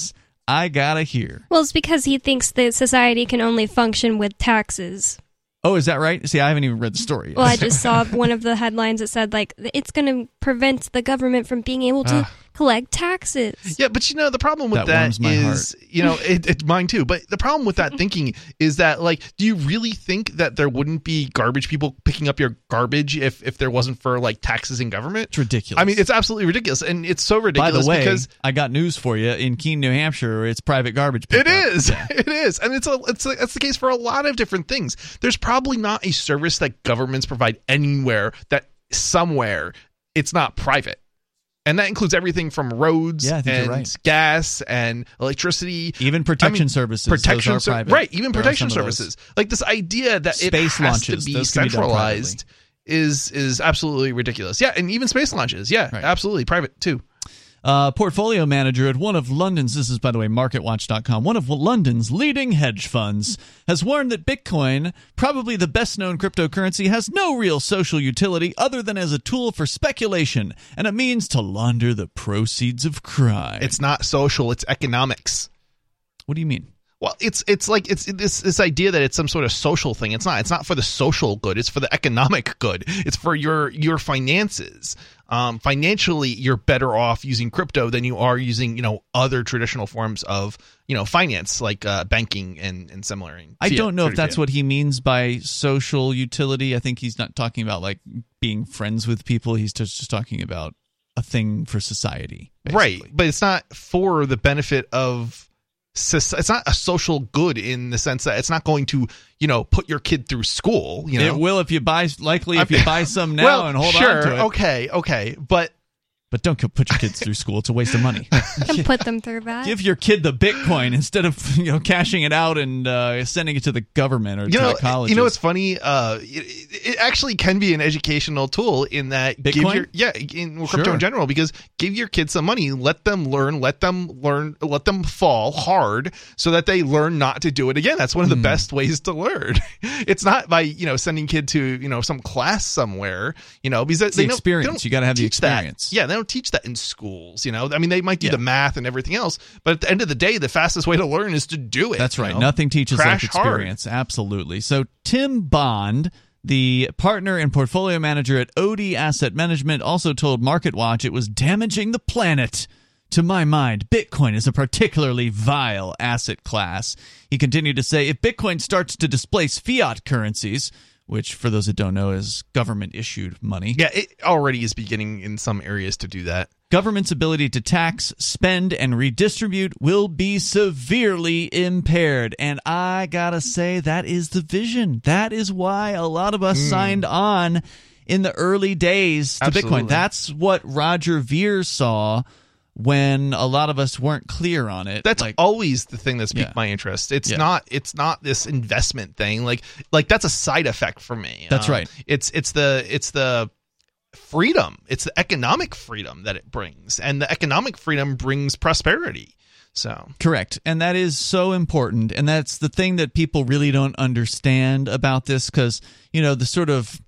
I gotta hear. Well, it's because he thinks that society can only function with taxes. Oh, is that right? See, I haven't even read the story yet. Well, I just saw one of the headlines that said, like, it's going to prevent the government from being able to uh, collect taxes. Yeah, but you know, the problem with that, that is, heart. you know, it, it's mine too. But the problem with that thinking is that, like, do you really think that there wouldn't be garbage people picking up your garbage if, if there wasn't for, like, taxes in government? It's ridiculous. I mean, it's absolutely ridiculous. And it's so ridiculous. By the way, because I got news for you. In Keene, New Hampshire, it's private garbage pickup. It is. Yeah. It is. And it's a, it's a, that's the case for a lot of different things. There's probably not a service that governments provide anywhere that somewhere it's not private. And that includes everything from roads yeah, and right. gas and electricity. Even protection I mean, services. Protection those are private. Right. Even protection services. Like this idea that space it has launches, to be centralized be is is absolutely ridiculous. Yeah. And even space launches. Yeah, right. Absolutely. Private too. Uh, portfolio manager at one of London's, this is by the way market watch dot com, one of London's leading hedge funds has warned that Bitcoin, probably the best known cryptocurrency, has no real social utility other than as a tool for speculation and a means to launder the proceeds of crime. It's not social, it's economics. What do you mean? Well, it's it's like it's this this idea that it's some sort of social thing. It's not. It's not for the social good. It's for the economic good. It's for your your finances. Um, financially, you're better off using crypto than you are using, you know, other traditional forms of, you know, finance like uh, banking and and similar. I don't know if that's what he means by social utility. I think he's not talking about like being friends with people. He's just, just talking about a thing for society, basically. Right? But it's not for the benefit of. It's not a social good in the sense that it's not going to, you know, put your kid through school. You know, it will if you buy. Likely, if you buy some now well, and hold sure, on to it. Okay, okay, but but don't put your kids through school. It's a waste of money. Don't put them through that. Give your kid the Bitcoin instead of you know cashing it out and uh, sending it to the government or you to know, the colleges. You know what's funny? Uh, it, it actually can be an educational tool in that Bitcoin? give your yeah in crypto sure. in general, because give your kids some money, let them learn, let them learn, let them fall hard so that they learn not to do it again. That's one of the mm. best ways to learn. It's not by you know sending kid to you know some class somewhere. You know because it's they the experience. Don't, they don't you got to have the teach experience. That. Yeah, they don't teach that in schools. You know, I mean, they might do yeah. the math and everything else, but at the end of the day, the fastest way to learn is to do it. That's right. know? Nothing teaches Crash like experience. Hard. Absolutely. So Tim Bond, the partner and portfolio manager at O D Asset Management, also told MarketWatch it was damaging the planet. To my mind, Bitcoin is a particularly vile asset class. He continued to say, if Bitcoin starts to displace fiat currencies, which, for those that don't know, is government-issued money. Yeah, it already is beginning in some areas to do that. Government's ability to tax, spend, and redistribute will be severely impaired. And I gotta say, that is the vision. That is why a lot of us mm. signed on in the early days to Absolutely. Bitcoin. That's what Roger Ver saw when a lot of us weren't clear on it. That's like, always the thing that's piqued yeah. my interest. It's yeah. not it's not this investment thing. Like like that's a side effect for me. That's um, right. It's it's the it's the freedom. It's the economic freedom that it brings. And the economic freedom brings prosperity. So correct. And that is so important. And that's the thing that people really don't understand about this, because, you know, the sort of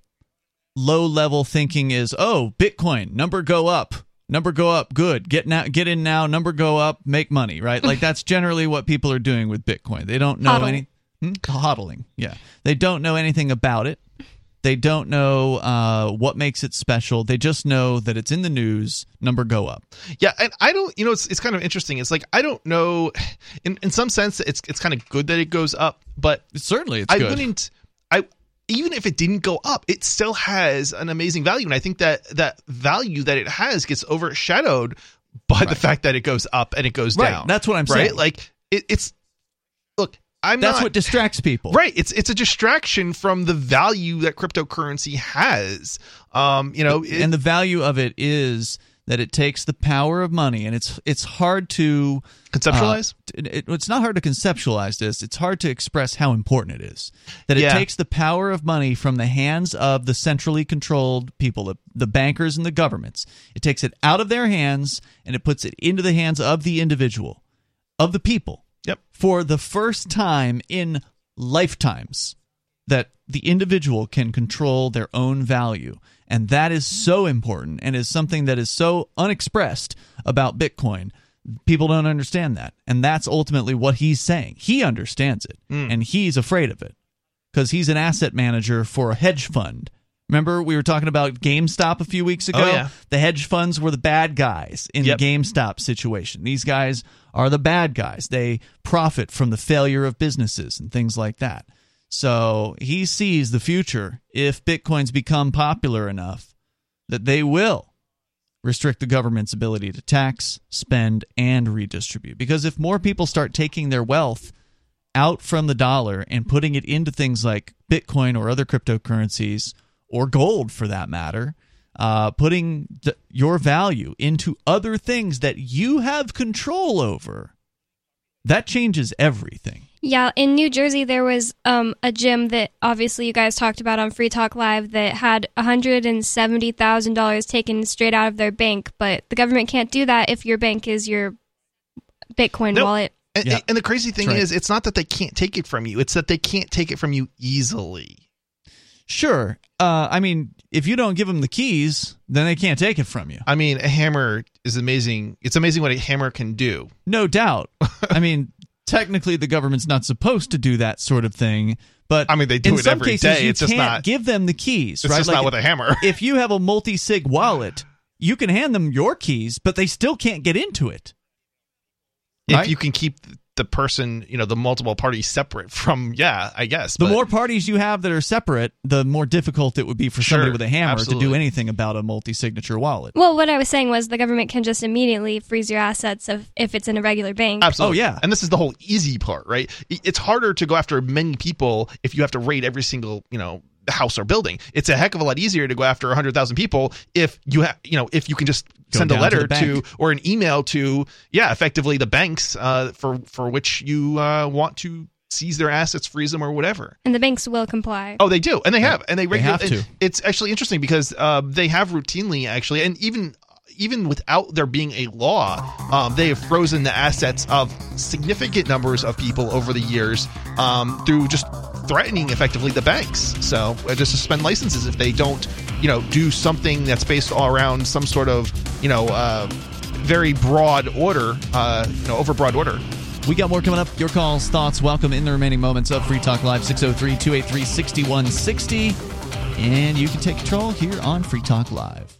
low level thinking is, oh, Bitcoin, number go up. Number go up, good. Get now, get in now. Number go up, make money. Right? Like that's generally what people are doing with Bitcoin. They don't know Hodl. any hmm? hodling. Yeah, they don't know anything about it. They don't know uh, what makes it special. They just know that it's in the news. Number go up. Yeah, and I don't. You know, it's it's kind of interesting. It's like I don't know. In in some sense, it's it's kind of good that it goes up, but certainly it's I good. wouldn't. I. Even if it didn't go up, it still has an amazing value. And I think that that value that it has gets overshadowed by right. the fact that it goes up and it goes right. down. That's what I'm right? saying. Like, it, it's, look, I'm That's not, what distracts people. Right. It's it's a distraction from the value that cryptocurrency has. Um, you know, it, And the value of it is that it takes the power of money, and it's it's hard to conceptualize. Uh, it, it's not hard to conceptualize this. It's hard to express how important it is. That it Yeah. takes the power of money from the hands of the centrally controlled people, the, the bankers and the governments. It takes it out of their hands and it puts it into the hands of the individual, of the people. Yep. For the first time in lifetimes, that the individual can control their own value. And that is so important and is something that is so unexpressed about Bitcoin People don't understand that. And that's ultimately what he's saying. He understands it, Mm. and he's afraid of it because he's an asset manager for a hedge fund. Remember, we were talking about GameStop a few weeks ago? Oh, yeah. The hedge funds were the bad guys in Yep. the GameStop situation. These guys are the bad guys. They profit from the failure of businesses and things like that. So he sees the future if Bitcoins become popular enough that they will restrict the government's ability to tax, spend, and redistribute. Because if more people start taking their wealth out from the dollar and putting it into things like Bitcoin or other cryptocurrencies, or gold for that matter, uh, putting th- your value into other things that you have control over, that changes everything. Yeah, in New Jersey, there was um, a gym that obviously you guys talked about on Free Talk Live that had one hundred seventy thousand dollars taken straight out of their bank, but the government can't do that if your bank is your Bitcoin Nope. wallet. And, Yeah. and the crazy thing That's right. is, it's not that they can't take it from you; it's that they can't take it from you easily. Sure. Uh, I mean, if you don't give them the keys, then they can't take it from you. I mean, a hammer is amazing. It's amazing what a hammer can do. No doubt. I mean, technically, the government's not supposed to do that sort of thing. But I mean, they do in it some every cases, day. You It's just can't not- give them the keys. It's right? just Like, not with a hammer. If you have a multi-sig wallet, you can hand them your keys, but they still can't get into it. Right? If you can keep the person, you know, the multiple parties separate from, yeah, I guess. The but- more parties you have that are separate, the more difficult it would be for somebody Sure, with a hammer to absolutely. do anything about a multi-signature wallet. Well, what I was saying was the government can just immediately freeze your assets if, if it's in a regular bank. Absolutely. Oh, yeah. And this is the whole easy part, right? I- It's harder to go after many people if you have to raid every single, you know, house or building. It's a heck of a lot easier to go after one hundred thousand people if you have, you know, if you can just Go send a down to letter the to, bank. or an email to, yeah, effectively the banks uh, for for which you uh, want to seize their assets, freeze them, or whatever. And the banks will comply. Oh, they do, and they have, and they, They regu- have to. and It's actually interesting because uh, they have routinely, actually, and even even without there being a law, um, they have frozen the assets of significant numbers of people over the years um, through just threatening, effectively, the banks. So uh, just suspend licenses if they don't, you know, do something that's based all around some sort of, you know, uh, very broad order, uh, you know, overbroad order. We got more coming up. Your calls, thoughts, welcome in the remaining moments of Free Talk Live, six oh three, two eight three, six one six oh. And you can take control here on Free Talk Live.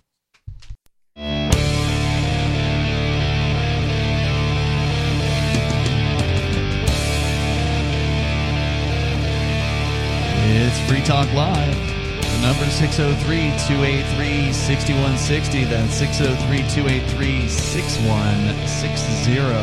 It's Free Talk Live. The number is six oh three, two eight three, six one six oh. That's six oh three, two eight three, six one six oh.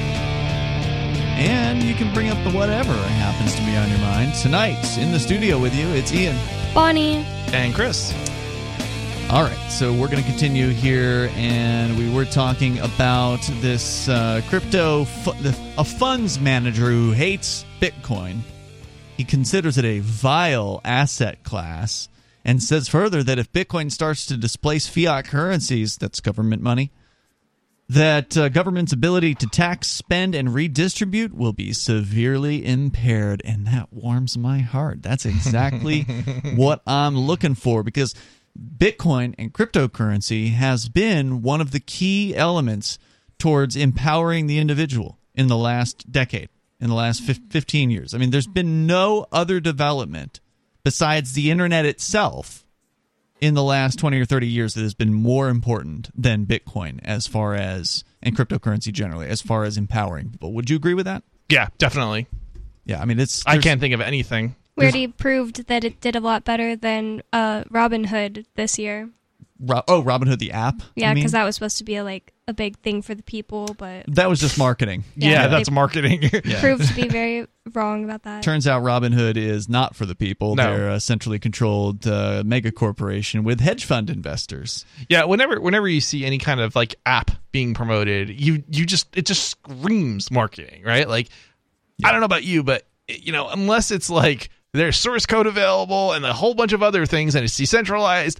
And you can bring up the whatever happens to be on your mind. Tonight, in the studio with you, it's Ian. Bonnie. And Chris. All right, so we're going to continue here, and we were talking about this uh, crypto, fu- the, a funds manager who hates Bitcoin. He considers it a vile asset class and says further that if Bitcoin starts to displace fiat currencies, that's government money, that uh, government's ability to tax, spend, and redistribute will be severely impaired. And that warms my heart. That's exactly what I'm looking for, because Bitcoin and cryptocurrency has been one of the key elements towards empowering the individual in the last decade, in the last fifteen years. I mean, there's been no other development besides the internet itself in the last twenty or thirty years that has been more important than Bitcoin as far as, and cryptocurrency generally, as far as empowering people. Would you agree with that? Yeah, definitely. Yeah, I mean, it's... I can't think of anything. We already proved that it did a lot better than uh, Robinhood this year. Ro- oh, Robinhood, the app? Yeah, you mean? because that was supposed to be a, like a big thing for the people, but That was just marketing. Yeah, Yeah, they that's marketing. Yeah. proved to be very wrong about that. Turns out Robinhood is not for the people. No. They're a centrally controlled uh, mega corporation with hedge fund investors. Yeah, whenever whenever you see any kind of like app being promoted, you you just it just screams marketing, right? Like I don't know about you, but you know, unless it's like there's source code available and a whole bunch of other things and it's decentralized,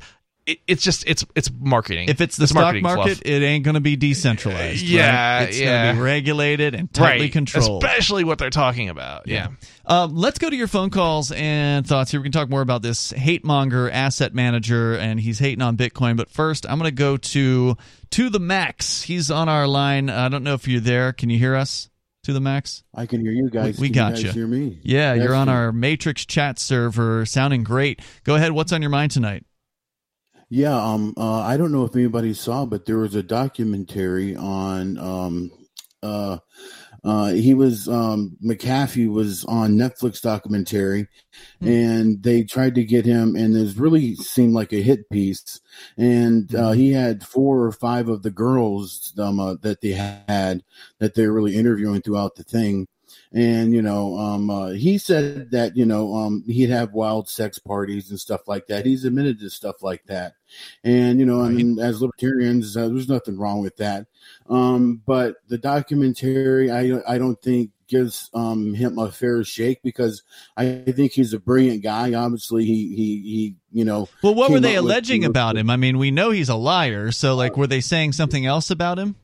it, it's just it's it's marketing. If it's the It's stock marketing market, fluff. it ain't going to be decentralized. Yeah, right? It's yeah. going to be regulated and tightly right. controlled. Especially what they're talking about. Yeah. Um, let's go to your phone calls and thoughts here. We can talk more about this hate monger asset manager, and he's hating on Bitcoin. But first, I'm going to go to to the Max. He's on our line. I don't know if you're there. Can you hear us? To the Max? I can hear you guys. We, we can got you. Guys you. Hear me? Yeah, That's you're on good. our Matrix chat server, sounding great. Go ahead. What's on your mind tonight? Yeah, um, uh, I don't know if anybody saw, but there was a documentary on. Um, uh, uh, he was um, McAfee was on Netflix documentary, mm-hmm. and they tried to get him, and it really seemed like a hit piece. And uh, he had four or five of the girls um, uh, that they had that they're really interviewing throughout the thing. And, you know, um, uh, he said that, you know, um, he'd have wild sex parties and stuff like that. He's admitted to stuff like that. And, you know, right. I mean, as libertarians, uh, there's nothing wrong with that. Um, but the documentary, I, I don't think gives um, him a fair shake, because I think he's a brilliant guy. Obviously, he, he, he you know. Well, what were they with, alleging with, about him? I mean, we know he's a liar. So, like, were they saying something else about him?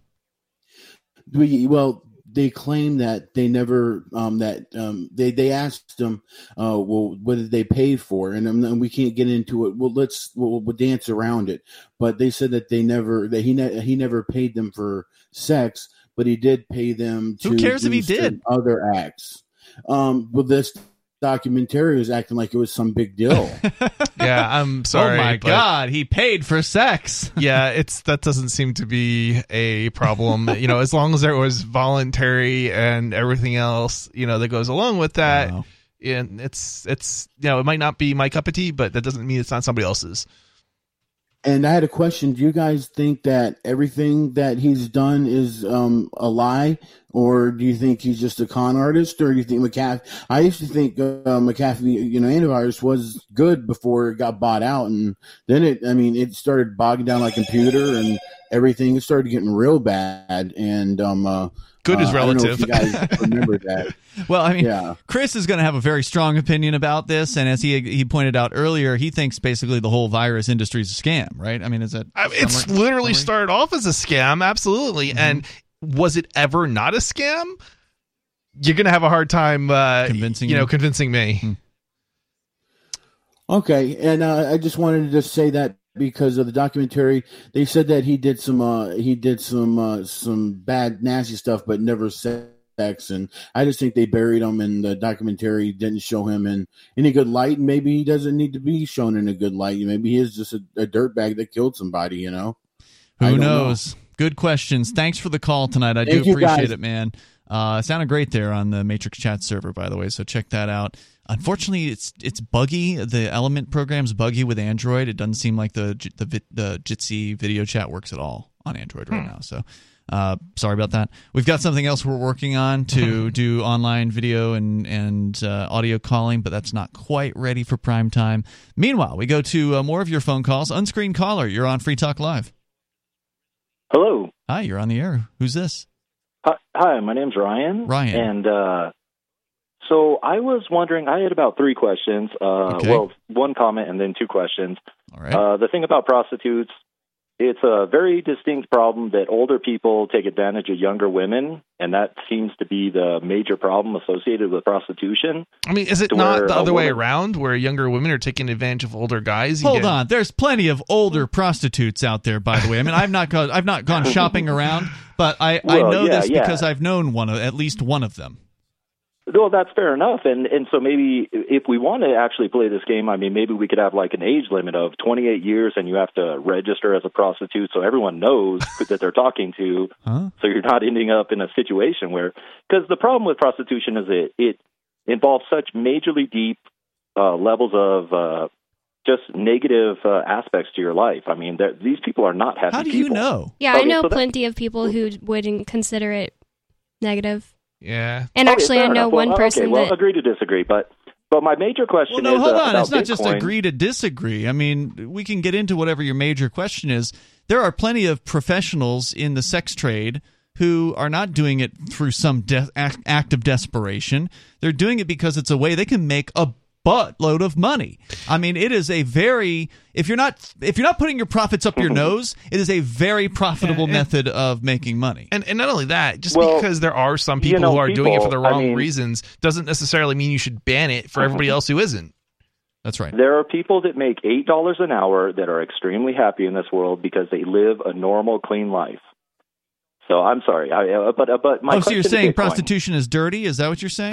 We, well, they claim that they never um, that um, they they asked them, uh, well, what did they pay for, and, um, and we can't get into it. Well, let's we'll, we'll dance around it. But they said that they never that he ne- he never paid them for sex, but he did pay them to. Who cares do if he did other acts? Um, well, this documentary was acting like it was some big deal. Yeah, I'm sorry. Oh my but God, he paid for sex. Yeah, it's that doesn't seem to be a problem. You know, as long as there was voluntary and everything else, you know, that goes along with that. Wow. And it's it's you know, it might not be my cup of tea, but that doesn't mean it's not somebody else's. And I had a question. Do you guys think that everything that he's done is um, a lie, or do you think he's just a con artist, or do you think McAfee? I used to think uh, McAfee, you know, antivirus was good before it got bought out, and then it, I mean, it started bogging down like computer and everything. It started getting real bad, and um, uh, good is uh, relative. I don't know if you guys remember that. Well, I mean, yeah. Chris is going to have a very strong opinion about this, and as he he pointed out earlier, he thinks basically the whole virus industry is a scam, right? I mean, is it? I mean, it's summary, literally summary? started off as a scam, absolutely. Mm-hmm. And was it ever not a scam? You're going to have a hard time uh, convincing you know, you? convincing me. Mm-hmm. Okay, and uh, I just wanted to just say that because of the documentary, they said that he did some uh, he did some uh, some bad, nasty stuff, but never said. And I just think they buried him, and the documentary didn't show him in any good light. And maybe he doesn't need to be shown in a good light. Maybe he is just a, a dirtbag that killed somebody. You know, who knows? Know. Good questions. Thanks for the call tonight. I Thank do appreciate guys. it, man. Uh, sounded great there on the Matrix chat server, by the way. So check that out. Unfortunately, it's it's buggy. The Element program's buggy with Android. It doesn't seem like the the the Jitsi video chat works at all on Android right hmm. now. So. Uh, sorry about that. We've got something else we're working on to do online video and and uh, audio calling, but that's not quite ready for prime time. Meanwhile, we go to uh, more of your phone calls. Unscreened caller, you're on Free Talk Live. Hello. Hi, you're on the air. Who's this? Hi, hi my name's Ryan. Ryan. And uh, so I was wondering, I had about three questions. Uh, okay. Well, one comment and then two questions. All right. Uh, the thing about prostitutes, it's a very distinct problem that older people take advantage of younger women, and that seems to be the major problem associated with prostitution. I mean, is it not the other way around, where younger women are taking advantage of older guys? Hold get... on, there's plenty of older prostitutes out there, by the way. I mean, I've not gone, I've not gone shopping around, but I, well, I know yeah, this yeah. because I've known one of at least one of them. Well, that's fair enough. And and so maybe if we want to actually play this game, I mean, maybe we could have like an age limit of twenty-eight years, and you have to register as a prostitute so everyone knows that they're talking to, huh? So you're not ending up in a situation where, because the problem with prostitution is it, it involves such majorly deep uh, levels of uh, just negative uh, aspects to your life. I mean, these people are not happy How do people. you know? Yeah, okay, I know so plenty that, of people who wouldn't consider it negative. Yeah. And okay, actually, I know enough. one well, person okay, well, that... agree to disagree, but but my major question well, no, is hold uh, on. about It's not Bitcoin. just agree to disagree. I mean, we can get into whatever your major question is. There are plenty of professionals in the sex trade who are not doing it through some de- act of desperation. They're doing it because it's a way they can make a buttload of money. I mean, it is a very if you're not if you're not putting your profits up your nose, it is a very profitable Yeah, and- method of making money. And and not only that, just Well, because there are some people you know, who are doing it for the people, I wrong mean- reasons doesn't necessarily mean you should ban it for everybody else who isn't. That's right. There are people that make eight dollars an hour that are extremely happy in this world because they live a normal, clean life. So I'm sorry, I, uh, but uh, but my Oh, so you're question saying to Bitcoin, prostitution is dirty? Is that what you're saying?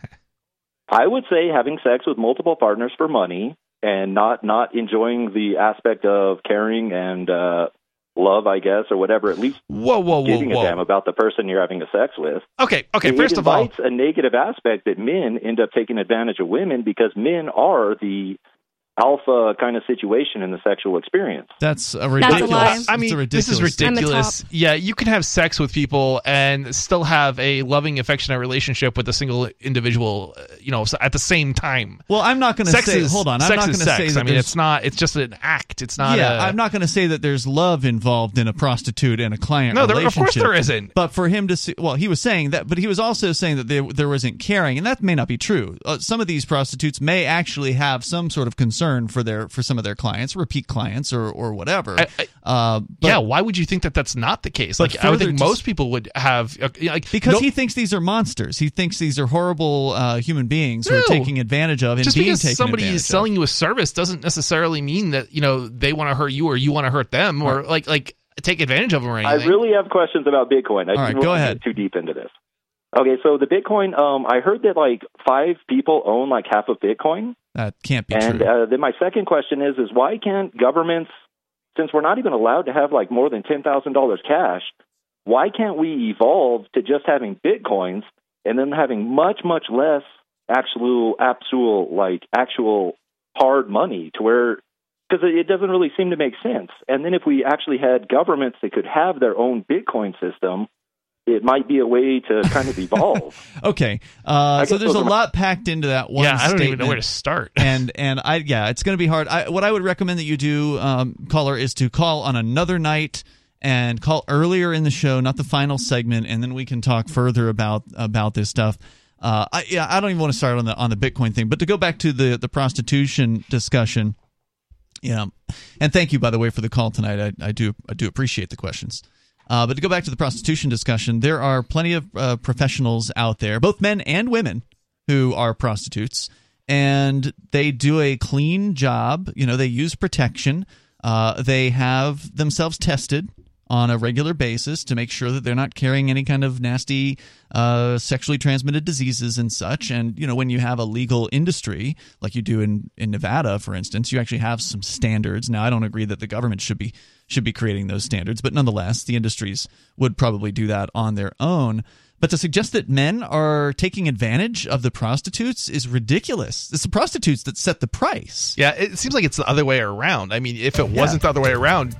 I would say having sex with multiple partners for money and not not enjoying the aspect of caring and uh, love, I guess, or whatever. At least whoa, whoa, whoa, giving whoa. a damn about the person you're having a sex with. Okay, okay. It First of all, invites a negative aspect that men end up taking advantage of women because men are the alpha kind of situation in the sexual experience. That's a That's a ridiculous. lie. I mean, It's a this is ridiculous thing. ridiculous. Yeah, you can have sex with people and still have a loving, affectionate relationship with a single individual, uh, you know, at the same time. Well, I'm not going to Sex say. is, hold on, I'm sex not going is to sex. say that I mean, there's- it's not. It's just an act. It's not. yeah, a, I'm not going to say that there's love involved in a prostitute and a client No, there, of relationship. course there isn't. But for him to see, well, he was saying that, but he was also saying that there, there wasn't caring, and that may not be true. Uh, some of these prostitutes may actually have some sort of concern for their for some of their clients, repeat clients, or or whatever. I- I- uh, but, yeah, why would you think that that's not the case? but Like, I would further think to- most people would have uh, like because no- he thinks these are monsters. He thinks these are horrible uh, human beings who are No. taking advantage of and just being because taken somebody advantage is selling you a service doesn't necessarily mean that you know they want to hurt you or you want to hurt them or like like take advantage of them or I anything. really have questions about Bitcoin. I All right, didn't go want to ahead. get too deep into this. Okay, so the Bitcoin, um, I heard that like five people own like half of Bitcoin. of. That can't be And true. uh, then my second question is, is why can't governments, since we're not even allowed to have like more than ten thousand dollars cash, why can't we evolve to just having Bitcoins and then having much, much less actual, actual, like actual hard money to where, because it doesn't really seem to make sense. And then if we actually had governments that could have their own Bitcoin system, it might be a way to kind of evolve. Okay, uh, so guess there's a those are my- lot packed into that one. Yeah, I don't even know statement. where to start. and and I yeah, it's going to be hard. I, what I would recommend that you do, um, caller, is to call on another night and call earlier in the show, not the final segment, and then we can talk further about about this stuff. Uh, I, yeah, I don't even want to start on the on the Bitcoin thing, but to go back to the the prostitution discussion. Yeah, and thank you, by the way, for the call tonight. I, I do I do appreciate the questions. Uh, but to go back to the prostitution discussion, there are plenty of uh, professionals out there, both men and women, who are prostitutes, and they do a clean job. You know, they use protection. Uh, they have themselves tested on a regular basis to make sure that they're not carrying any kind of nasty uh, sexually transmitted diseases and such. And, you know, when you have a legal industry like you do in, in Nevada, for instance, you actually have some standards. Now, I don't agree that the government should be should be creating those standards, but nonetheless, the industries would probably do that on their own. But to suggest that men are taking advantage of the prostitutes is ridiculous. It's the prostitutes that set the price. Yeah, it seems like it's the other way around. I mean, if it wasn't the other way around,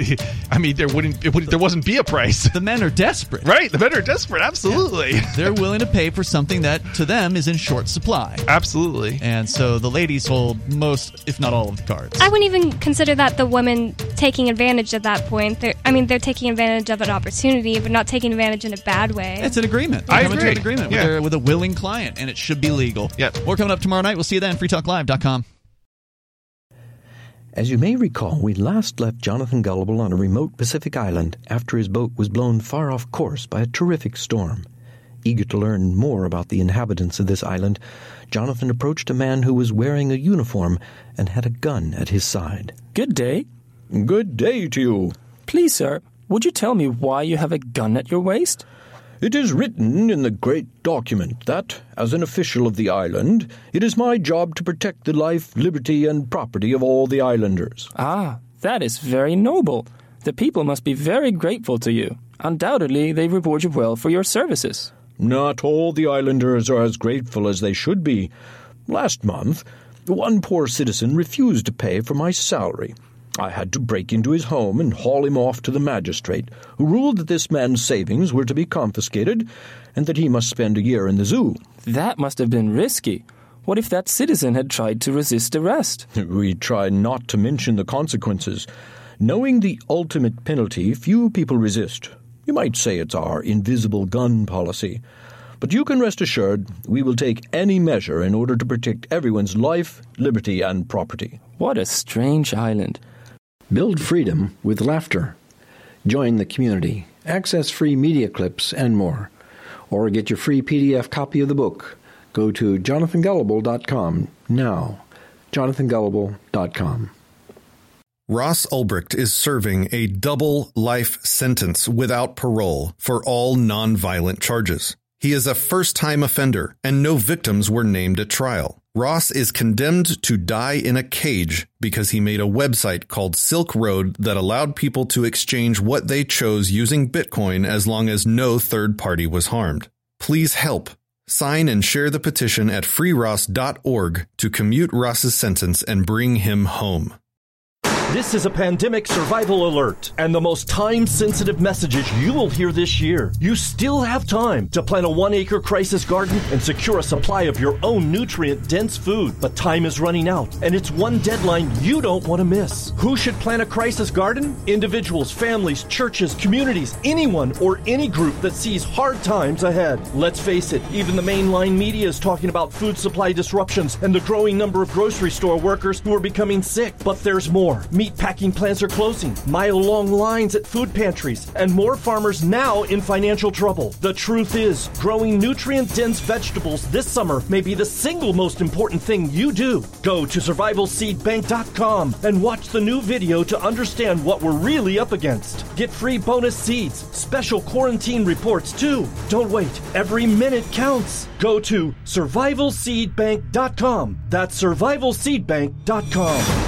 I mean, there wouldn't it would there wasn't be a price. The men are desperate. Right, the men are desperate, absolutely. Yeah. They're willing to pay for something that to them is in short supply. Absolutely. And so the ladies hold most, if not all, of the cards. I wouldn't even consider that the women taking advantage at that point. They're, I mean, they're taking advantage of an opportunity, but not taking advantage in a bad way. It's an agreement. They I come into agree. an agreement Yeah. with, their, with a willing client, and it should be legal. Yep. More coming up tomorrow night. We'll see you then. free talk live dot com. As you may recall, we last left Jonathan Gullible on a remote Pacific island after his boat was blown far off course by a terrific storm. Eager to learn more about the inhabitants of this island, Jonathan approached a man who was wearing a uniform and had a gun at his side. Good day. Good day to you. Please, sir, would you tell me why you have a gun at your waist? It is written in the great document that, as an official of the island, it is my job to protect the life, liberty, and property of all the islanders. Ah, that is very noble. The people must be very grateful to you. Undoubtedly, they reward you well for your services. Not all the islanders are as grateful as they should be. Last month, one poor citizen refused to pay for my salary. I had to break into his home and haul him off to the magistrate, who ruled that this man's savings were to be confiscated and that he must spend a year in the zoo. That must have been risky. What if that citizen had tried to resist arrest? We try not to mention the consequences. Knowing the ultimate penalty, few people resist. You might say it's our invisible gun policy. But you can rest assured we will take any measure in order to protect everyone's life, liberty, and property. What a strange island. Build freedom with laughter. Join the community. Access free media clips and more. Or get your free P D F copy of the book. Go to jonathan gullible dot com now. jonathan gullible dot com. Ross Ulbricht is serving a double life sentence without parole for all nonviolent charges. He is a first-time offender, and no victims were named at trial. Ross is condemned to die in a cage because he made a website called Silk Road that allowed people to exchange what they chose using Bitcoin as long as no third party was harmed. Please help. Sign and share the petition at free ross dot org to commute Ross's sentence and bring him home. This is a pandemic survival alert and the most time-sensitive messages you will hear this year. You still have time to plant a one-acre crisis garden and secure a supply of your own nutrient-dense food. But time is running out, and it's one deadline you don't want to miss. Who should plant a crisis garden? Individuals, families, churches, communities, anyone or any group that sees hard times ahead. Let's face it, even the mainline media is talking about food supply disruptions and the growing number of grocery store workers who are becoming sick. But there's more. Meat packing plants are closing, mile-long lines at food pantries, and more farmers now in financial trouble. The truth is, growing nutrient-dense vegetables this summer may be the single most important thing you do. Go to survival seed bank dot com and watch the new video to understand what we're really up against. Get free bonus seeds, special quarantine reports too. Don't wait. Every minute counts. Go to survival seed bank dot com. That's survival seed bank dot com.